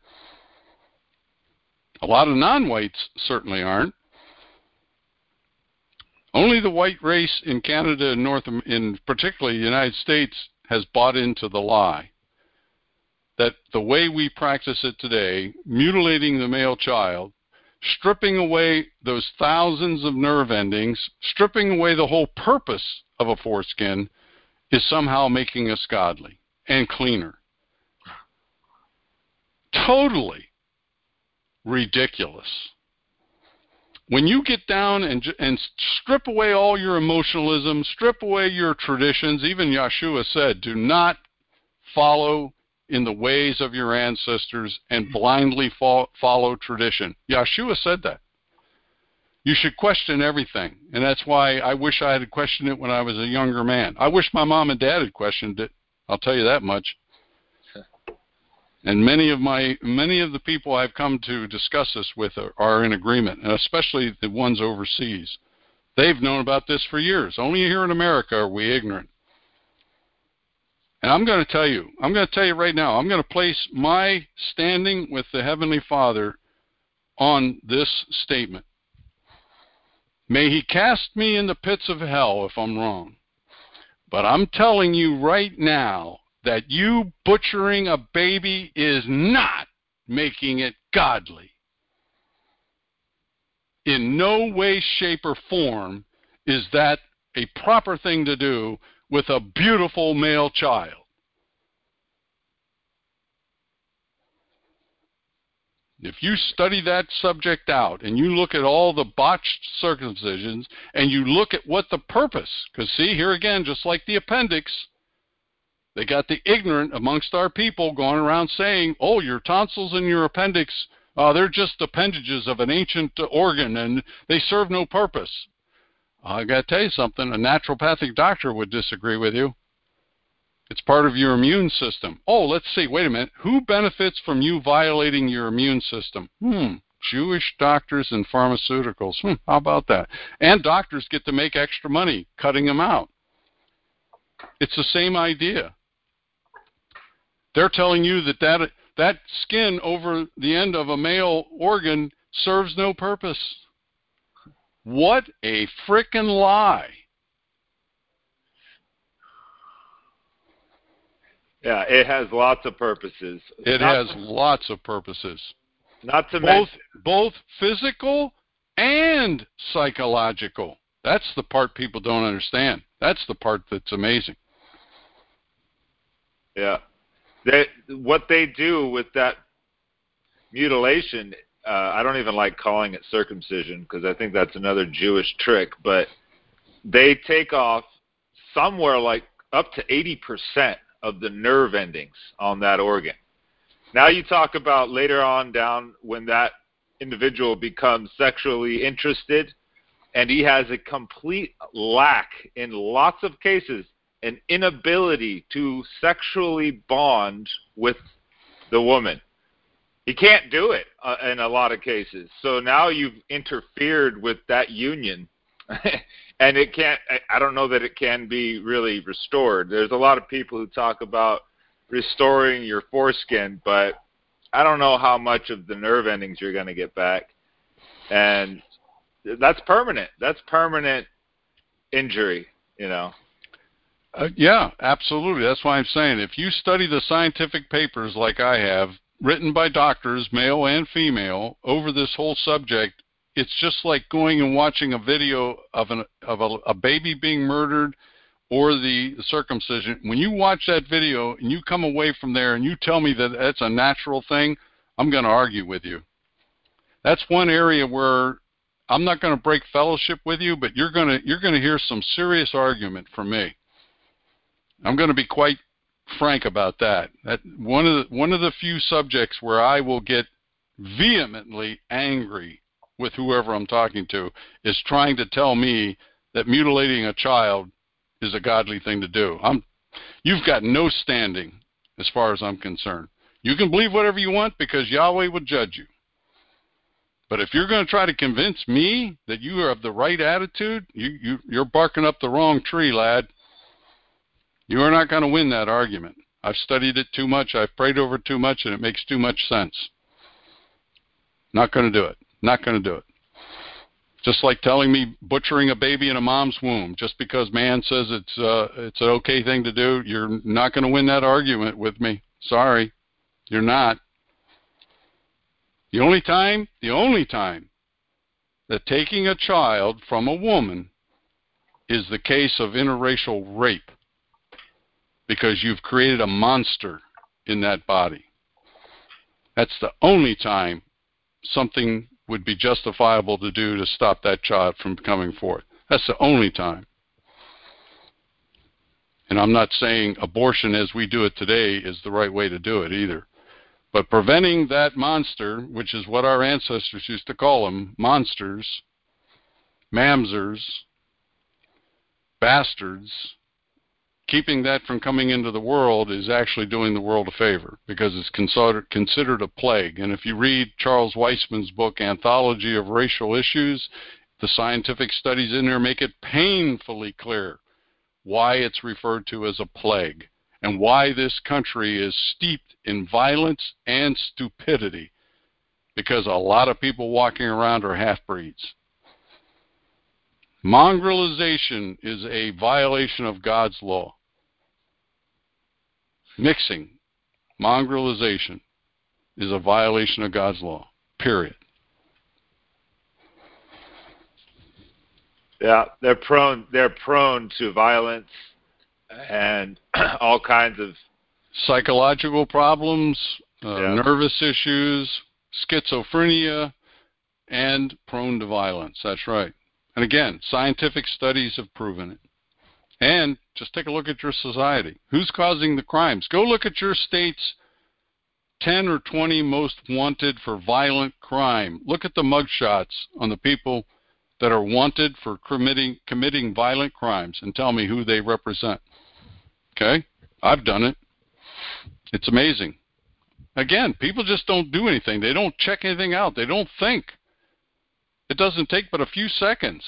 A lot of non-whites certainly aren't. Only the white race in Canada and North, in particularly the United States, has bought into the lie that the way we practice it today, mutilating the male child, stripping away those thousands of nerve endings, stripping away the whole purpose of a foreskin, is somehow making us godly and cleaner. Totally ridiculous. When you get down and, and strip away all your emotionalism, strip away your traditions, even Yeshua said, do not follow in the ways of your ancestors and blindly fo- follow tradition. Yeshua said that. You should question everything, and that's why I wish I had questioned it when I was a younger man. I wish my mom and dad had questioned it, I'll tell you that much. And many of my many of the people I've come to discuss this with are, are in agreement, and especially the ones overseas. They've known about this for years. Only here in America are we ignorant. And I'm going to tell you, I'm going to tell you right now, I'm going to place my standing with the Heavenly Father on this statement. May He cast me in the pits of hell if I'm wrong. But I'm telling you right now, that you butchering a baby is not making it godly. In no way, shape, or form is that a proper thing to do with a beautiful male child. If you study that subject out and you look at all the botched circumcisions and you look at what the purpose, because see, here again, just like the appendix, they got the ignorant amongst our people going around saying, oh, your tonsils and your appendix, uh, they're just appendages of an ancient uh, organ and they serve no purpose. I got to tell you something, a naturopathic doctor would disagree with you. It's part of your immune system. Oh, let's see. Wait a minute. Who benefits from you violating your immune system? Hmm. Jewish doctors and pharmaceuticals. Hmm. How about that? And doctors get to make extra money cutting them out. It's the same idea. They're telling you that that, that skin over the end of a male organ serves no purpose. What a frickin' lie. Yeah, it has lots of purposes. It not has to, lots of purposes. Not to both, mention both physical and psychological. That's the part people don't understand. That's the part that's amazing. Yeah. They, what they do with that mutilation, uh, I don't even like calling it circumcision because I think that's another Jewish trick, but they take off somewhere like up to eighty percent of the nerve endings on that organ. Now you talk about later on down when that individual becomes sexually interested and he has a complete lack, in lots of cases, an inability to sexually bond with the woman. He can't do it uh, in a lot of cases. So now you've interfered with that union. And it can't, I don't know that it can be really restored. There's a lot of people who talk about restoring your foreskin, but I don't know how much of the nerve endings you're going to get back. And that's permanent. That's permanent injury, you know. Uh, yeah, absolutely. That's why I'm saying if you study the scientific papers like I have, written by doctors, male and female, over this whole subject, it's just like going and watching a video of an of a, a baby being murdered or the, the circumcision. When you watch that video and you come away from there and you tell me that that's a natural thing, I'm going to argue with you. That's one area where I'm not going to break fellowship with you, but you're going to you're going to hear some serious argument from me. I'm going to be quite frank about that. That one of the, one of the few subjects where I will get vehemently angry with whoever I'm talking to is trying to tell me that mutilating a child is a godly thing to do. I'm, you've got no standing as far as I'm concerned. You can believe whatever you want because Yahweh will judge you. But if you're going to try to convince me that you have the right attitude, you, you, you're barking up the wrong tree, lad. You are not going to win that argument. I've studied it too much, I've prayed over it too much, and it makes too much sense. Not going to do it. Not going to do it. Just like telling me butchering a baby in a mom's womb, just because man says it's uh, it's an okay thing to do, you're not going to win that argument with me. Sorry, you're not. The only time, the only time that taking a child from a woman is the case of interracial rape, because you've created a monster in that body. That's the only time something would be justifiable to do to stop that child from coming forth. That's the only time. And I'm not saying abortion as we do it today is the right way to do it either. But preventing that monster, which is what our ancestors used to call them, monsters, mamzers, bastards, keeping that from coming into the world is actually doing the world a favor because it's considered, considered a plague. And if you read Charles Weissman's book, Anthology of Racial Issues, the scientific studies in there make it painfully clear why it's referred to as a plague and why this country is steeped in violence and stupidity because a lot of people walking around are half-breeds. Mongrelization is a violation of God's law. Mixing, mongrelization, is a violation of God's law, period. Yeah, they're prone they're prone to violence and all kinds of psychological problems, uh, yeah. nervous issues, schizophrenia, and prone to violence. That's right. And again, scientific studies have proven it. And just take a look at your society. Who's causing the crimes? Go look at your state's ten or twenty most wanted for violent crime. Look at the mugshots on the people that are wanted for committing, committing violent crimes and tell me who they represent. Okay? I've done it. It's amazing. Again, people just don't do anything. They don't check anything out. They don't think. It doesn't take but a few seconds.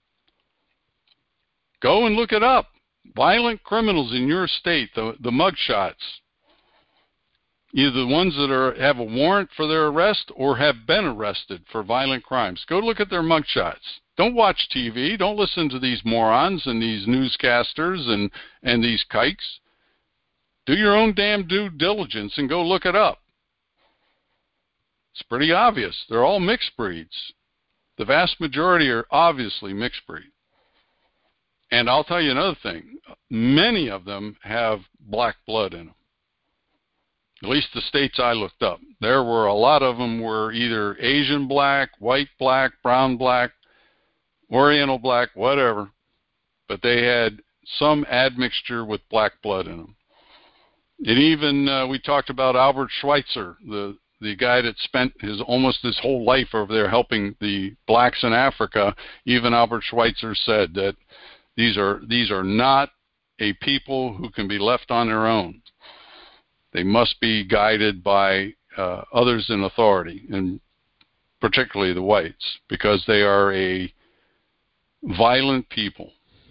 Go and look it up. Violent criminals in your state, the, the mugshots. Either the ones that are have a warrant for their arrest or have been arrested for violent crimes. Go look at their mugshots. Don't watch T V. Don't listen to these morons and these newscasters and, and these kikes. Do your own damn due diligence and go look it up. It's pretty obvious. They're all mixed breeds. The vast majority are obviously mixed breed. And I'll tell you another thing. Many of them have black blood in them. At least the states I looked up. There were a lot of them were either Asian black, white black, brown black, Oriental black, whatever. But they had some admixture with black blood in them. And even, uh, we talked about Albert Schweitzer, the the guy that spent his almost his whole life over there helping the blacks in Africa. Even Albert Schweitzer said that these are these are not a people who can be left on their own. They must be guided by uh, others in authority, and particularly the whites, because they are a violent people.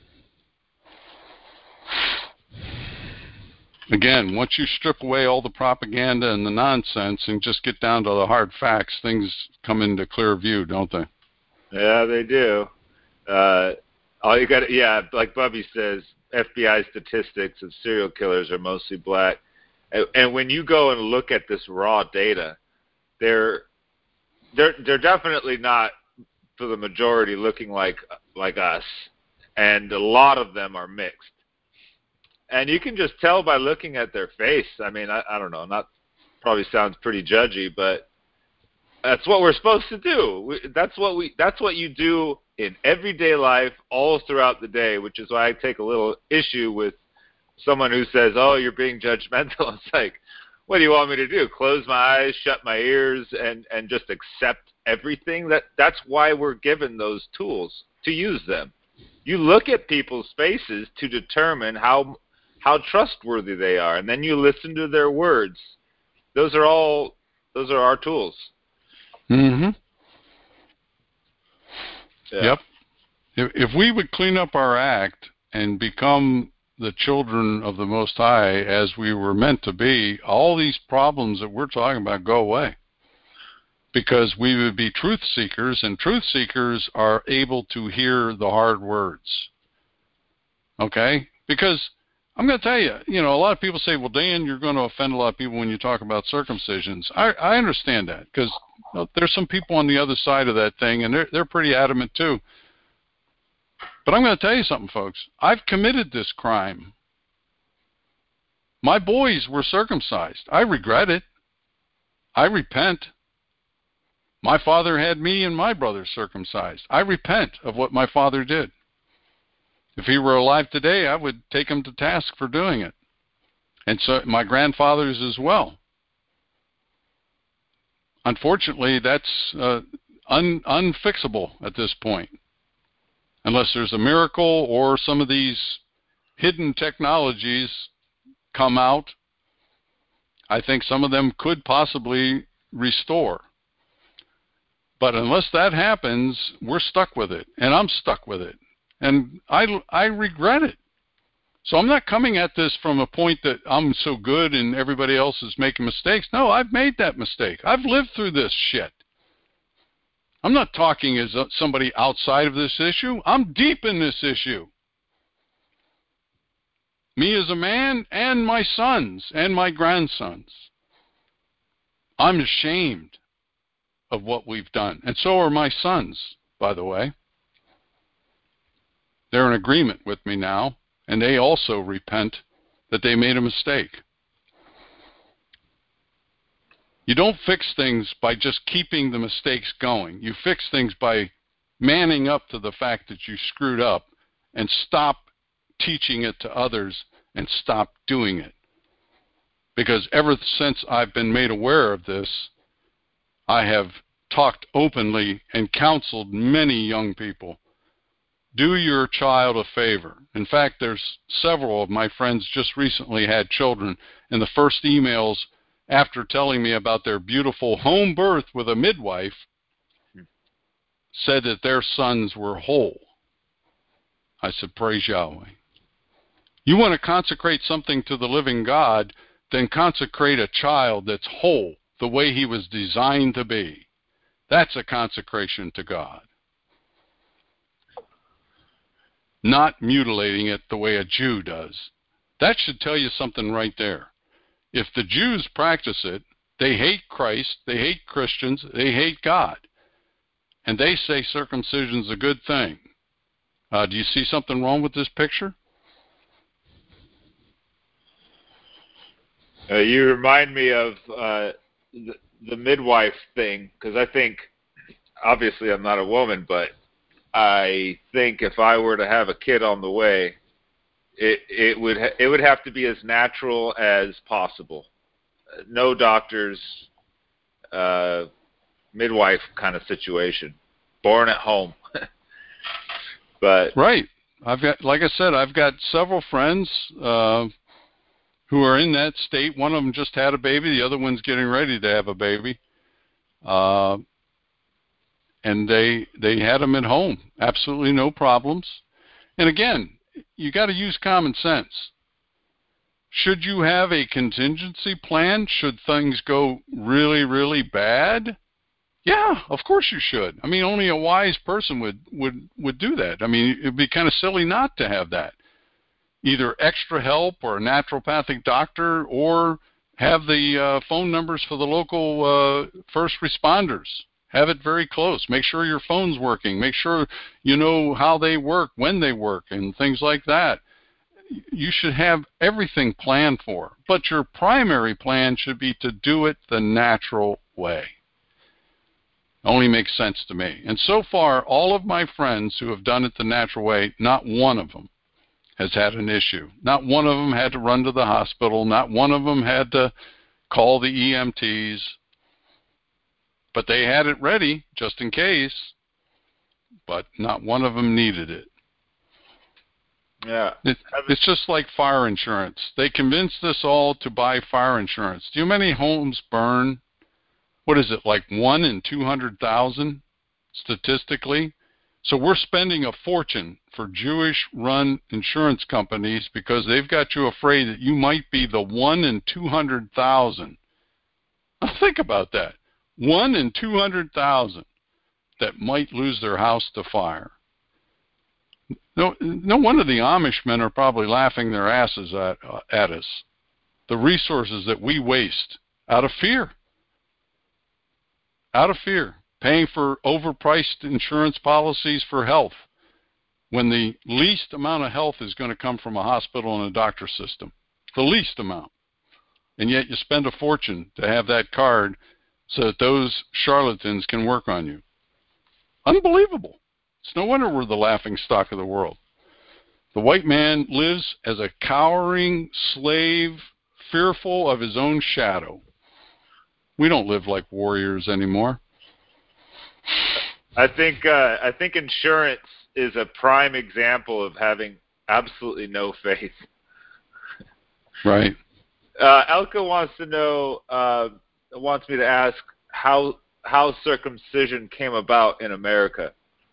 Again, once you strip away all the propaganda and the nonsense and just get down to the hard facts, things come into clear view, don't they? Yeah, they do. Uh, all you got, yeah, like Bubby says, F B I statistics of serial killers are mostly black. And, and when you go and look at this raw data, they're they're they're definitely not, for the majority, looking like like us, and a lot of them are mixed. And you can just tell by looking at their face. I mean, I, I don't know, not probably sounds pretty judgy, but that's what we're supposed to do. We, that's what we. That's what you do in everyday life, all throughout the day. Which is why I take a little issue with someone who says, "Oh, you're being judgmental." It's like, what do you want me to do? Close my eyes, shut my ears, and and just accept everything? That that's why we're given those tools to use them. You look at people's faces to determine how. how trustworthy they are, and then you listen to their words. Those are all, those are our tools. Mm-hmm. Yeah. Yep. If, if we would clean up our act and become the children of the Most High as we were meant to be, all these problems that we're talking about go away. Because we would be truth seekers, and truth seekers are able to hear the hard words. Okay? Because I'm going to tell you, you know, a lot of people say, well, Dan, you're going to offend a lot of people when you talk about circumcisions. I, I understand that, because you know, there's some people on the other side of that thing, and they're, they're pretty adamant too. But I'm going to tell you something, folks. I've committed this crime. My boys were circumcised. I regret it. I repent. My father had me and my brothers circumcised. I repent of what my father did. If he were alive today, I would take him to task for doing it. And so my grandfathers as well. Unfortunately, that's uh, un, unfixable at this point. Unless there's a miracle or some of these hidden technologies come out, I think some of them could possibly restore. But unless that happens, we're stuck with it. And I'm stuck with it. And I, I regret it. So I'm not coming at this from a point that I'm so good and everybody else is making mistakes. No, I've made that mistake. I've lived through this shit. I'm not talking as somebody outside of this issue. I'm deep in this issue. Me as a man and my sons and my grandsons. I'm ashamed of what we've done. And so are my sons, by the way. They're in agreement with me now, and they also repent that they made a mistake. You don't fix things by just keeping the mistakes going. You fix things by manning up to the fact that you screwed up and stop teaching it to others and stop doing it. Because ever since I've been made aware of this, I have talked openly and counseled many young people. Do your child a favor. In fact, there's several of my friends just recently had children, and the first emails after telling me about their beautiful home birth with a midwife said that their sons were whole. I said, praise Yahweh. You want to consecrate something to the living God, then consecrate a child that's whole the way he was designed to be. That's a consecration to God. Not mutilating it the way a Jew does. That should tell you something right there. If the Jews practice it, they hate Christ, they hate Christians, they hate God. And they say circumcision's a good thing. Uh, do you see something wrong with this picture? Uh, you remind me of uh, the, the midwife thing, because I think, obviously I'm not a woman, but I think if I were to have a kid on the way, it it would ha- it would have to be as natural as possible. Uh, no doctors, uh, midwife kind of situation, born at home. But right, I've got, like I said, I've got several friends uh, who are in that state. One of them just had a baby. The other one's getting ready to have a baby. Uh, and they they had them at home. Absolutely no problems. And again, you got to use common sense. Should you have a contingency plan should things go really, really bad? Yeah, of course you should. I mean, only a wise person would, would, would do that. I mean, it would be kind of silly not to have that. Either extra help or a naturopathic doctor, or have the uh, phone numbers for the local uh, first responders. Have it very close. Make sure your phone's working. Make sure you know how they work, when they work, and things like that. You should have everything planned for. But your primary plan should be to do it the natural way. Only makes sense to me. And so far, all of my friends who have done it the natural way, not one of them has had an issue. Not one of them had to run to the hospital. Not one of them had to call the E M Ts. But they had it ready just in case. But not one of them needed it. yeah, It, it's just like fire insurance. They convinced us all to buy fire insurance. Do you know how many homes burn? What is it, like one in two hundred thousand statistically? So we're spending a fortune for Jewish-run insurance companies because they've got you afraid that you might be the one in two hundred thousand. Now think about that. One in two hundred thousand that might lose their house to fire. No, no wonder the Amish men are probably laughing their asses at, uh, at us. The resources that we waste out of fear. Out of fear. Paying for overpriced insurance policies for health when the least amount of health is going to come from a hospital and a doctor system. The least amount. And yet you spend a fortune to have that card so that those charlatans can work on you. Unbelievable. It's no wonder we're the laughing stock of the world. The white man lives as a cowering slave, fearful of his own shadow. We don't live like warriors anymore. I think uh, I think insurance is a prime example of having absolutely no faith. Right. Uh, Elka wants to know, uh, wants me to ask how how circumcision came about in America.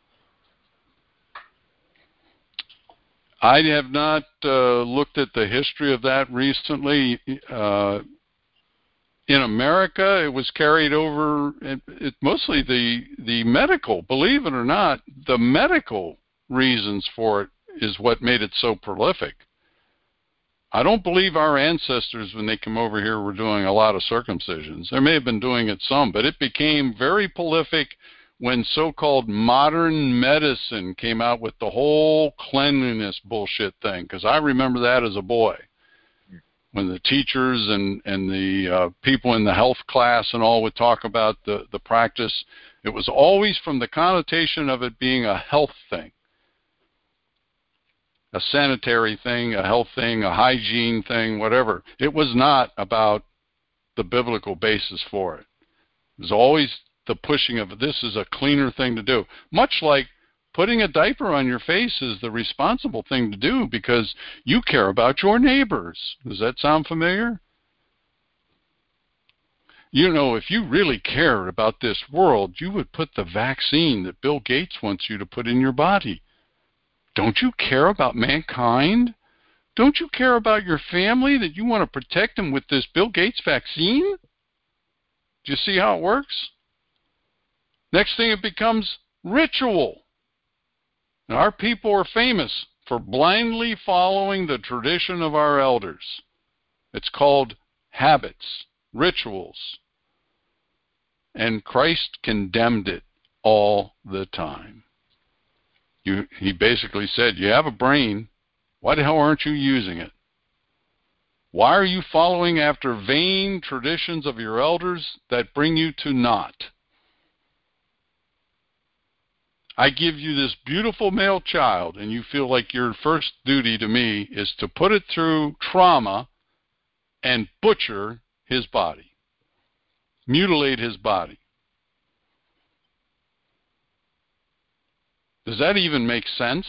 I have not uh, looked at the history of that recently. Uh, in America, it was carried over, it, it, mostly the, the medical, believe it or not, the medical reasons for it is what made it so prolific. I don't believe our ancestors, when they came over here, were doing a lot of circumcisions. They may have been doing it some, but it became very prolific when so-called modern medicine came out with the whole cleanliness bullshit thing, because I remember that as a boy. when the teachers and, and the uh, people in the health class and all would talk about the, the practice, it was always from the connotation of it being a health thing, a sanitary thing, a health thing, a hygiene thing, whatever. It was not about the biblical basis for it. It was always the pushing of this is a cleaner thing to do. Much like putting a diaper on your face is the responsible thing to do because you care about your neighbors. Does that sound familiar? You know, if you really cared about this world, you would put the vaccine that Bill Gates wants you to put in your body. Don't you care about mankind? Don't you care about your family that you want to protect them with this Bill Gates vaccine? Do you see how it works? Next thing, it becomes ritual. And our people are famous for blindly following the tradition of our elders. It's called habits, rituals. And Christ condemned it all the time. You, he basically said, you have a brain. Why the hell aren't you using it? Why are you following after vain traditions of your elders that bring you to naught? I give you this beautiful male child, and you feel like your first duty to me is to put it through trauma and butcher his body, mutilate his body. Does that even make sense?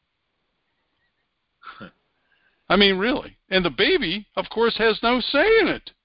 I mean, really. And the baby, of course, has no say in it.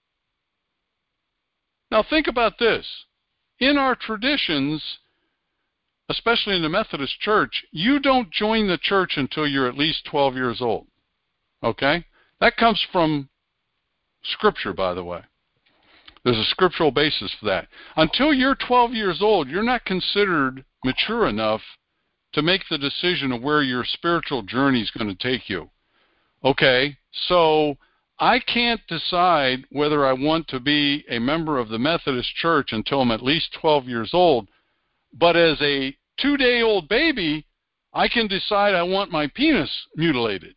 Now think about this. In our traditions, especially in the Methodist Church, you don't join the church until you're at least twelve years old. Okay? That comes from Scripture, by the way. There's a scriptural basis for that. Until you're twelve years old, you're not considered mature enough to make the decision of where your spiritual journey is going to take you. Okay, so I can't decide whether I want to be a member of the Methodist Church until I'm at least twelve years old, but as a two-day-old baby, I can decide I want my penis mutilated.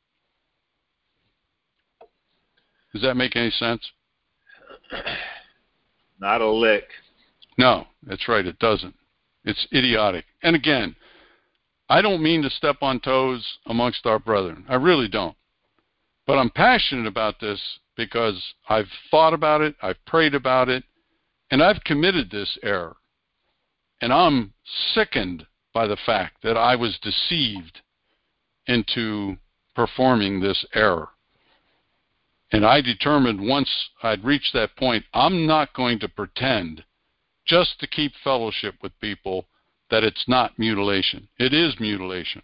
Does that make any sense? Not a lick. No, that's right, it doesn't. It's idiotic. And again, I don't mean to step on toes amongst our brethren. I really don't. But I'm passionate about this because I've thought about it, I've prayed about it, and I've committed this error. And I'm sickened by the fact that I was deceived into performing this error. And I determined once I'd reached that point, I'm not going to pretend just to keep fellowship with people that it's not mutilation. It is mutilation.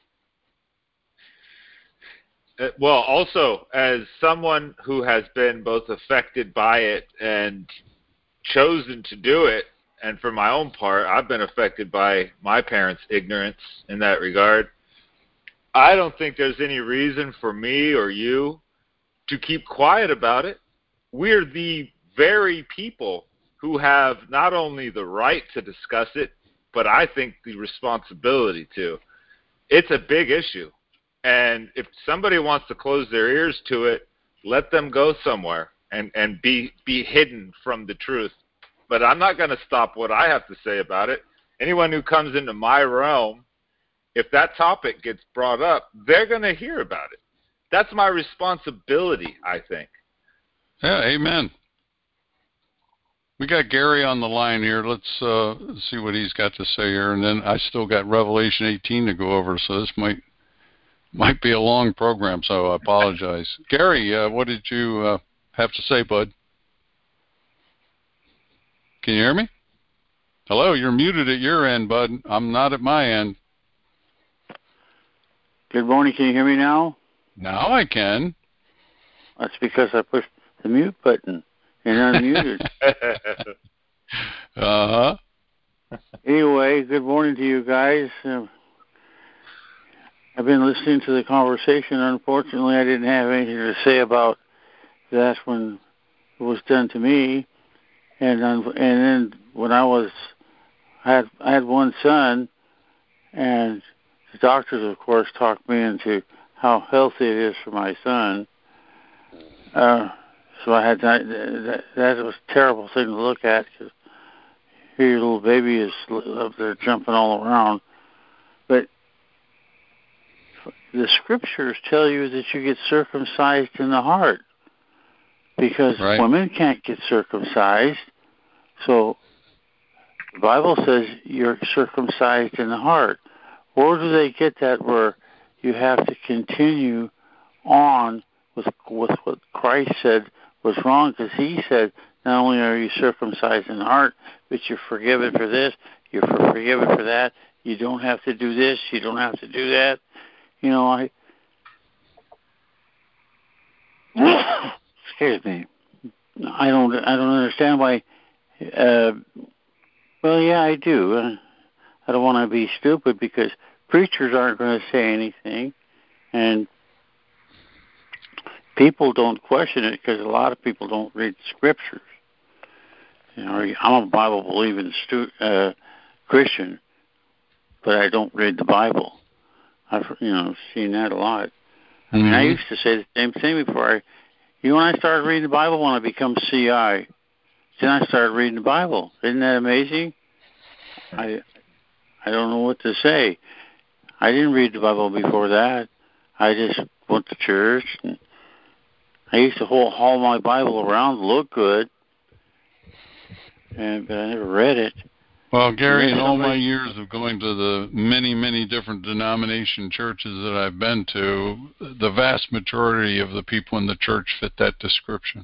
Uh, well, also, as someone who has been both affected by it and chosen to do it, and for my own part, I've been affected by my parents' ignorance in that regard, I don't think there's any reason for me or you to keep quiet about it. We're the very people who have not only the right to discuss it, but I think the responsibility to. It's a big issue. And if somebody wants to close their ears to it, let them go somewhere and, and be, be hidden from the truth. But I'm not going to stop what I have to say about it. Anyone who comes into my realm, if that topic gets brought up, they're going to hear about it. That's my responsibility, I think. Yeah, amen. We got Gary on the line here. Let's uh, see what he's got to say here. And then I still got Revelation eighteen to go over, so this might might be a long program, so I apologize. Gary, uh, what did you uh, have to say, bud? Can you hear me? Hello, you're muted at your end, bud. I'm not at my end. Good morning. Can you hear me now? Now I can. That's because I pushed the mute button and unmuted. uh-huh. Anyway, good morning to you guys. Uh, I've been listening to the conversation. Unfortunately, I didn't have anything to say about that when it was done to me. And and then when I was I had I had one son, and the doctors, of course, talked me into how healthy it is for my son. Uh, so I had that, that. That was a terrible thing to look at, because here your little baby is up there jumping all around. But the scriptures tell you that you get circumcised in the heart, because right. women can't get circumcised. So the Bible says you're circumcised in the heart. Where do they get that, where you have to continue on with with what Christ said was wrong? Because he said not only are you circumcised in the heart, but you're forgiven for this, you're forgiven for that. You don't have to do this, you don't have to do that. You know, I excuse me. I don't I don't understand why. Uh, well, yeah, I do. Uh, I don't want to be stupid, because preachers aren't going to say anything, and people don't question it, because a lot of people don't read scriptures. You know, I'm a Bible-believing stu- uh, Christian, but I don't read the Bible. I've, you know, seen that a lot. I mean, Mm-hmm. I used to say the same thing before I, you know, when I started reading the Bible, when I become C I, then I started reading the Bible. Isn't that amazing? I, I don't know what to say. I didn't read the Bible before that. I just went to church, and I used to haul, haul my Bible around, look good, and but I never read it. Well, Gary, in all my years of going to the many, many different denomination churches that I've been to, the vast majority of the people in the church fit that description.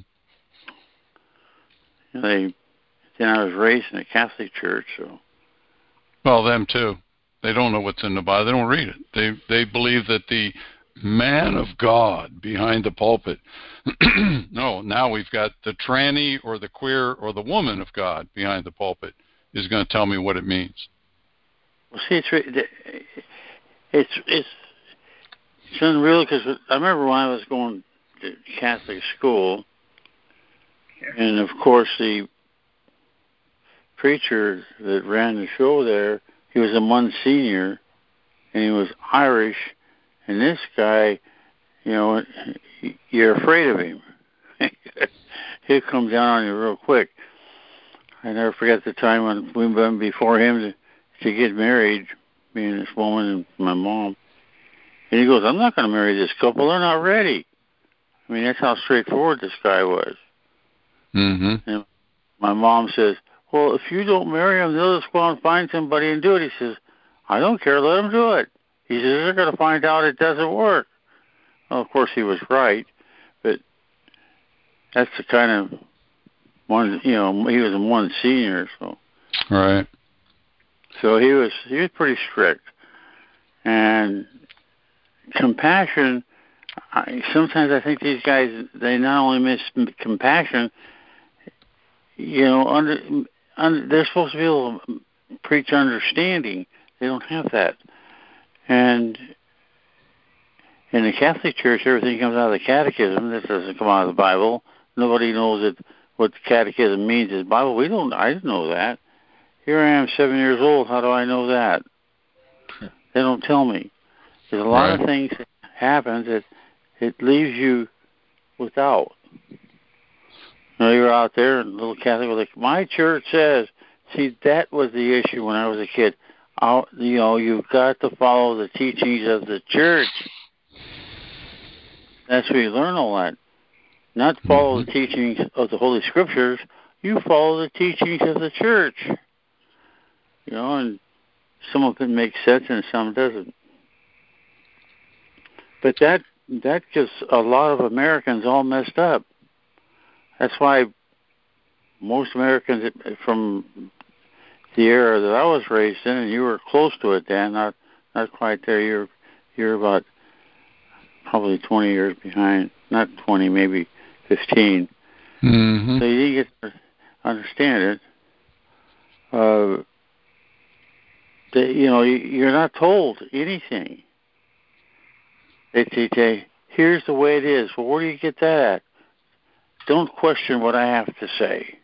They, then I was raised in a Catholic church, so. Well, them too. They don't know what's in the Bible. They don't read it. They they believe that the man of God behind the pulpit. No, now we've got the tranny or the queer or the woman of God behind the pulpit is going to tell me what it means. Well, see, it's it's it's, it's unreal, because I remember when I was going to Catholic school, and of course the preacher that ran the show there, he was a Monsignor, and he was Irish, and this guy, you know, you're afraid of him. He'll come down on you real quick. I never forget the time when we went before him to, to get married, me and this woman and my mom. And he goes, I'm not going to marry this couple. They're not ready. I mean, that's how straightforward this guy was. Mm-hmm. And my mom says, well, if you don't marry them, they'll just go out and find somebody and do it. He says, I don't care. Let them do it. He says, they're going to find out it doesn't work. Well, of course, he was right. But that's the kind of one, you know, he was a one senior, so. Right. So he was, he was pretty strict. And compassion, I, sometimes I think these guys, they not only miss compassion, you know, under, under they're supposed to be able to preach understanding. They don't have that. And in the Catholic Church, everything comes out of the catechism. This doesn't come out of the Bible. Nobody knows it, what the catechism means in the Bible. We don't, I didn't know that. Here I am, seven years old. How do I know that? They don't tell me. There's a lot right. of things that happen that it leaves you without. You know, you're out there and little Catholic was like, my church says, see, that was the issue when I was a kid. I'll, you know, you've got to follow the teachings of the church. That's where you learn all that. Not follow mm-hmm. the teachings of the Holy Scriptures. You follow the teachings of the church. You know, and some of it makes sense and some doesn't. But that that gets a lot of Americans all messed up. That's why most Americans from the era that I was raised in, and you were close to it, Dan, not not quite there. You're you're about probably twenty years behind. Not twenty, maybe fifteen. Mm-hmm. So you didn't get to understand it. Uh, that, you know, you're not told anything. They say, here's the way it is. Well, where do you get that at? Don't question what I have to say.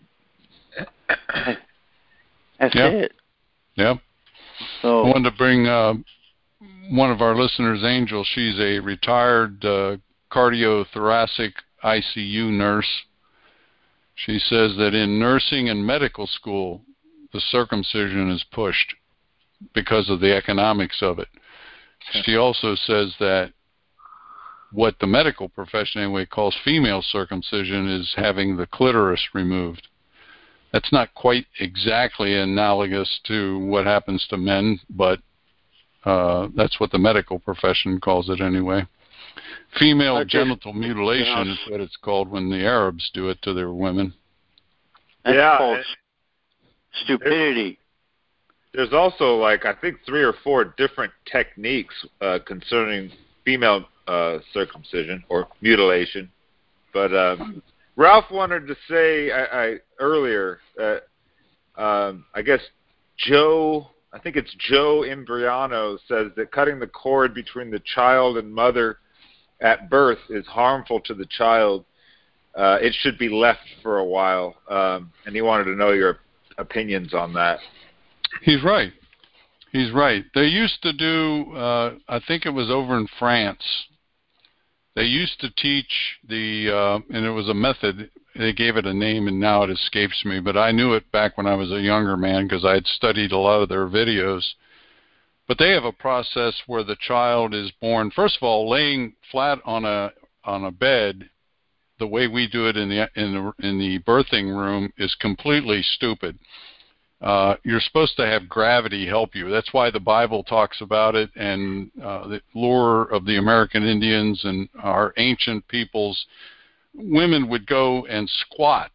That's yep. it. Yep. So, I wanted to bring uh, one of our listeners, Angel. She's a retired uh, cardiothoracic I C U nurse. She says that in nursing and medical school, the circumcision is pushed because of the economics of it. She also says that what the medical profession anyway calls female circumcision is having the clitoris removed. That's not quite exactly analogous to what happens to men, but uh, that's what the medical profession calls it anyway. Female okay. genital mutilation yeah. is what it's called when the Arabs do it to their women. That's yeah, called stupidity. There's, there's also, like, I think three or four different techniques uh, concerning female uh, circumcision or mutilation. But um, Ralph wanted to say I, I, earlier that um, I guess Joe, I think it's Joe Imbriano, says that cutting the cord between the child and mother at birth is harmful to the child. Uh, it should be left for a while, um, and he wanted to know your opinions on that. He's right. He's right. They used to do, uh, I think it was over in France, they used to teach the, uh, and it was a method, they gave it a name and now it escapes me, but I knew it back when I was a younger man because I had studied a lot of their videos. But they have a process where the child is born, first of all, laying flat on a on a bed. The way we do it in the in the in the birthing room is completely stupid. Uh, you're supposed to have gravity help you. That's why the Bible talks about it, and uh, the lore of the American Indians and our ancient peoples. Women would go and squat,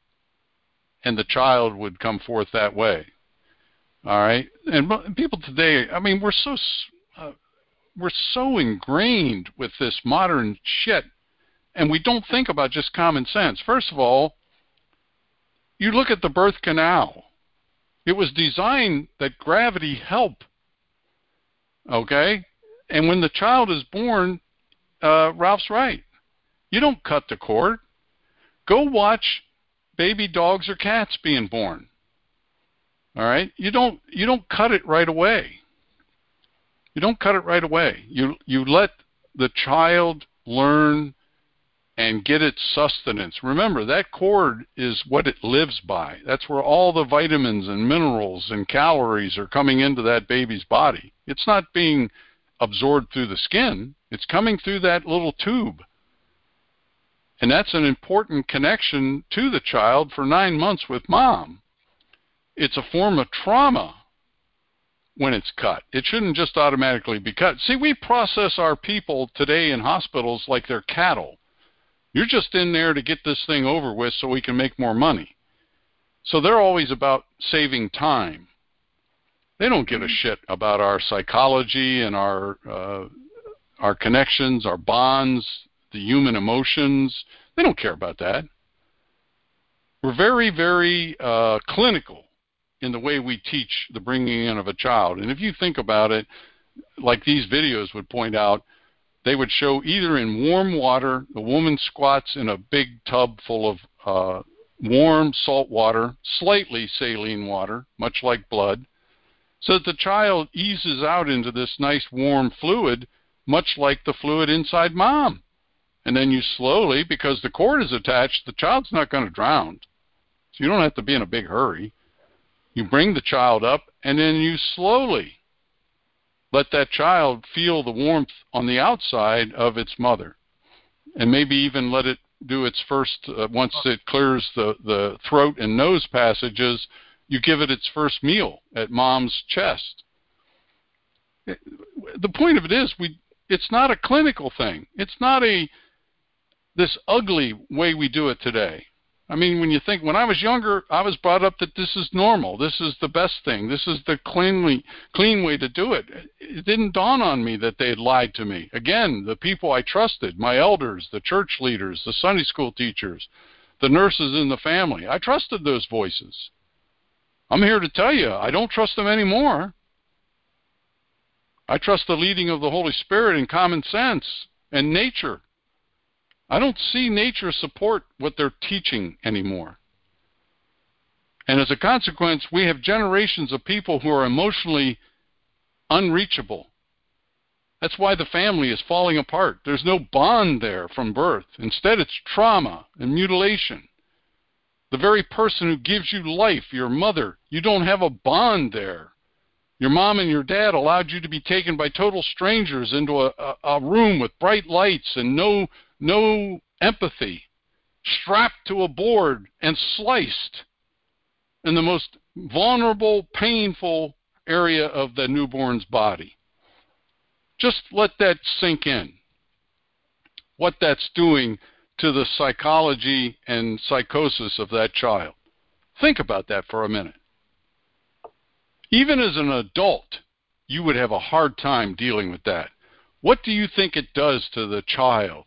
and the child would come forth that way. All right, and people today, I mean, we're so uh, we're so ingrained with this modern shit. And we don't think about just common sense. First of all, you look at the birth canal. It was designed that gravity help. Okay? And when the child is born, uh, Ralph's right. You don't cut the cord. Go watch baby dogs or cats being born. All right? You don't you don't cut it right away. You don't cut it right away. You you let the child learn and get its sustenance. Remember, that cord is what it lives by. That's where all the vitamins and minerals and calories are coming into that baby's body. It's not being absorbed through the skin. It's coming through that little tube. And that's an important connection to the child for nine months with mom. It's a form of trauma when it's cut. It shouldn't just automatically be cut. See, we process our people today in hospitals like they're cattle. You're just in there to get this thing over with so we can make more money. So they're always about saving time. They don't give a shit about our psychology and our uh, our connections, our bonds, the human emotions. They don't care about that. We're very, very uh, clinical in the way we teach the bringing in of a child. And if you think about it, like these videos would point out, they would show either in warm water, the woman squats in a big tub full of uh, warm salt water, slightly saline water, much like blood, so that the child eases out into this nice warm fluid, much like the fluid inside mom. And then you slowly, because the cord is attached, the child's not going to drown. So you don't have to be in a big hurry. You bring the child up, and then you slowly let that child feel the warmth on the outside of its mother, and maybe even let it do its first, uh, once it clears the, the throat and nose passages, you give it its first meal at mom's chest. The point of it is, we it's not a clinical thing. It's not a this ugly way we do it today. I mean, when you think, when I was younger, I was brought up that this is normal. This is the best thing. This is the cleanly, clean way to do it. It didn't dawn on me that they had lied to me. Again, the people I trusted, my elders, the church leaders, the Sunday school teachers, the nurses in the family. I trusted those voices. I'm here to tell you, I don't trust them anymore. I trust the leading of the Holy Spirit and common sense and nature. I don't see nature support what they're teaching anymore. And as a consequence, we have generations of people who are emotionally unreachable. That's why the family is falling apart. There's no bond there from birth. Instead, it's trauma and mutilation. The very person who gives you life, your mother, you don't have a bond there. Your mom and your dad allowed you to be taken by total strangers into a, a, a room with bright lights and no, no empathy, strapped to a board and sliced in the most vulnerable, painful area of the newborn's body. Just let that sink in, what that's doing to the psychology and psychosis of that child. Think about that for a minute. Even as an adult, you would have a hard time dealing with that. What do you think it does to the child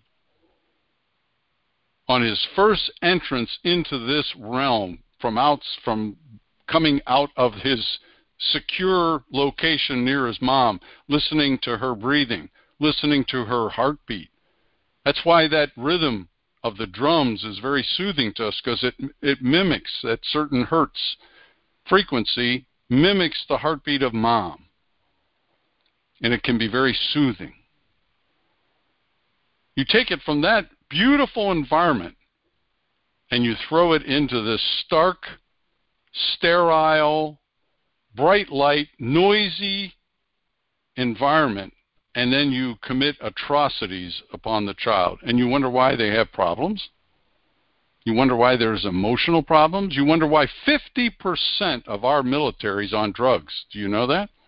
on his first entrance into this realm from out, from coming out of his secure location near his mom, listening to her breathing, listening to her heartbeat? That's why that rhythm of the drums is very soothing to us, because it, it mimics that certain hertz frequency, mimics the heartbeat of mom. And it can be very soothing. You take it from that beautiful environment and you throw it into this stark, sterile, bright light, noisy environment, and then you commit atrocities upon the child. And you wonder why they have problems. You wonder why there's emotional problems. You wonder why fifty percent of our military is on drugs. Do you know that?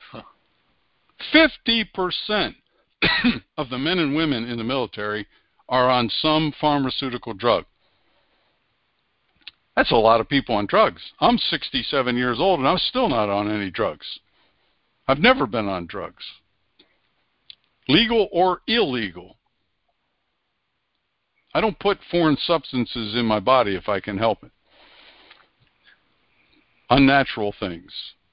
fifty percent of the men and women in the military are on some pharmaceutical drug. That's a lot of people on drugs. I'm sixty-seven years old and I'm still not on any drugs. I've never been on drugs, legal or illegal. I don't put foreign substances in my body if I can help it. Unnatural things.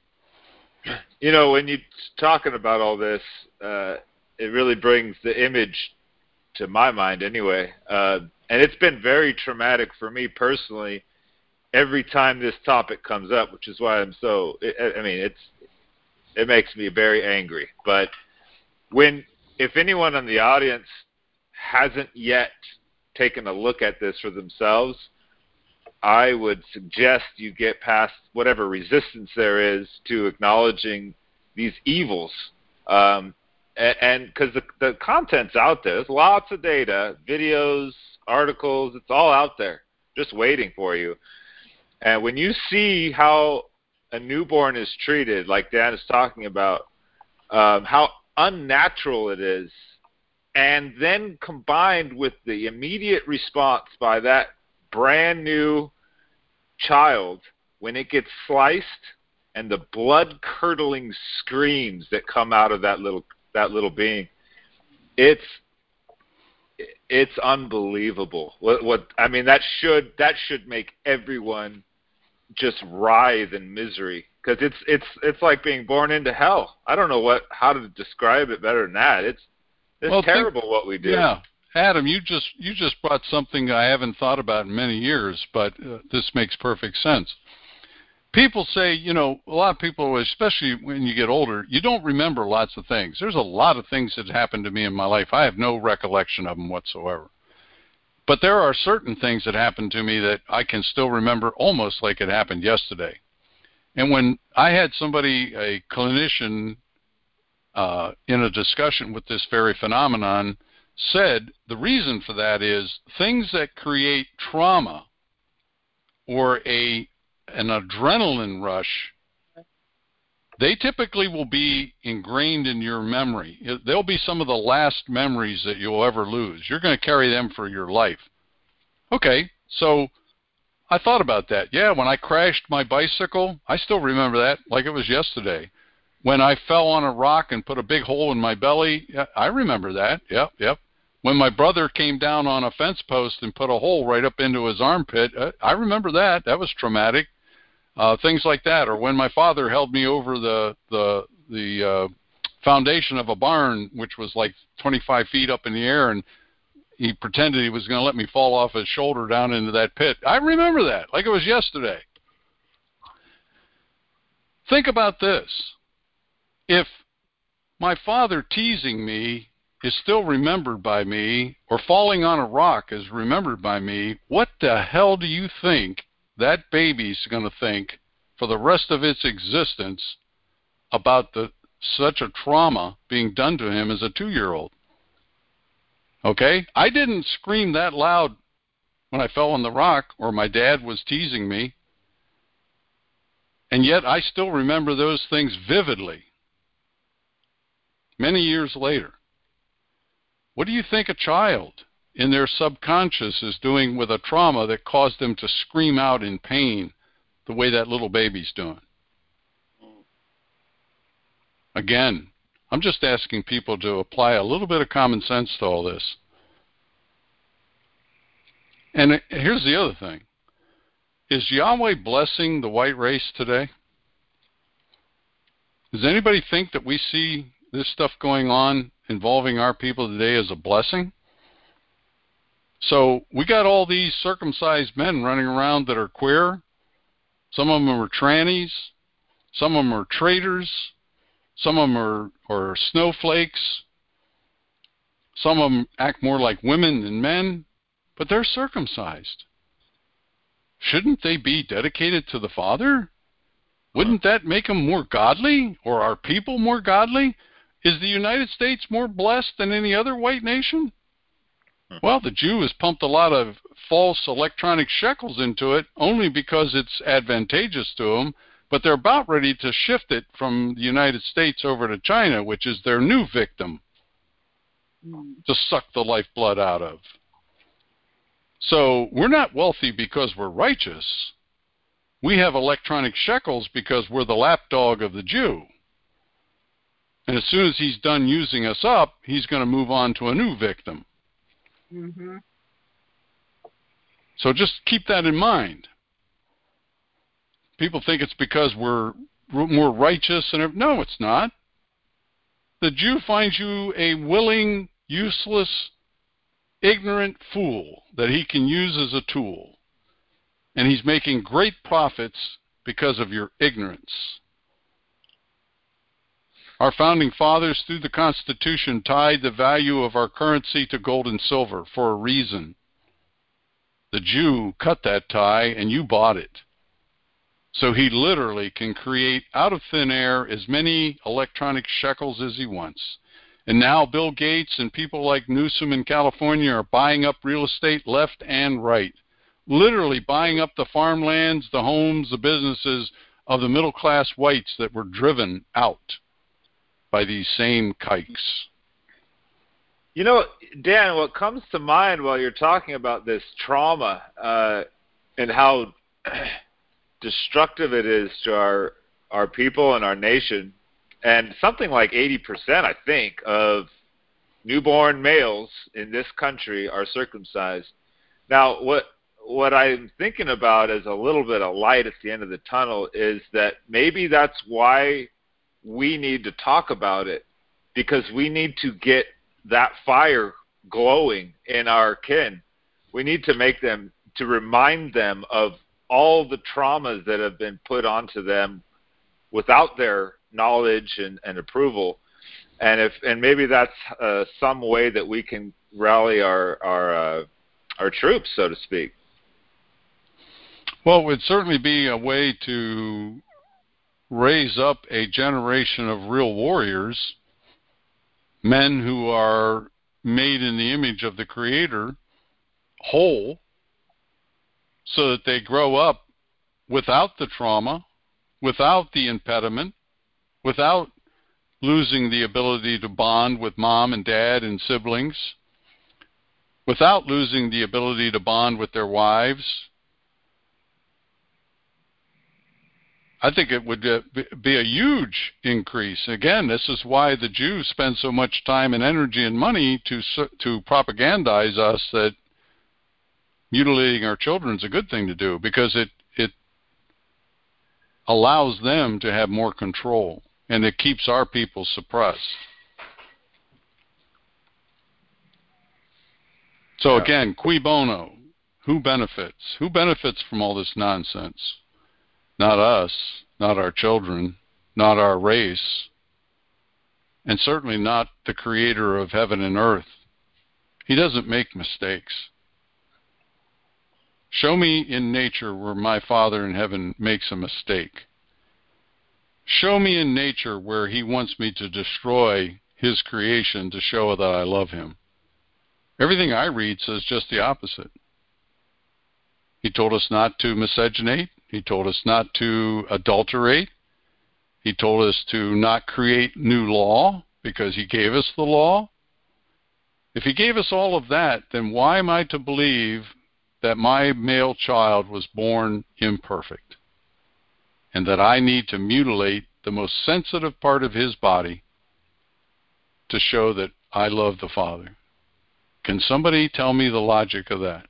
You know, when you're talking about all this, uh, it really brings the image to my mind anyway. Uh, and it's been very traumatic for me personally every time this topic comes up, which is why I'm so, I mean, it's, it makes me very angry. But when, if anyone in the audience hasn't yet taken a look at this for themselves, I would suggest you get past whatever resistance there is to acknowledging these evils. Um, and because the, the content's out there. There's lots of data, videos, articles, it's all out there just waiting for you. And when you see how a newborn is treated, like Dan is talking about, um, how unnatural it is, and then combined with the immediate response by that brand new child when it gets sliced and the blood-curdling screams that come out of that little that little being, it's it's unbelievable. What, what I mean, that should that should make everyone just writhe in misery, because it's it's it's like being born into hell. I don't know what how to describe it better than that. It's It's well, terrible think, what we do. Yeah. Adam, you just you just brought something I haven't thought about in many years, but uh, this makes perfect sense. People say, you know, a lot of people, especially when you get older, you don't remember lots of things. There's a lot of things that happened to me in my life. I have no recollection of them whatsoever. But there are certain things that happened to me that I can still remember almost like it happened yesterday. And when I had somebody, a clinician, Uh, in a discussion with this very phenomenon, said the reason for that is things that create trauma or a an adrenaline rush, they typically will be ingrained in your memory. They'll be some of the last memories that you'll ever lose. You're going to carry them for your life. Okay, so I thought about that. Yeah, when I crashed my bicycle, I still remember that like it was yesterday. When I fell on a rock and put a big hole in my belly, I remember that. Yep, yep. When my brother came down on a fence post and put a hole right up into his armpit, I remember that. That was traumatic. Uh, things like that. Or when my father held me over the the the uh, foundation of a barn, which was like twenty-five feet up in the air, and he pretended he was going to let me fall off his shoulder down into that pit. I remember that like it was yesterday. Think about this. If my father teasing me is still remembered by me, or falling on a rock is remembered by me, what the hell do you think that baby's going to think for the rest of its existence about the such a trauma being done to him as a two-year-old? Okay? I didn't scream that loud when I fell on the rock or my dad was teasing me, and yet I still remember those things vividly many years later. What do you think a child in their subconscious is doing with a trauma that caused them to scream out in pain the way that little baby's doing? Again, I'm just asking people to apply a little bit of common sense to all this. And here's the other thing. Is Yahweh blessing the white race today? Does anybody think that we see this stuff going on involving our people today as a blessing? So we got all these circumcised men running around that are queer. Some of them are trannies. Some of them are traitors. Some of them are, are snowflakes. Some of them act more like women than men, but they're circumcised. Shouldn't they be dedicated to the Father? Wouldn't that make them more godly, or our people more godly? Is the United States more blessed than any other white nation? Well, the Jew has pumped a lot of false electronic shekels into it only because it's advantageous to them, but they're about ready to shift it from the United States over to China, which is their new victim to suck the lifeblood out of. So we're not wealthy because we're righteous. We have electronic shekels because we're the lapdog of the Jew. And as soon as he's done using us up, he's going to move on to a new victim. Mm-hmm. So just keep that in mind. People think it's because we're more righteous. and No, it's not. The Jew finds you a willing, useless, ignorant fool that he can use as a tool. And he's making great profits because of your ignorance. Our founding fathers, through the Constitution, tied the value of our currency to gold and silver for a reason. The Jew cut that tie, and you bought it. So he literally can create out of thin air as many electronic shekels as he wants. And now Bill Gates and people like Newsom in California are buying up real estate left and right. Literally buying up the farmlands, the homes, the businesses of the middle-class whites that were driven out by these same kikes. You know, Dan, what comes to mind while you're talking about this trauma uh, and how destructive it is to our our people and our nation, and something like eighty percent, I think, of newborn males in this country are circumcised. Now, what what I'm thinking about as a little bit of light at the end of the tunnel is that maybe that's why we need to talk about it, because we need to get that fire glowing in our kin. We need to make them, to remind them of all the traumas that have been put onto them without their knowledge and, and approval. And if and maybe that's uh, some way that we can rally our our uh, our troops, so to speak. Well, it would certainly be a way to raise up a generation of real warriors, men who are made in the image of the Creator, whole, so that they grow up without the trauma, without the impediment, without losing the ability to bond with mom and dad and siblings, without losing the ability to bond with their wives. I think it would uh, be a huge increase. Again, this is why the Jews spend so much time and energy and money to to propagandize us that mutilating our children is a good thing to do, because it, it allows them to have more control, and it keeps our people suppressed. So Yeah. again, cui bono? Who benefits? Who benefits from all this nonsense? Not us, not our children, not our race. and certainly not the creator of heaven and earth. He doesn't make mistakes. Show me in nature where my Father in heaven makes a mistake. Show me in nature where he wants me to destroy his creation to show that I love him. Everything I read says just the opposite. He told us not to miscegenate. He told us not to adulterate. He told us to not create new law because he gave us the law. If he gave us all of that, then why am I to believe that my male child was born imperfect and that I need to mutilate the most sensitive part of his body to show that I love the Father? Can somebody tell me the logic of that?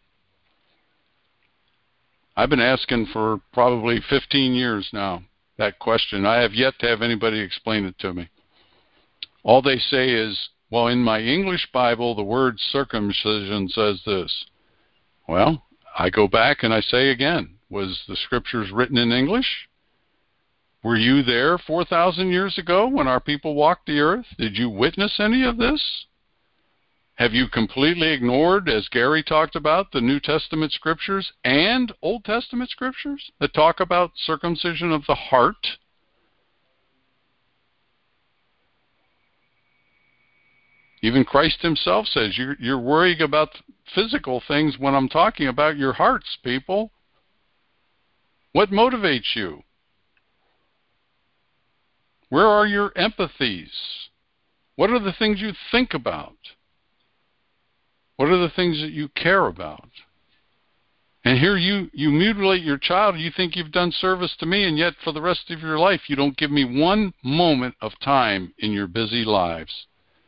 I've been asking for probably fifteen years now that question. I have yet to have anybody explain it to me. All they say is, well, in my English Bible, the word circumcision says this. Well, I go back and I say again, was the scriptures written in English? Were you there four thousand years ago when our people walked the earth? Did you witness any of this? Have you completely ignored, as Gary talked about, the New Testament scriptures and Old Testament scriptures that talk about circumcision of the heart? Even Christ himself says, you're, you're worrying about physical things when I'm talking about your hearts, people. What motivates you? Where are your empathies? What are the things you think about? What are the things that you care about? And here you, you mutilate your child. You think you've done service to me, and yet for the rest of your life, you don't give me one moment of time in your busy lives.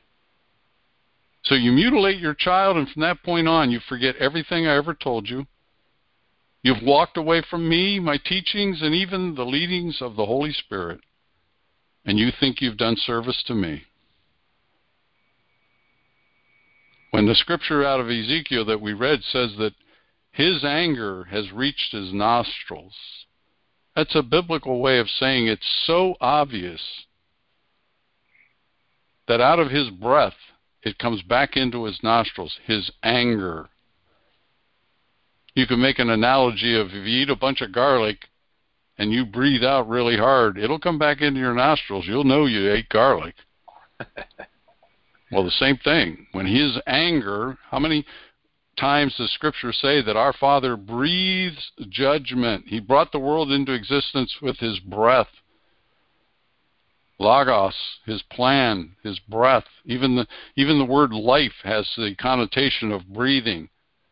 So you mutilate your child, and from that point on, you forget everything I ever told you. You've walked away from me, my teachings, and even the leadings of the Holy Spirit. And you think you've done service to me. When the scripture out of Ezekiel that we read says that his anger has reached his nostrils, that's a biblical way of saying it's so obvious that out of his breath it comes back into his nostrils, his anger. You can make an analogy of if you eat a bunch of garlic and you breathe out really hard, it'll come back into your nostrils. You'll know you ate garlic. Well, the same thing. When his anger, how many times does Scripture say that our Father breathes judgment? He brought the world into existence with his breath. Logos, his plan, his breath. Even the, even the word life has the connotation of breathing.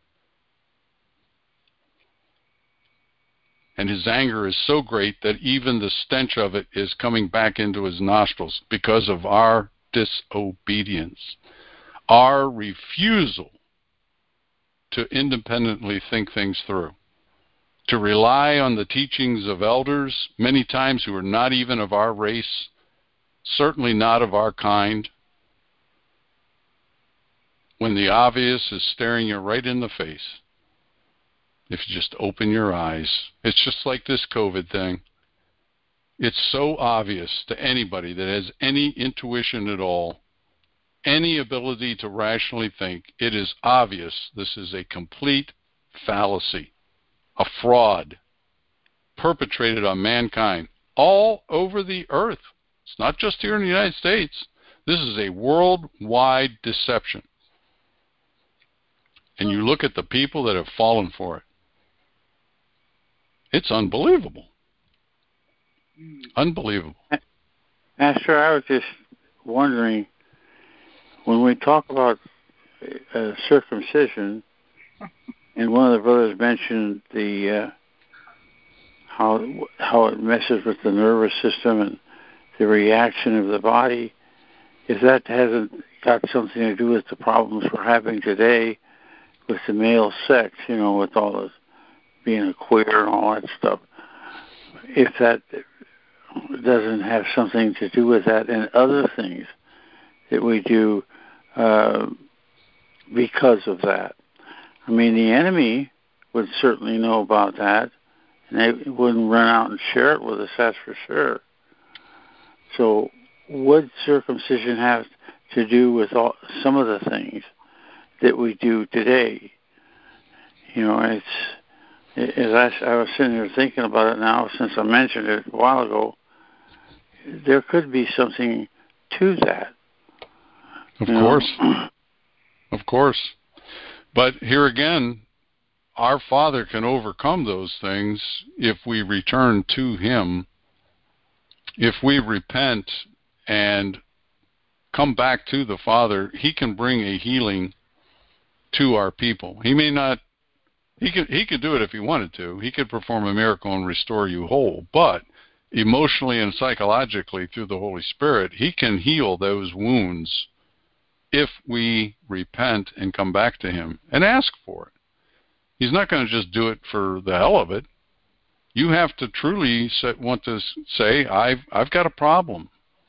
And his anger is so great that even the stench of it is coming back into his nostrils because of our disobedience, our refusal to independently think things through, to rely on the teachings of elders, many times who are not even of our race, certainly not of our kind, when the obvious is staring you right in the face. If you just open your eyes, it's just like this COVID thing. It's so obvious to anybody that has any intuition at all, any ability to rationally think. It is obvious this is a complete fallacy, a fraud perpetrated on mankind all over the earth. It's not just here in the United States. This is a worldwide deception. And you look at the people that have fallen for it. It's unbelievable. Unbelievable. Master, I was just wondering, when we talk about uh, circumcision, and one of the brothers mentioned the uh, how how it messes with the nervous system and the reaction of the body, if that hasn't got something to do with the problems we're having today with the male sex, you know, with all this being a queer and all that stuff, if that doesn't have something to do with that and other things that we do uh, because of that. I mean, the enemy would certainly know about that, and they wouldn't run out and share it with us, that's for sure. So would circumcision have to do with all, some of the things that we do today? You know, it's as I, I was sitting here thinking about it now, since I mentioned it a while ago, there could be something to that. Of course. Of course. But here again, our Father can overcome those things if we return to Him. If we repent and come back to the Father, He can bring a healing to our people. He may not, he could, he could do it if He wanted to. He could perform a miracle and restore you whole. But emotionally and psychologically, through the Holy Spirit, He can heal those wounds if we repent and come back to Him and ask for it. He's not going to just do it for the hell of it. You have to truly say, want to say, I've I've got a problem.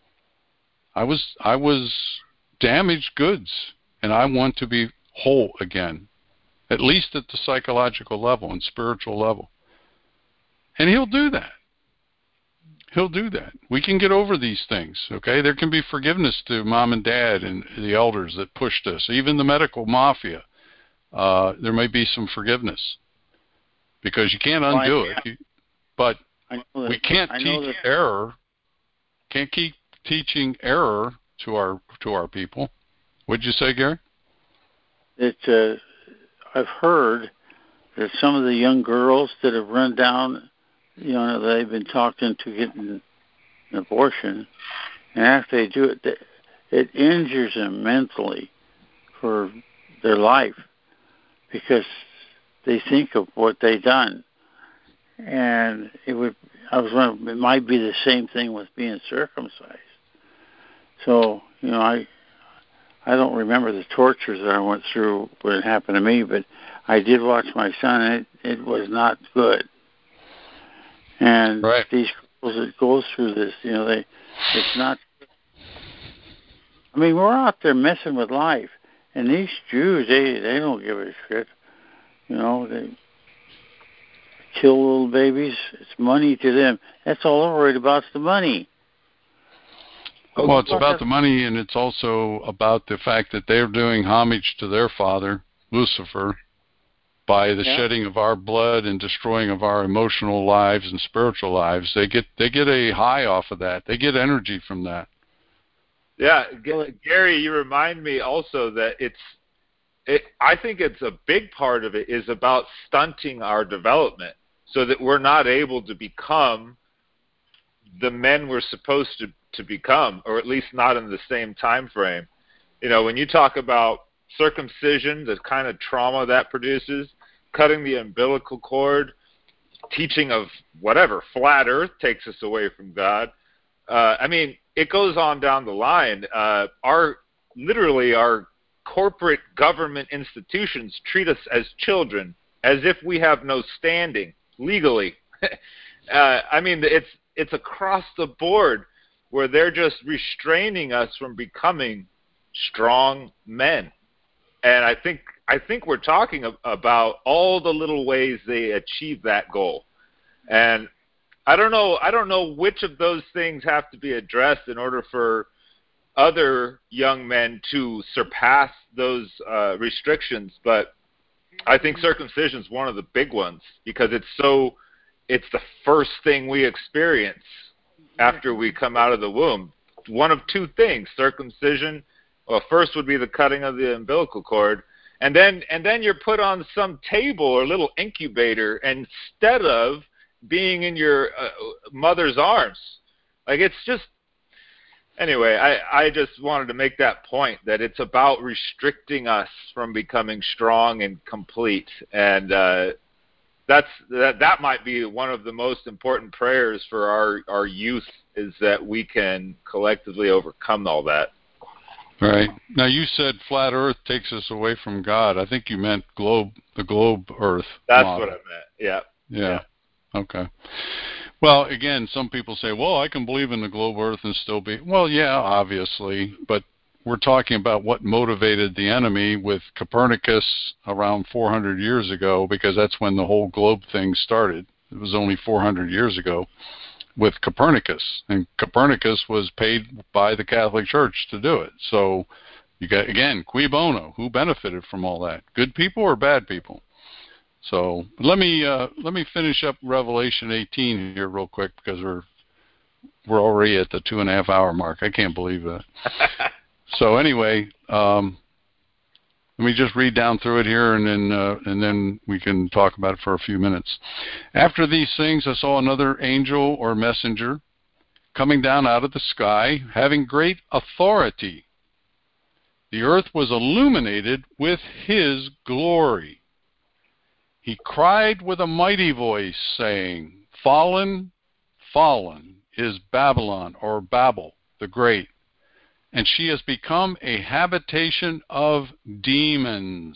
I was I was damaged goods, and I want to be whole again, at least at the psychological level and spiritual level. And He'll do that. He'll do that. We can get over these things, okay? There can be forgiveness to mom and dad and the elders that pushed us, even the medical mafia. Uh, there may be some forgiveness because you can't undo well, it. You, but we can't teach error. Can't keep teaching error to our to our people. What'd you say, Gary? It. Uh, I've heard that some of the young girls that have run down, you know, they've been talked into getting an abortion, and after they do it, it injures them mentally for their life because they think of what they've done. And it would, I was wondering, it might be the same thing with being circumcised. So, you know, I, I don't remember the tortures that I went through when it happened to me, but I did watch my son, and it, it was not good. And right. These girls that go through this, you know, they, it's not. I mean, we're out there messing with life, and these Jews, they they don't give a shit. You know, they kill little babies. It's money to them. That's all they're worried about is the money. Well, it's about the money, and it's also about the fact that they're doing homage to their father, Lucifer, by the yeah. shedding of our blood and destroying of our emotional lives and spiritual lives. They get they get a high off of that. They get energy from that. Yeah, G- Gary, you remind me also that it's. It, I think it's a big part of it is about stunting our development so that we're not able to become the men we're supposed to, to become, or at least not in the same time frame. You know, when you talk about circumcision, the kind of trauma that produces, cutting the umbilical cord, teaching of whatever, flat earth takes us away from God. Uh, I mean, it goes on down the line. Uh, our literally our corporate government institutions treat us as children, as if we have no standing legally. uh, I mean, it's it's across the board where they're just restraining us from becoming strong men. And I think I think we're talking about all the little ways they achieve that goal. And I don't know I don't know which of those things have to be addressed in order for other young men to surpass those uh, restrictions, but I think circumcision is one of the big ones because it's so it's the first thing we experience after we come out of the womb. One of two things: circumcision. Well, first would be the cutting of the umbilical cord, and then and then you're put on some table or little incubator, and instead of being in your uh, mother's arms, like it's just. Anyway, I, I just wanted to make that point that it's about restricting us from becoming strong and complete, and uh, that's that. That might be one of the most important prayers for our, our youth is that we can collectively overcome all that. Right. Now you said flat Earth takes us away from God. I think you meant globe, the globe Earth. That's model. what I meant. Yeah. Yeah. yeah. Okay. Well, again, some people say, well, I can believe in the globe Earth and still be... Well, yeah, obviously, but we're talking about what motivated the enemy with Copernicus around four hundred years ago, because that's when the whole globe thing started. It was only four hundred years ago. with Copernicus, and Copernicus was paid by the Catholic Church to do it. So you got, again, cui bono, who benefited from all that? Good people or bad people? So let me uh, let me finish up Revelation eighteen here real quick, because we're we're already at the two and a half hour mark. I can't believe that. So anyway, um, let me just read down through it here, and then uh, and then we can talk about it for a few minutes. After these things, I saw another angel or messenger coming down out of the sky, having great authority. The earth was illuminated with his glory. He cried with a mighty voice, saying, Fallen, fallen is Babylon, or Babel the Great, and she has become a habitation of demons,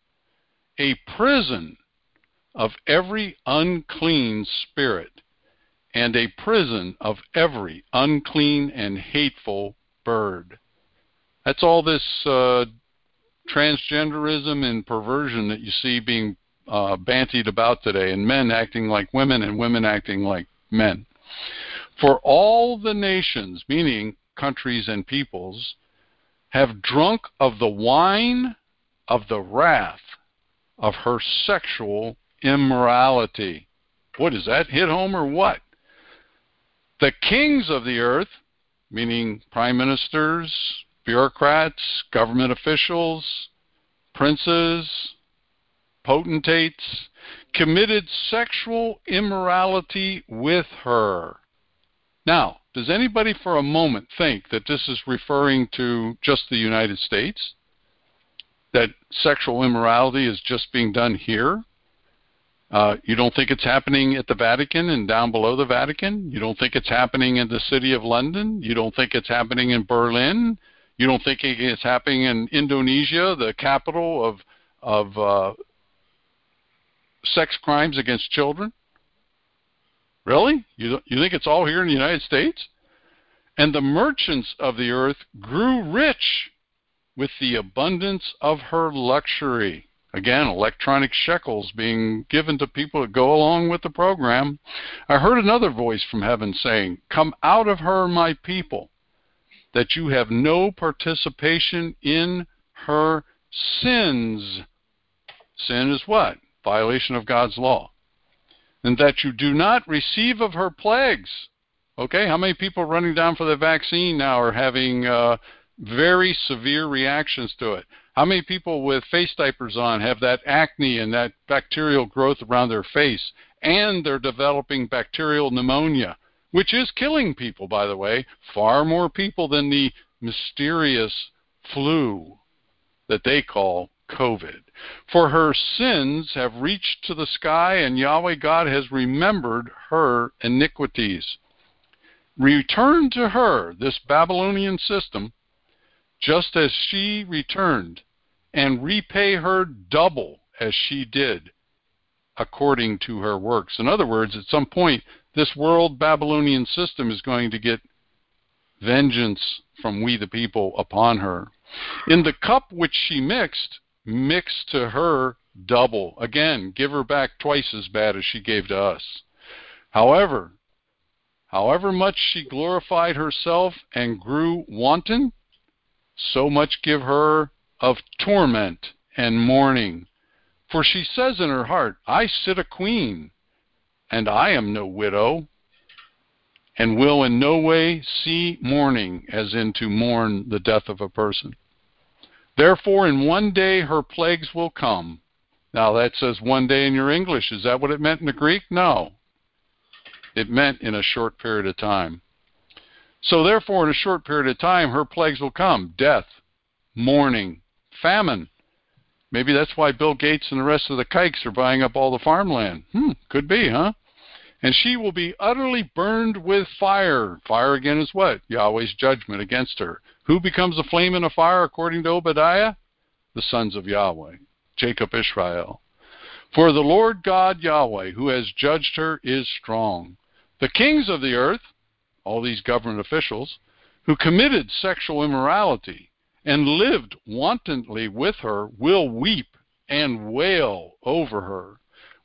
a prison of every unclean spirit, and a prison of every unclean and hateful bird. That's all this uh, transgenderism and perversion that you see being uh, bantied about today, and men acting like women and women acting like men. For all the nations, meaning countries and peoples, have drunk of the wine of the wrath of her sexual immorality. What is that? Hit home or what? The kings of the earth, meaning prime ministers, bureaucrats, government officials, princes, potentates, committed sexual immorality with her. Now, does anybody for a moment think that this is referring to just the United States? That sexual immorality is just being done here? Uh, you don't think it's happening at the Vatican and down below the Vatican? You don't think it's happening in the city of London? You don't think it's happening in Berlin? You don't think it's happening in Indonesia, the capital of of uh, sex crimes against children? Really? You you think it's all here in the United States? And the merchants of the earth grew rich with the abundance of her luxury. Again, electronic shekels being given to people that go along with the program. I heard another voice from heaven saying, Come out of her, my people, that you have no participation in her sins. Sin is what? Violation of God's law. And that you do not receive of her plagues. Okay, how many people running down for the vaccine now are having uh, very severe reactions to it? How many people with face diapers on have that acne and that bacterial growth around their face, and they're developing bacterial pneumonia, which is killing people, by the way, far more people than the mysterious flu that they call COVID. For her sins have reached to the sky, and Yahweh God has remembered her iniquities. Return to her, this Babylonian system, just as she returned, and repay her double as she did, according to her works. In other words, at some point, this world Babylonian system is going to get vengeance from we the people upon her. In the cup which she mixed, mix to her double. Again, give her back twice as bad as she gave to us. However, however much she glorified herself and grew wanton, so much give her of torment and mourning. For she says in her heart, I sit a queen, and I am no widow, and will in no way see mourning, as in to mourn the death of a person. Therefore, in one day her plagues will come. Now that says one day in your English. Is that what it meant in the Greek? No. It meant in a short period of time. So therefore, in a short period of time, her plagues will come. Death, mourning, famine. Maybe that's why Bill Gates and the rest of the kikes are buying up all the farmland. Hmm, could be, huh? And she will be utterly burned with fire. Fire again is what? Yahweh's judgment against her. Who becomes a flame in a fire according to Obadiah? The sons of Yahweh, Jacob, Israel. For the Lord God Yahweh, who has judged her, is strong. The kings of the earth, all these government officials, who committed sexual immorality and lived wantonly with her, will weep and wail over her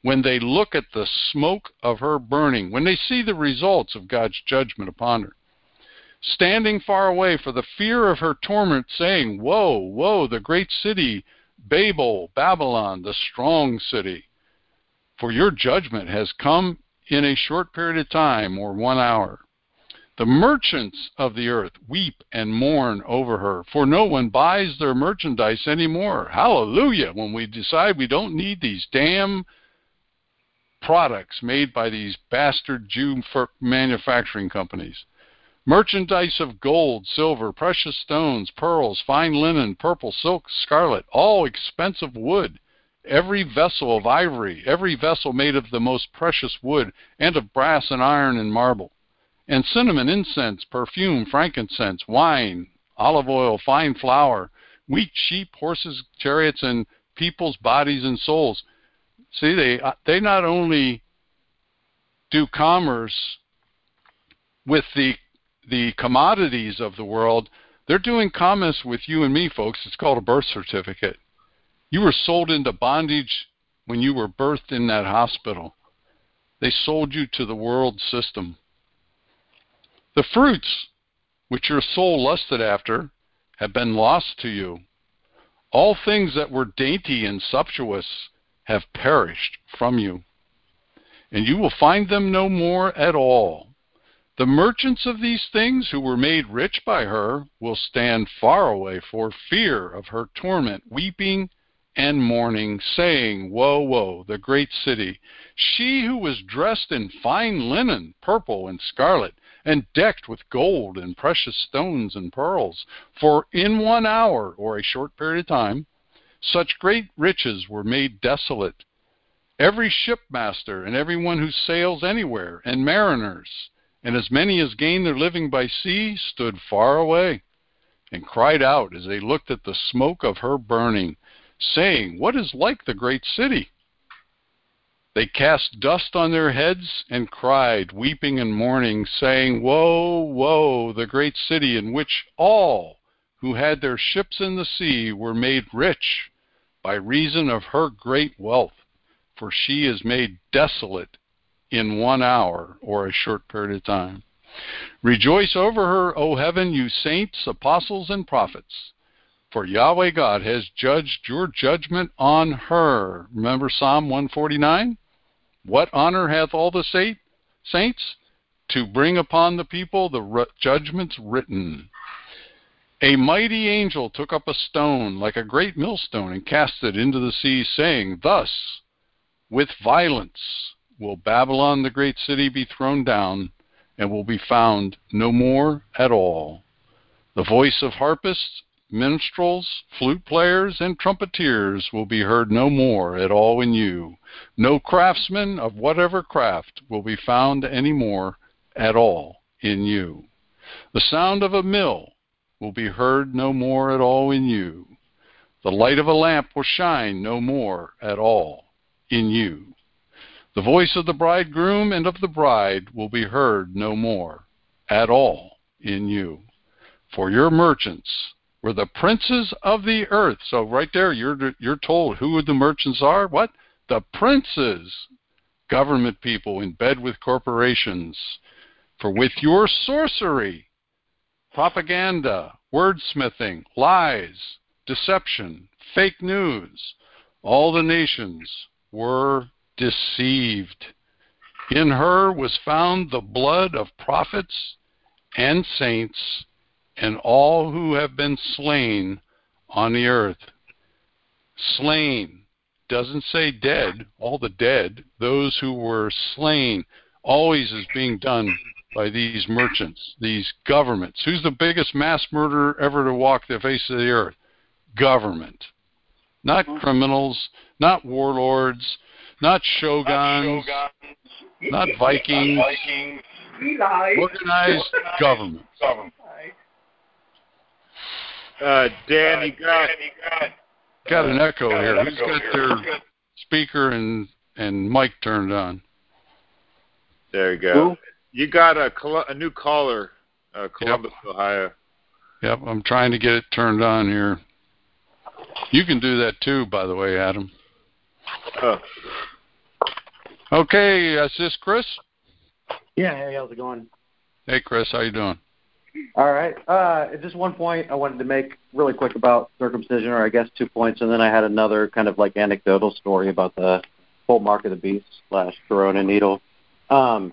when they look at the smoke of her burning, when they see the results of God's judgment upon her. Standing far away for the fear of her torment, saying, Woe, woe, the great city, Babel, Babylon, the strong city. For your judgment has come in a short period of time, or one hour. The merchants of the earth weep and mourn over her, for no one buys their merchandise anymore. Hallelujah, when we decide we don't need these damn products made by these bastard Jew manufacturing companies. Merchandise of gold, silver, precious stones, pearls, fine linen, purple, silk, scarlet, all expensive wood, every vessel of ivory, every vessel made of the most precious wood, and of brass and iron and marble, and cinnamon, incense, perfume, frankincense, wine, olive oil, fine flour, wheat, sheep, horses, chariots, and people's bodies and souls. See, they they not only do commerce with the the commodities of the world, they're doing commerce with you and me, folks. It's called a birth certificate. You were sold into bondage when you were birthed in that hospital. They sold you to the world system. The fruits which your soul lusted after have been lost to you. All things that were dainty and sumptuous have perished from you, and you will find them no more at all. The merchants of these things who were made rich by her will stand far away for fear of her torment, weeping and mourning, saying, Woe, woe, the great city, she who was dressed in fine linen, purple and scarlet, and decked with gold and precious stones and pearls. For in one hour, or a short period of time, such great riches were made desolate. Every shipmaster and everyone who sails anywhere, and mariners, and as many as gain their living by sea, stood far away and cried out as they looked at the smoke of her burning, saying, What is like the great city? They cast dust on their heads and cried, weeping and mourning, saying, Woe, woe, the great city in which all who had their ships in the sea were made rich by reason of her great wealth, for she is made desolate in one hour, or a short period of time. Rejoice over her, O heaven, you saints, apostles, and prophets, for Yahweh God has judged your judgment on her. Remember Psalm one forty-nine? What honor hath all the saints? To bring upon the people the judgments written. A mighty angel took up a stone like a great millstone and cast it into the sea, saying, Thus, with violence, will Babylon the great city be thrown down, and will be found no more at all. The voice of harpists, minstrels, flute players, and trumpeters will be heard no more at all in you. No craftsman of whatever craft will be found any more at all in you. The sound of a mill will be heard no more at all in you. The light of a lamp will shine no more at all in you. The voice of the bridegroom and of the bride will be heard no more at all in you. For your merchants were the princes of the earth. So right there, you're you're told who the merchants are. What? The princes, government people in bed with corporations. For with your sorcery, propaganda, wordsmithing, lies, deception, fake news, all the nations were deceived. In her was found the blood of prophets and saints and all who have been slain on the earth. Slain doesn't say dead, all the dead, those who were slain, always is being done by these merchants, these governments. Who's the biggest mass murderer ever to walk the face of the earth? Government. Not criminals, not warlords, not shoguns, not Vikings, organized government. Uh, Dan, you got, got an echo here. Who's got their speaker and, and mic turned on? There you go. You got a, a new caller, uh, Columbus, yep. Ohio. Yep, I'm trying to get it turned on here. You can do that too, by the way, Adam. Oh. Okay, is this Chris? Yeah, hey, how's it going? Hey, Chris, how you doing? All right. Uh, just one point I wanted to make really quick about circumcision, or I guess two points, and then I had another kind of like anecdotal story about the whole mark of the beast slash corona needle. Um,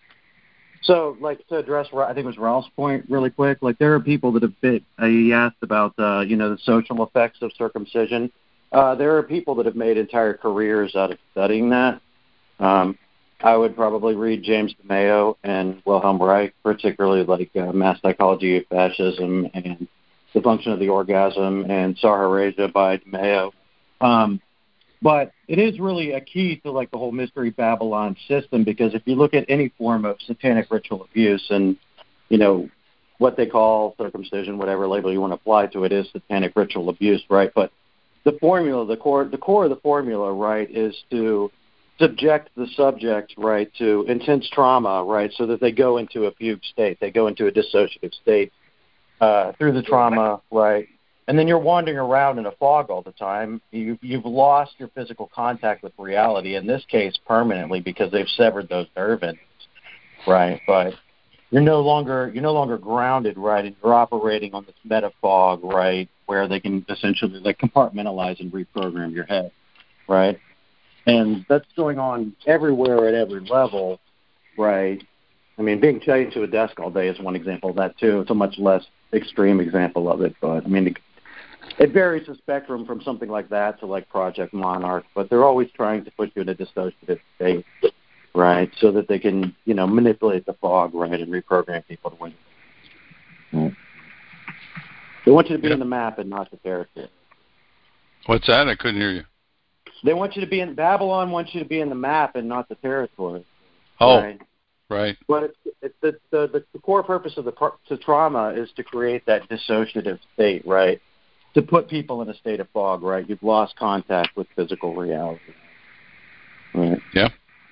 so, like, to address, I think it was Ralph's point really quick, like, there are people that have been, uh, he asked about, uh, you know, the social effects of circumcision. Uh, there are people that have made entire careers out of studying that. Um, I would probably read James DeMaio and Wilhelm Reich, particularly like uh, Mass Psychology of Fascism and The Function of the Orgasm and Saharasia by DeMaio. Um, but it is really a key to like the whole Mystery Babylon system, because if you look at any form of satanic ritual abuse and, you know, what they call circumcision, whatever label you want to apply to it, is satanic ritual abuse, right? But the formula, the core, the core of the formula, right, is to subject the subject, right, to intense trauma, right, so that they go into a fugue state, they go into a dissociative state uh, through the trauma, right, and then you're wandering around in a fog all the time. You, you've lost your physical contact with reality, in this case permanently, because they've severed those nerve ends, right, but you're no longer you're no longer grounded, right, and you're operating on this meta fog, right, where they can essentially like compartmentalize and reprogram your head, right. And that's going on everywhere at every level, right? I mean, being chained to a desk all day is one example of that, too. It's a much less extreme example of it. But, I mean, it, it varies the spectrum from something like that to, like, Project Monarch. But they're always trying to put you in a dissociative state, right, so that they can, you know, manipulate the fog, right, and reprogram people to win. Right. They want you to be yep. in the map and not the territory. What's that? I couldn't hear you. They want you to be in Babylon. Wants you to be in the map and not the territory. Oh, right. right. But it's, it's the, the the core purpose of the, the trauma is to create that dissociative state, right? To put people in a state of fog, right? You've lost contact with physical reality, right? Yeah.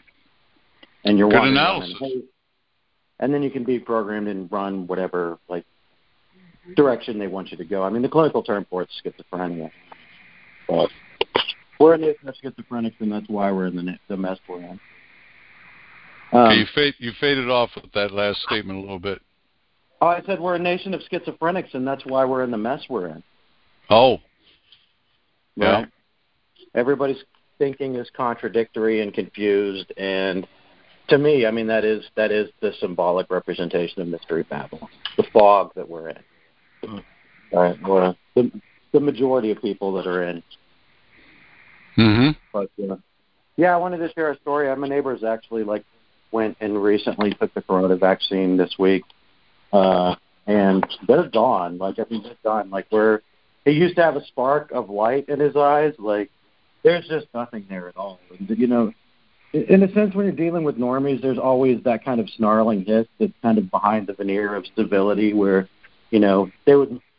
And you're good wandering analysis. around. And then you can be programmed and run whatever like direction they want you to go. I mean, the clinical term for it is schizophrenia. But we're a nation of schizophrenics, and that's why we're in the, the mess we're in. Um, okay, you, fade, you faded off with that last statement a little bit. Oh, I said we're a nation of schizophrenics, and that's why we're in the mess we're in. Oh. Right? Yeah. Everybody's thinking is contradictory and confused, and to me, I mean, that is that is the symbolic representation of Mystery Babylon, the fog that we're in. Mm. Right? We're the, the majority of people that are in. Mm-hmm. But, uh, yeah, I wanted to share a story. My neighbors actually, like, went and recently took the corona vaccine this week, uh, and they're gone. Like, I mean, they're gone. Like, where he used to have a spark of light in his eyes, like, there's just nothing there at all. And, you know, in a sense, when you're dealing with normies, there's always that kind of snarling hiss that's kind of behind the veneer of civility where, you know, they would –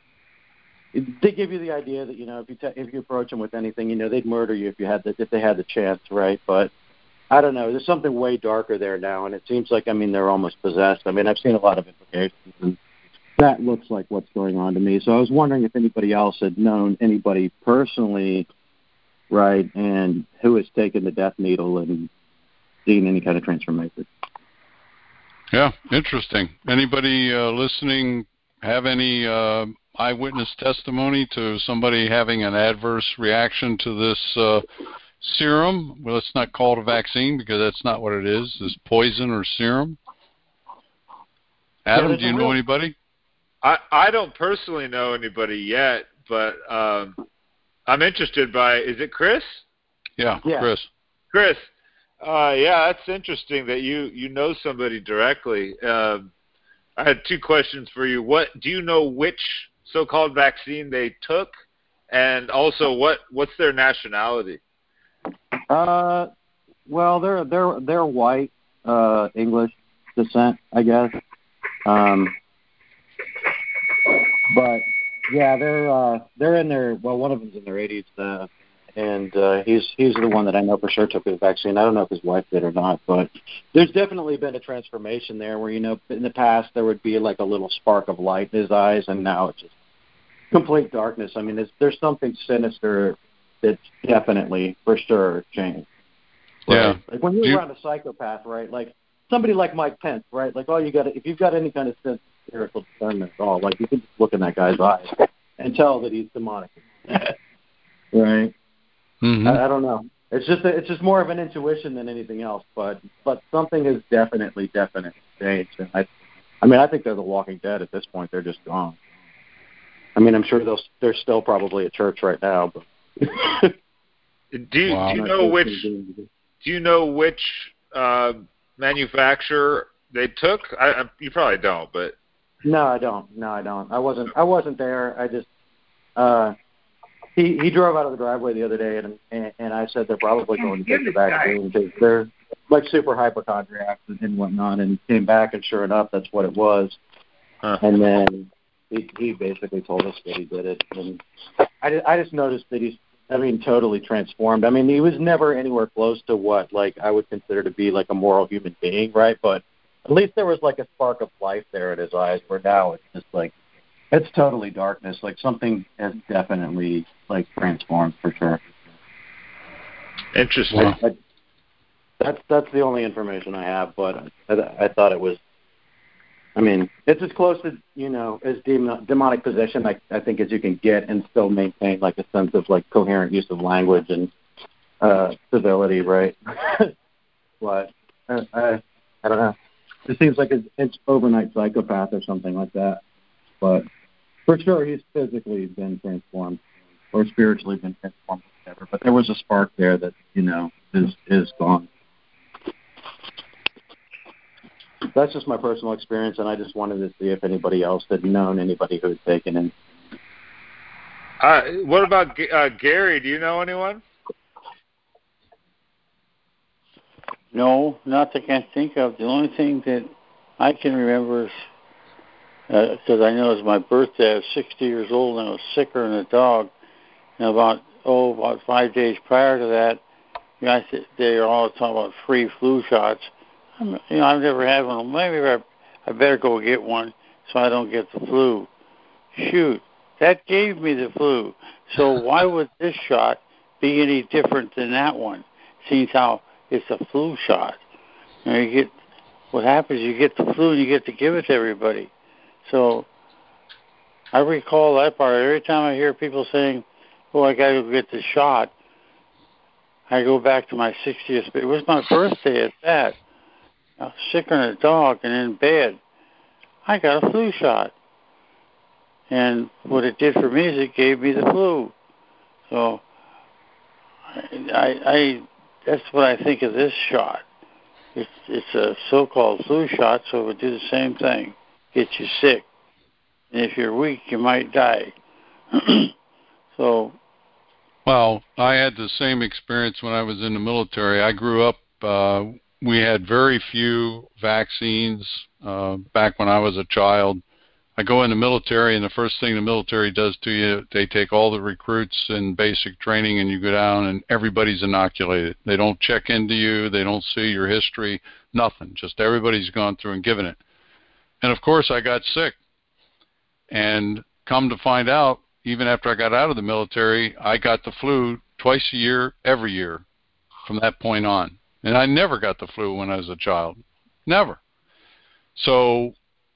they give you the idea that, you know, if you te- if you approach them with anything, you know, they'd murder you if you had the, if they had the chance, right? But I don't know. There's something way darker there now, and it seems like, I mean, they're almost possessed. I mean, I've seen a lot of implications, and that looks like what's going on to me. So I was wondering if anybody else had known anybody personally, right, and who has taken the death needle and seen any kind of transformation. Yeah, interesting. Anybody uh, listening have any uh, eyewitness testimony to somebody having an adverse reaction to this uh, serum? Well, let's not call it a vaccine because that's not what it is. This poison or serum. Adam, Yeah, do you real... know anybody? I, I don't personally know anybody yet, but um, I'm interested by, is it Chris? Yeah, yeah. Chris. Chris, uh, yeah, that's interesting that you, you know somebody directly. Um, I had two questions for you. What do you know which so-called vaccine they took, and also what what's their nationality? Uh, well, they're they're they're white, uh, English descent, I guess. Um, but yeah, they're uh, they're in their well, one of them's in their eighties, uh, and uh, he's he's the one that I know for sure took the vaccine. I don't know if his wife did or not, but there's definitely been a transformation there where, you know, in the past there would be like a little spark of light in his eyes, and now it's just complete darkness. I mean, there's, there's something sinister that's definitely for sure changed. right? Yeah. Like when you're You, around a psychopath, right? Like somebody like Mike Pence, right? Like all you got, if you've got any kind of sense of spiritual discernment at all, like you can just look in that guy's eyes and tell that he's demonic, right? mm-hmm. I, I don't know. It's just a, it's just more of an intuition than anything else, but but something has definitely definitely changed. And I, I mean, I think they're the Walking Dead at this point. They're just gone. I mean, I'm sure they'll they're still probably at church right now. But do you, Wow. do you know which do you know which uh, manufacturer they took? I, I, you probably don't, but no, I don't. No, I don't. I wasn't. I wasn't there. I just. Uh, He he drove out of the driveway the other day, and and, and I said they're probably going to take the vaccine because they're like super hypochondriacs and, and whatnot. And came back, and sure enough, that's what it was. huh. And then he he basically told us that he did it, and I just, I just noticed that he's I mean totally transformed. I mean he was never anywhere close to what like I would consider to be like a moral human being, right? But at least there was like a spark of life there in his eyes. Where now it's just like. It's totally darkness. Like something has definitely like transformed for sure. Interesting. Wow. I, I, that's that's the only information I have, but I, I thought it was. I mean, it's as close to you know as demon, demonic possession I, I think as you can get, and still maintain like a sense of like coherent use of language and uh, civility, right? But I, I I don't know. It seems like it's, it's overnight psychopath or something like that. But for sure, he's physically been transformed or spiritually been transformed, whatever. But there was a spark there that, you know, is is gone. That's just my personal experience, and I just wanted to see if anybody else had known anybody who had taken it. Uh, what about uh, Gary? Do you know anyone? No, not that I can think of. The only thing that I can remember is because uh, I know it was my birthday. I was sixty years old, and I was sicker than a dog. And about oh, about five days prior to that, you know, I th- they were all talking about free flu shots. I'm, you know, I've never had one. Maybe I, I better go get one so I don't get the flu. Shoot, that gave me the flu. So why would this shot be any different than that one? Seems how it's a flu shot. You know, you get what happens. You get the flu, and you get to give it to everybody. So I recall that part. Every time I hear people saying, oh, I got to go get the shot, I go back to my sixtieth. It was my birthday at that. I was sicker than a dog and in bed. I got a flu shot. And what it did for me is it gave me the flu. So I, I that's what I think of this shot. It's, it's a so-called flu shot, so it would do the same thing, get you sick. And if you're weak, you might die. So, well, I had the same experience when I was in the military. I grew up, uh, we had very few vaccines uh, back when I was a child. I go in the military, and the first thing the military does to you, they take all the recruits in basic training, and you go down, and everybody's inoculated. They don't check into you. They don't see your history, nothing. Just everybody's gone through and given it. And, of course, I got sick. And come to find out, even after I got out of the military, I got the flu twice a year, every year, from that point on. And I never got the flu when I was a child. Never. So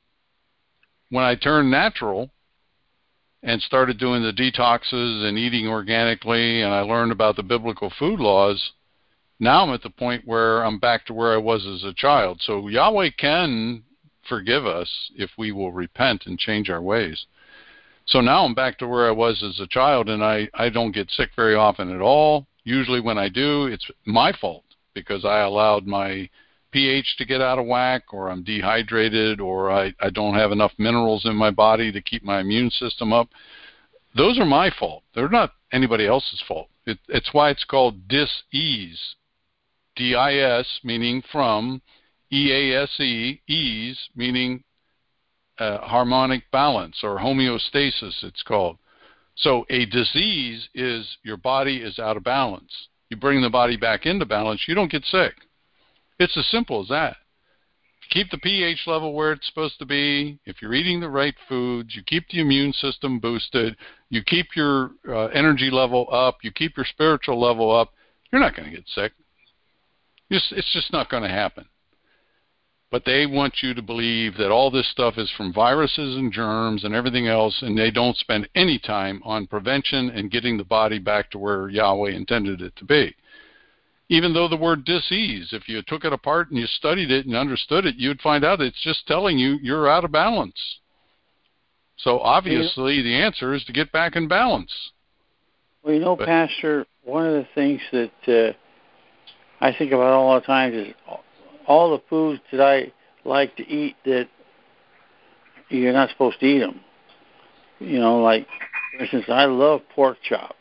when I turned natural and started doing the detoxes and eating organically, and I learned about the biblical food laws, now I'm at the point where I'm back to where I was as a child. So Yahweh can forgive us if we will repent and change our ways. So now I'm back to where I was as a child, and I, I don't get sick very often at all. Usually when I do, it's my fault because I allowed my pH to get out of whack, or I'm dehydrated, or I, I don't have enough minerals in my body to keep my immune system up. Those are my fault. They're not anybody else's fault. It, it's why it's called dis-ease. D I S meaning from, E A S E, ease meaning uh, harmonic balance or homeostasis it's called. So a disease is your body is out of balance. You bring the body back into balance, you don't get sick. It's as simple as that. Keep the pH level where it's supposed to be. If you're eating the right foods, you keep the immune system boosted, you keep your uh, energy level up, you keep your spiritual level up, you're not going to get sick. It's, it's just not going to happen. But they want you to believe that all this stuff is from viruses and germs and everything else, and they don't spend any time on prevention and getting the body back to where Yahweh intended it to be. Even though the word dis-ease, if you took it apart and you studied it and understood it, you'd find out it's just telling you you're out of balance. So obviously the answer is to get back in balance. Well, you know, but, Pastor, one of the things that uh, I think about all the time is all the foods that I like to eat that you're not supposed to eat them. You know, like, for instance, I love pork chops.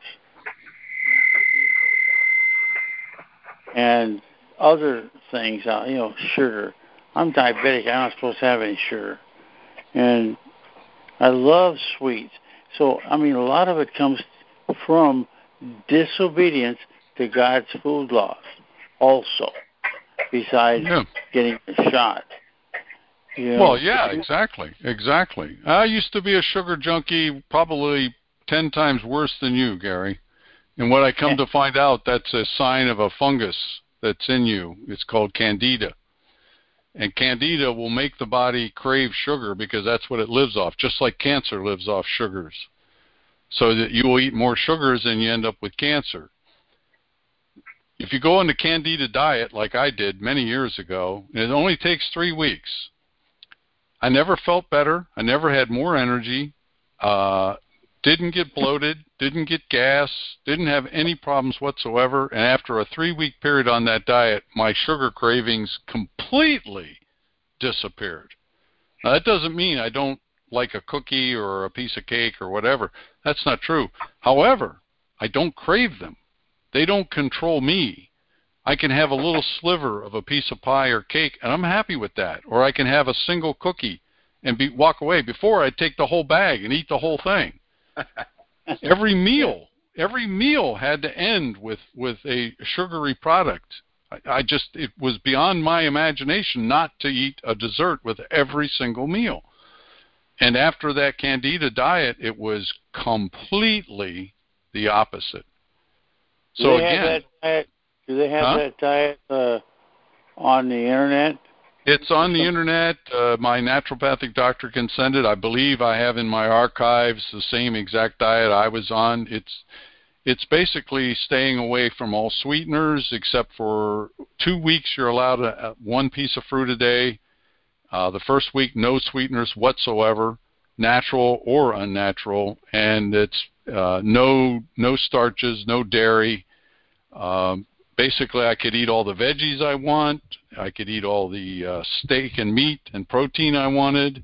And other things, uh, you know, sugar. I'm diabetic. I'm not supposed to have any sugar. And I love sweets. So, I mean, a lot of it comes from disobedience to God's food laws also, besides yeah. getting a shot. You know? Well, yeah, exactly, exactly. I used to be a sugar junkie, probably ten times worse than you, Gary. And what I come yeah. to find out, that's a sign of a fungus that's in you. It's called Candida. And Candida will make the body crave sugar because that's what it lives off, just like cancer lives off sugars. So that you will eat more sugars and you end up with cancer. If you go on the Candida diet like I did many years ago, it only takes three weeks. I never felt better. I never had more energy. Uh, didn't get bloated, didn't get gas, didn't have any problems whatsoever. And after a three-week period on that diet, my sugar cravings completely disappeared. Now, that doesn't mean I don't like a cookie or a piece of cake or whatever. That's not true. However, I don't crave them. They don't control me. I can have a little sliver of a piece of pie or cake, and I'm happy with that. Or I can have a single cookie and be, walk away. Before, I'd take the whole bag and eat the whole thing. Every meal, every meal had to end with, with a sugary product. I, I just, it was beyond my imagination not to eat a dessert with every single meal. And after that Candida diet, it was completely the opposite. So do they again, have that diet, do they have huh? that diet uh, on the internet? It's on the internet. Uh, my naturopathic doctor can send it. I believe I have in my archives the same exact diet I was on. It's it's basically staying away from all sweeteners, except for two weeks you're allowed a, one piece of fruit a day. Uh, the first week, no sweeteners whatsoever, natural or unnatural, and it's uh, no no starches, no dairy. Um, basically, I could eat all the veggies I want. I could eat all the uh, steak and meat and protein I wanted.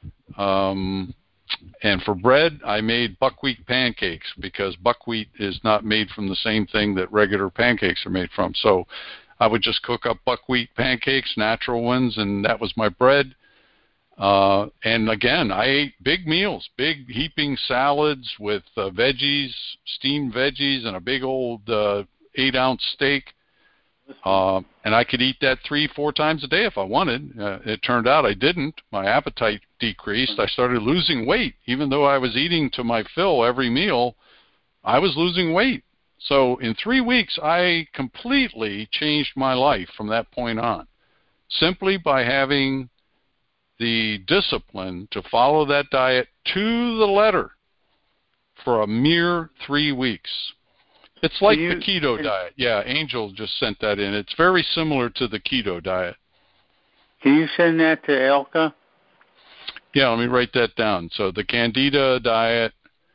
Um, and for bread, I made buckwheat pancakes because buckwheat is not made from the same thing that regular pancakes are made from. So I would just cook up buckwheat pancakes, natural ones, and that was my bread. Uh, and again, I ate big meals, big heaping salads with uh, veggies, steamed veggies, and a big old uh, eight-ounce steak. Uh, and I could eat that three, four times a day if I wanted. Uh, it turned out I didn't. My appetite decreased. I started losing weight. Even though I was eating to my fill every meal, I was losing weight. So in three weeks, I completely changed my life from that point on, simply by having the discipline to follow that diet to the letter for a mere three weeks. It's like you, the keto diet. Yeah, Angel just sent that in. It's very similar to the keto diet. Can you send that to Elka? Yeah, let me write that down. So the Candida diet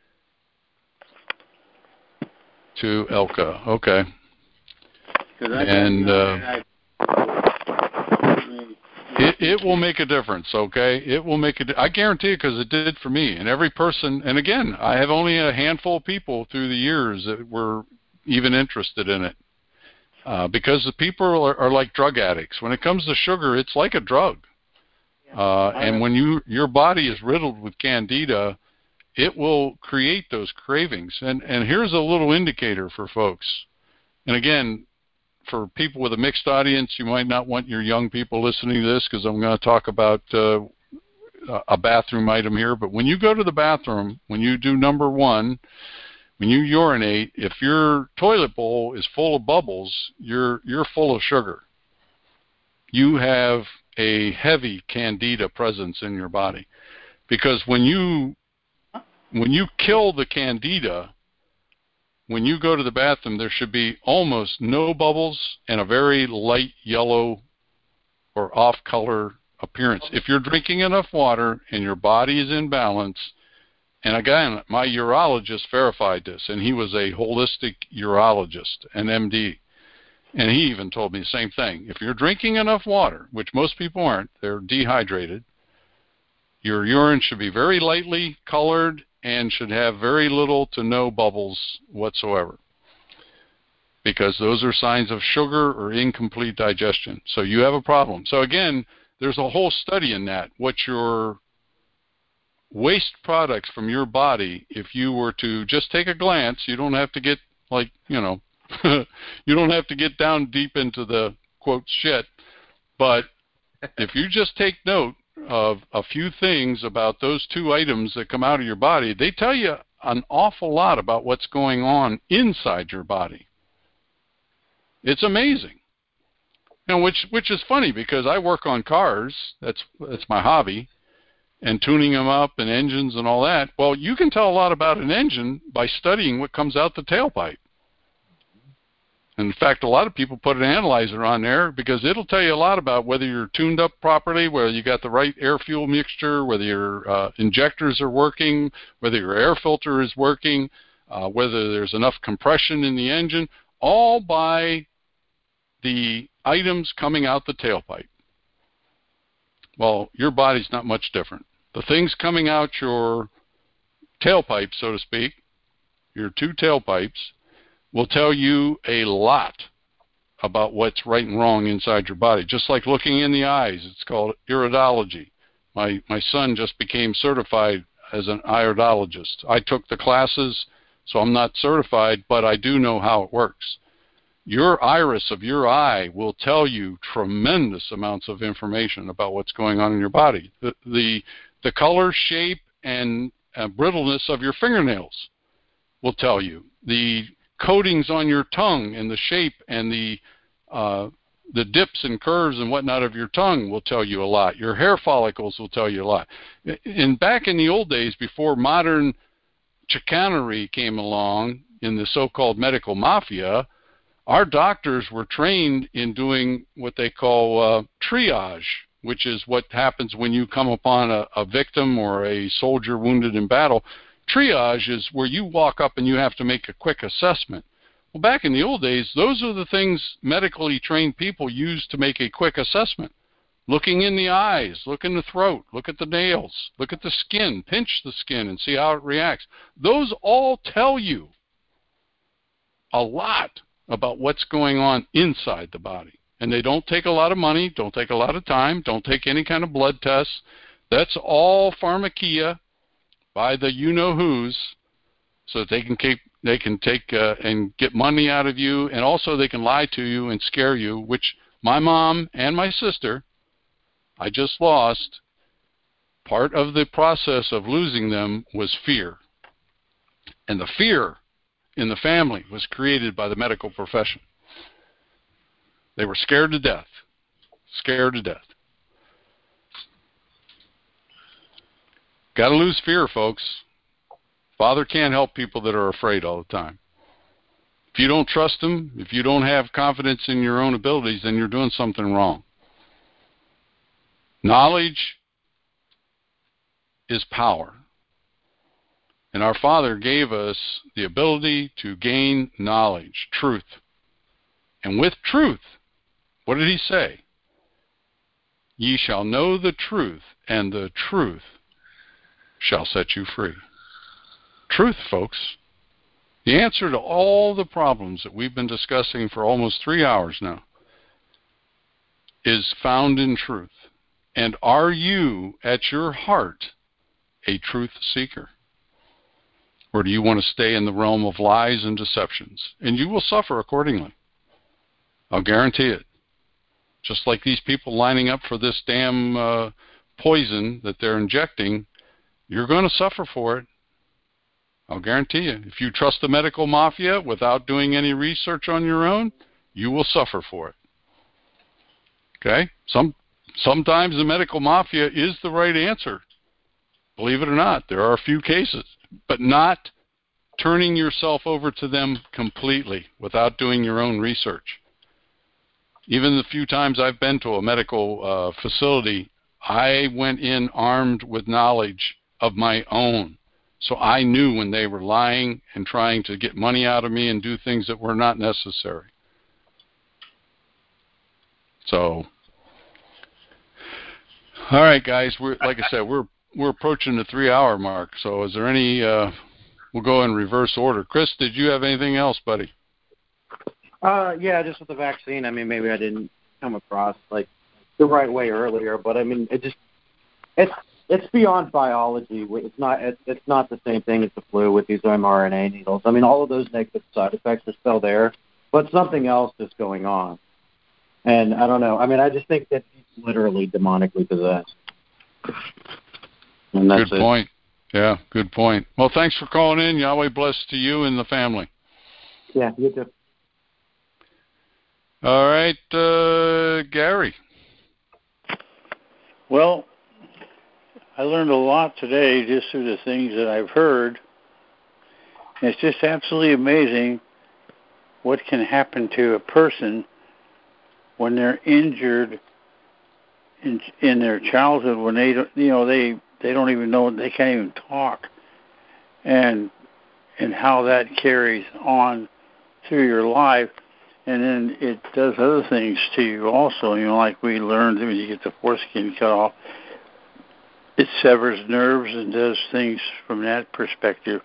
to Elka. Okay. And uh, it, it will make a difference, okay? It will make a di- I guarantee it, because it did for me. And every person, and again, I have only a handful of people through the years that were even interested in it. Uh, because the people are, are like drug addicts. When it comes to sugar, it's like a drug. Uh, and when you your body is riddled with Candida, it will create those cravings. And, and here's a little indicator for folks. And again, for people with a mixed audience, you might not want your young people listening to this, because I'm going to talk about uh, a bathroom item here. But when you go to the bathroom, when you do number one, when you urinate, if your toilet bowl is full of bubbles, you're you're full of sugar. you have a heavy candida presence in your body. Because when you when you kill the candida, when you go to the bathroom, there should be almost no bubbles and a very light yellow or off-color appearance. If you're drinking enough water and your body is in balance, and again, my urologist verified this, and he was a holistic urologist, an M D, and he even told me the same thing. If you're drinking enough water, which most people aren't, they're dehydrated, your urine should be very lightly colored and should have very little to no bubbles whatsoever, because those are signs of sugar or incomplete digestion. So you have a problem. So again, there's a whole study in that, what your waste products from your body, if you were to just take a glance, you don't have to get like, you know, you don't have to get down deep into the, quote, shit, but if you just take note of a few things about those two items that come out of your body, they tell you an awful lot about what's going on inside your body. It's amazing. You know, which which is funny because I work on cars. That's that's my hobby, and tuning them up and engines and all that. Well, you can tell a lot about an engine by studying what comes out the tailpipe. In fact, a lot of people put an analyzer on there because it'll tell you a lot about whether you're tuned up properly, whether you got the right air-fuel mixture, whether your uh, injectors are working, whether your air filter is working, uh, whether there's enough compression in the engine, all by the items coming out the tailpipe. Well, your body's not much different. The things coming out your tailpipe, so to speak, your two tailpipes, will tell you a lot about what's right and wrong inside your body. Just like looking in the eyes, it's called iridology. My my son just became certified as an iridologist. I took the classes, so I'm not certified, but I do know how it works. Your iris of your eye will tell you tremendous amounts of information about what's going on in your body. The the, the color, shape, and uh, brittleness of your fingernails will tell you. The coatings on your tongue and the shape and the uh, the dips and curves and whatnot of your tongue will tell you a lot. Your hair follicles will tell you a lot. And back in the old days, before modern chicanery came along in the so-called medical mafia, our doctors were trained in doing what they call uh, triage, which is what happens when you come upon a, a victim or a soldier wounded in battle. Triage is where you walk up and you have to make a quick assessment. Well, back in the old days, those are the things medically trained people used to make a quick assessment. Looking in the eyes, look in the throat, look at the nails, look at the skin, pinch the skin and see how it reacts. Those all tell you a lot about what's going on inside the body. And they don't take a lot of money, don't take a lot of time, don't take any kind of blood tests. That's all pharmakia by the you-know-whos, so that they can keep, they can take uh, and get money out of you, and also they can lie to you and scare you, which my mom and my sister, I just lost. Part of the process of losing them was fear. And the fear in the family was created by the medical profession. They were scared to death, scared to death. Got to lose fear, folks. Father can't help people that are afraid all the time. If you don't trust him, if you don't have confidence in your own abilities, then you're doing something wrong. Knowledge is power. And our Father gave us the ability to gain knowledge, truth. And with truth, what did he say? Ye shall know the truth, and the truth shall set you free. Truth, folks. The answer to all the problems that we've been discussing for almost three hours now is found in truth. And are you, at your heart, a truth seeker? Or do you want to stay in the realm of lies and deceptions? And you will suffer accordingly. I'll guarantee it. Just like these people lining up for this damn uh, poison that they're injecting, you're going to suffer for it. I'll guarantee you. If you trust the medical mafia without doing any research on your own, you will suffer for it. Okay? Some sometimes the medical mafia is the right answer. Believe it or not, there are a few cases, but not turning yourself over to them completely without doing your own research. Even the few times I've been to a medical uh, facility, I went in armed with knowledge of my own. So I knew when they were lying and trying to get money out of me and do things that were not necessary. So, all right, guys. We're like I said, we're we're approaching the three-hour mark. So, is there any? Uh, we'll go in reverse order. Chris, did you have anything else, buddy? Uh, yeah, just with the vaccine. I mean, maybe I didn't come across like the right way earlier, but I mean, it just it's it's beyond biology. It's not it's, it's not the same thing as the flu with these mRNA needles. I mean, all of those negative side effects are still there, but something else is going on. And I don't know. I mean, I just think that he's literally demonically possessed. And that's good it. point. Yeah, good point. Well, thanks for calling in. Yahweh bless to you and the family. Yeah, you too. All right, uh, Gary. Well, I learned a lot today just through the things that I've heard. It's just absolutely amazing what can happen to a person when they're injured in in their childhood, when they don't, you know, they they don't even know, they can't even talk, and and how that carries on through your life, and then it does other things to you also. You know, like we learned when you get the foreskin cut off, it severs nerves and does things from that perspective.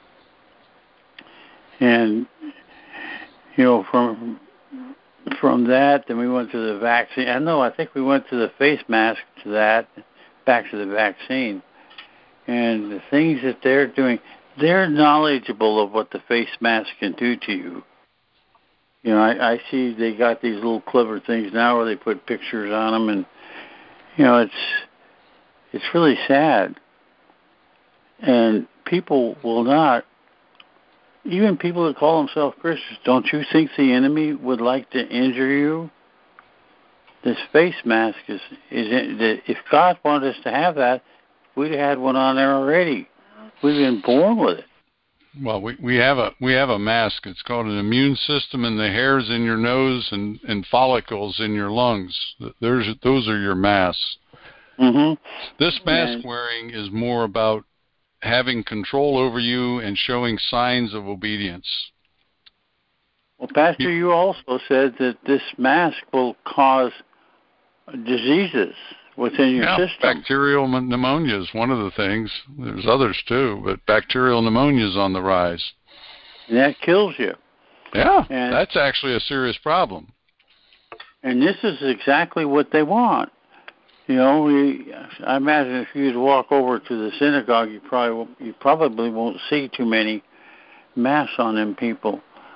And you know, from from that, then we went to the vaccine. I know, I think we went to the face mask, to that, back to the vaccine. And the things that they're doing, they're knowledgeable of what the face mask can do to you. You know, I, I see they got these little clever things now where they put pictures on them, and, you know, it's it's really sad. And people will not, even people that call themselves Christians, don't you think the enemy would like to injure you? This face mask is, is if God wanted us to have that, we'd have had one on there already. We've been born with it. Well, we, we have a we have a mask. It's called an immune system, and the hairs in your nose and, and follicles in your lungs. There's those are your masks. Mm-hmm. This mask and, wearing is more about having control over you and showing signs of obedience. Well, Pastor, you also said that this mask will cause diseases within your yeah, system. Bacterial pneumonia is one of the things. There's others too, but bacterial pneumonia is on the rise. And that kills you. Yeah, and, that's actually a serious problem. And this is exactly what they want. You know, we, I imagine if you'd walk over to the synagogue, you probably you probably won't see too many masks on them people.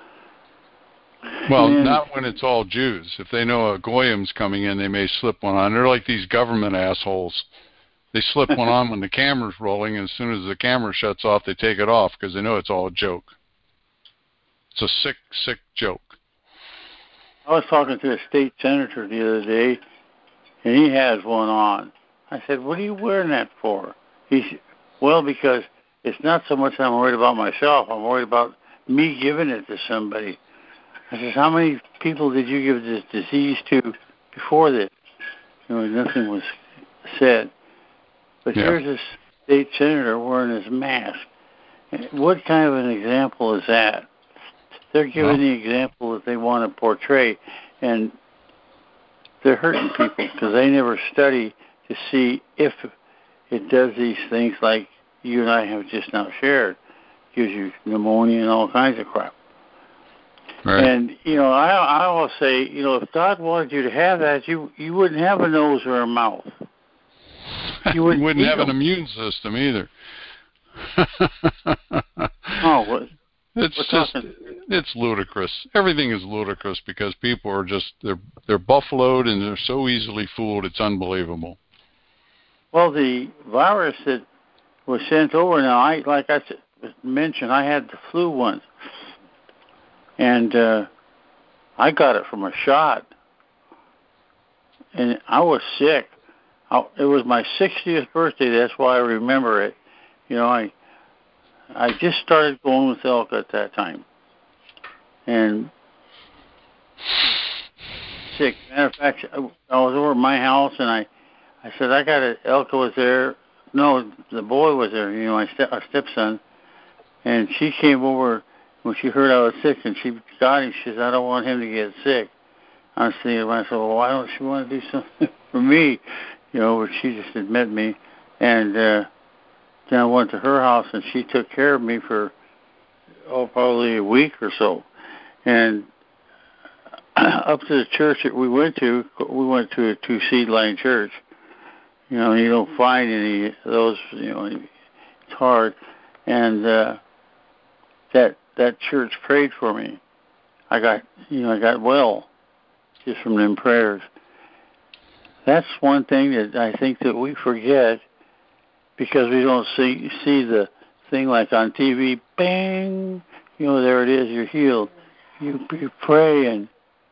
Well, and, not when it's all Jews. If they know a goyim's coming in, they may slip one on. They're like these government assholes. They slip one on when the camera's rolling, and as soon as the camera shuts off, they take it off because they know it's all a joke. It's a sick, sick joke. I was talking to a state senator the other day, and he has one on. I said, what are you wearing that for? He said, well, because it's not so much I'm worried about myself. I'm worried about me giving it to somebody. I said, how many people did you give this disease to before this? You know, nothing was said. But yeah. Here's this state senator wearing his mask. What kind of an example is that? They're giving well, the example that they want to portray, and they're hurting people because they never study to see if it does these things like you and I have just now shared. Gives you pneumonia and all kinds of crap. Right. And, you know, I I will say, you know, if God wanted you to have that, you you wouldn't have a nose or a mouth. You wouldn't, you wouldn't have them. an immune system either. oh, what? It's just, talking. It's ludicrous. Everything is ludicrous because people are just, they're they're buffaloed and they're so easily fooled, it's unbelievable. Well, the virus that was sent over now, I like I mentioned, I had the flu once. And uh, I got it from a shot. and I was sick. I, it was my sixtieth birthday. That's why I remember it. You know, I I just started going with elk at that time, and sick. Matter of fact, I, I was over at my house, and I I said I got a Elka was there. No, the boy was there. You know, my step our stepson, and she came over when she heard I was sick, and she got him. She said, I don't want him to get sick. I was thinking to myself, well, why don't she want to do something for me? You know, but she just had met me, and uh, then I went to her house, and she took care of me for oh probably a week or so, and up to the church that we went to, we went to a two seed line church. You know, you don't find any of those. You know, it's hard, and uh, that that church prayed for me. I got, you know, I got well just from them prayers. That's one thing that I think that we forget because we don't see see the thing like on T V. Bang, you know, there it is. You're healed. You, you pray, and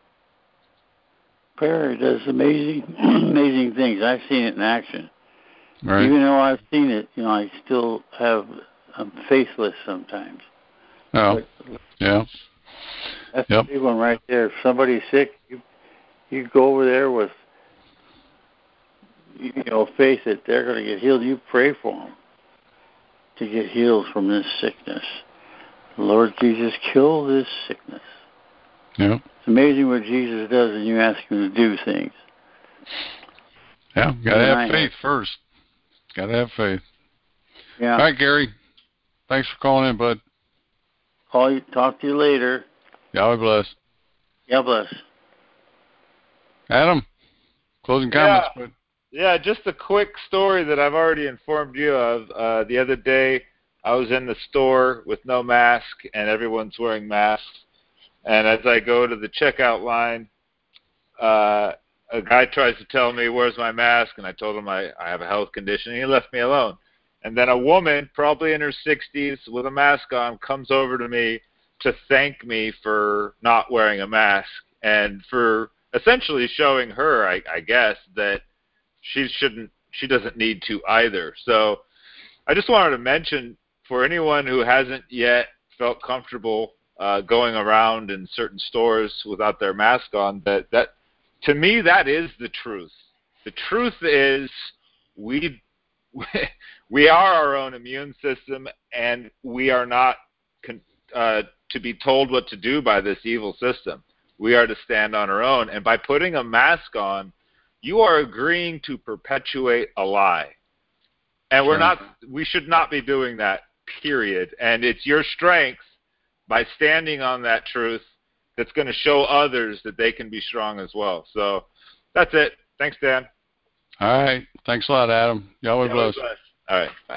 prayer does amazing, amazing things. I've seen it in action. Right. Even though I've seen it, you know, I still have. I'm faithless sometimes. Oh, but yeah. That's yep. a big one right there. If somebody's sick, you you go over there with, you know, faith that they're going to get healed. You pray for them to get healed from this sickness. Lord Jesus, kill this sickness. Yeah. It's amazing what Jesus does when you ask him to do things. Yeah, got to have I faith have, first. Got to have faith. Yeah. All right, Gary. Thanks for calling in, bud. Call you. Talk to you later. God bless. God bless. Adam, closing Yeah. comments, bud. Yeah, just a quick story that I've already informed you of. Uh, the other day, I was in the store with no mask, and everyone's wearing masks. And as I go to the checkout line, uh, a guy tries to tell me, where's my mask? And I told him I, I have a health condition, and he left me alone. And then a woman, probably in her sixties, with a mask on, comes over to me to thank me for not wearing a mask and for essentially showing her, I, I guess, that she shouldn't, she doesn't need to either. So I just wanted to mention, for anyone who hasn't yet felt comfortable uh, going around in certain stores without their mask on, that, that to me, that is the truth. The truth is we we are our own immune system, and we are not con- uh, to be told what to do by this evil system. We are to stand on our own. And by putting a mask on, you are agreeing to perpetuate a lie. And we're not, we should not be doing that, period. And it's your strength by standing on that truth that's going to show others that they can be strong as well. So that's it. Thanks, Dan. All right. Thanks a lot, Adam. Yahweh bless. bless. All right. Bye.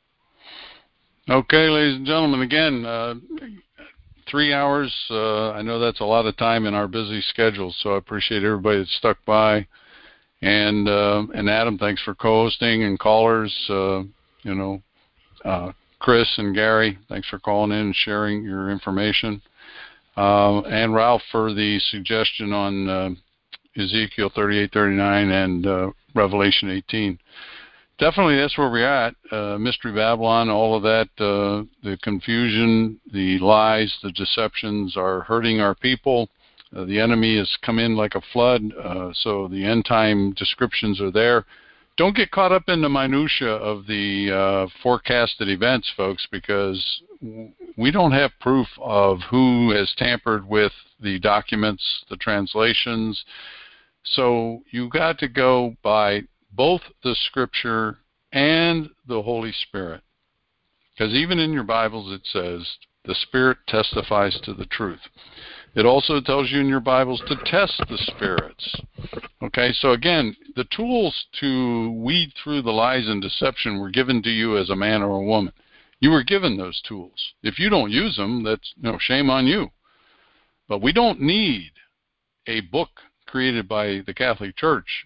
Okay, ladies and gentlemen, again, uh, three hours. Uh, I know that's a lot of time in our busy schedule, so I appreciate everybody that stuck by. And uh, and Adam, thanks for co-hosting, and callers, uh, you know, uh, Chris and Gary, thanks for calling in and sharing your information. Uh, and Ralph for the suggestion on uh, Ezekiel thirty-eight, thirty-nine and uh, Revelation eighteen. Definitely that's where we're at. Uh, Mystery Babylon, all of that, uh, the confusion, the lies, the deceptions are hurting our people. Uh, the enemy has come in like a flood, uh, so the end time descriptions are there. Don't get caught up in the minutia of the uh, forecasted events, folks, because we don't have proof of who has tampered with the documents, the translations. So you got to go by both the Scripture and the Holy Spirit, because even in your Bibles it says the Spirit testifies to the truth. It also tells you in your Bibles to test the spirits. Okay, so again, the tools to weed through the lies and deception were given to you as a man or a woman. You were given those tools. If you don't use them, that's, you know, shame on you. But we don't need a book created by the Catholic Church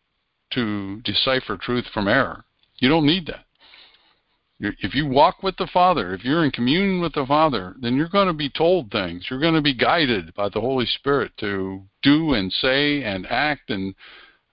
to decipher truth from error. You don't need that. If you walk with the Father, if you're in communion with the Father, then you're going to be told things. You're going to be guided by the Holy Spirit to do and say and act and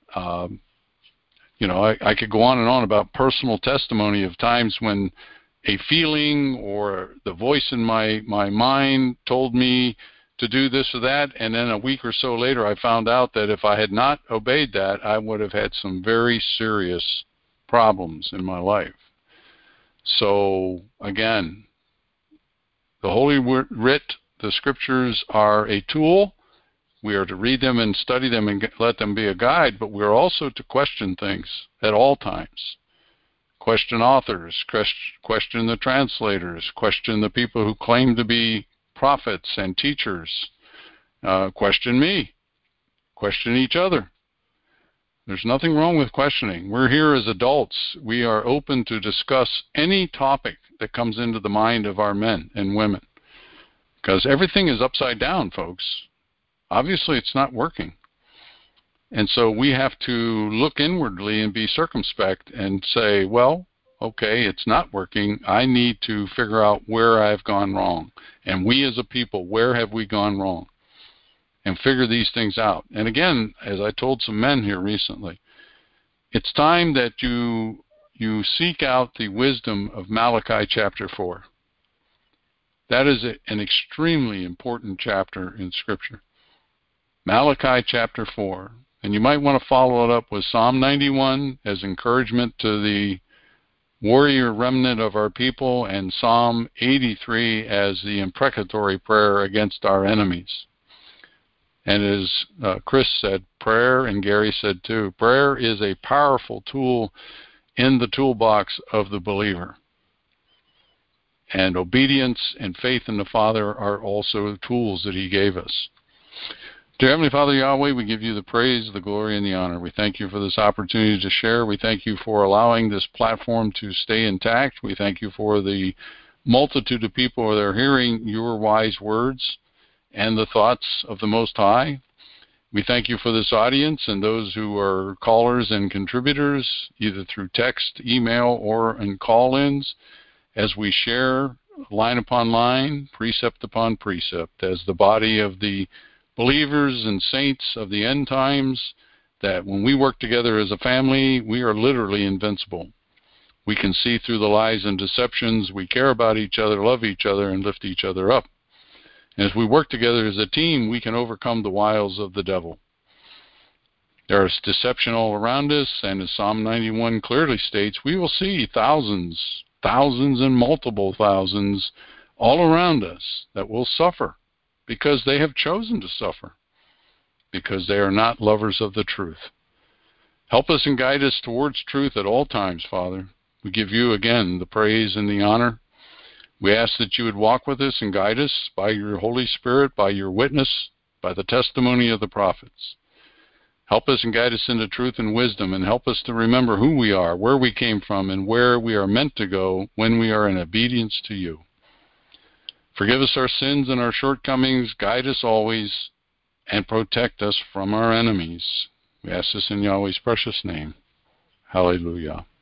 Um, you know, I, I could go on and on about personal testimony of times when a feeling or the voice in my, my mind told me to do this or that, and then a week or so later I found out that if I had not obeyed that, I would have had some very serious problems in my life. So, again, the Holy Writ, the Scriptures are a tool. We are to read them and study them and let them be a guide, but we're also to question things at all times. Question authors, question the translators, question the people who claim to be prophets and teachers, uh, question me, question each other. There's nothing wrong with questioning. We're here as adults. We are open to discuss any topic that comes into the mind of our men and women, because everything is upside down, folks. Obviously, it's not working. And so we have to look inwardly and be circumspect and say, well, okay, it's not working. I need to figure out where I've gone wrong. And we as a people, where have we gone wrong? And figure these things out. And again, as I told some men here recently, it's time that you you seek out the wisdom of Malachi chapter four. That is a, an extremely important chapter in Scripture. Malachi chapter four. And you might want to follow it up with Psalm ninety-one as encouragement to the warrior remnant of our people, and Psalm eighty-three as the imprecatory prayer against our enemies. And as uh, Chris said, prayer, and Gary said too, prayer is a powerful tool in the toolbox of the believer. And obedience and faith in the Father are also tools that He gave us. Dear Heavenly Father Yahweh, we give you the praise, the glory, and the honor. We thank you for this opportunity to share. We thank you for allowing this platform to stay intact. We thank you for the multitude of people that are hearing your wise words and the thoughts of the Most High. We thank you for this audience and those who are callers and contributors, either through text, email, or in call-ins, as we share line upon line, precept upon precept, as the body of the believers and saints of the end times, that when we work together as a family, we are literally invincible. We can see through the lies and deceptions. We care about each other, love each other, and lift each other up. And as we work together as a team, we can overcome the wiles of the devil. There is deception all around us, and as Psalm ninety-one clearly states, we will see thousands, thousands and multiple thousands all around us that will suffer because they have chosen to suffer, because they are not lovers of the truth. Help us and guide us towards truth at all times, Father. We give you again the praise and the honor. We ask that you would walk with us and guide us by your Holy Spirit, by your witness, by the testimony of the prophets. Help us and guide us into truth and wisdom, and help us to remember who we are, where we came from, and where we are meant to go when we are in obedience to you. Forgive us our sins and our shortcomings, guide us always, and protect us from our enemies. We ask this in Yahweh's precious name. Hallelujah.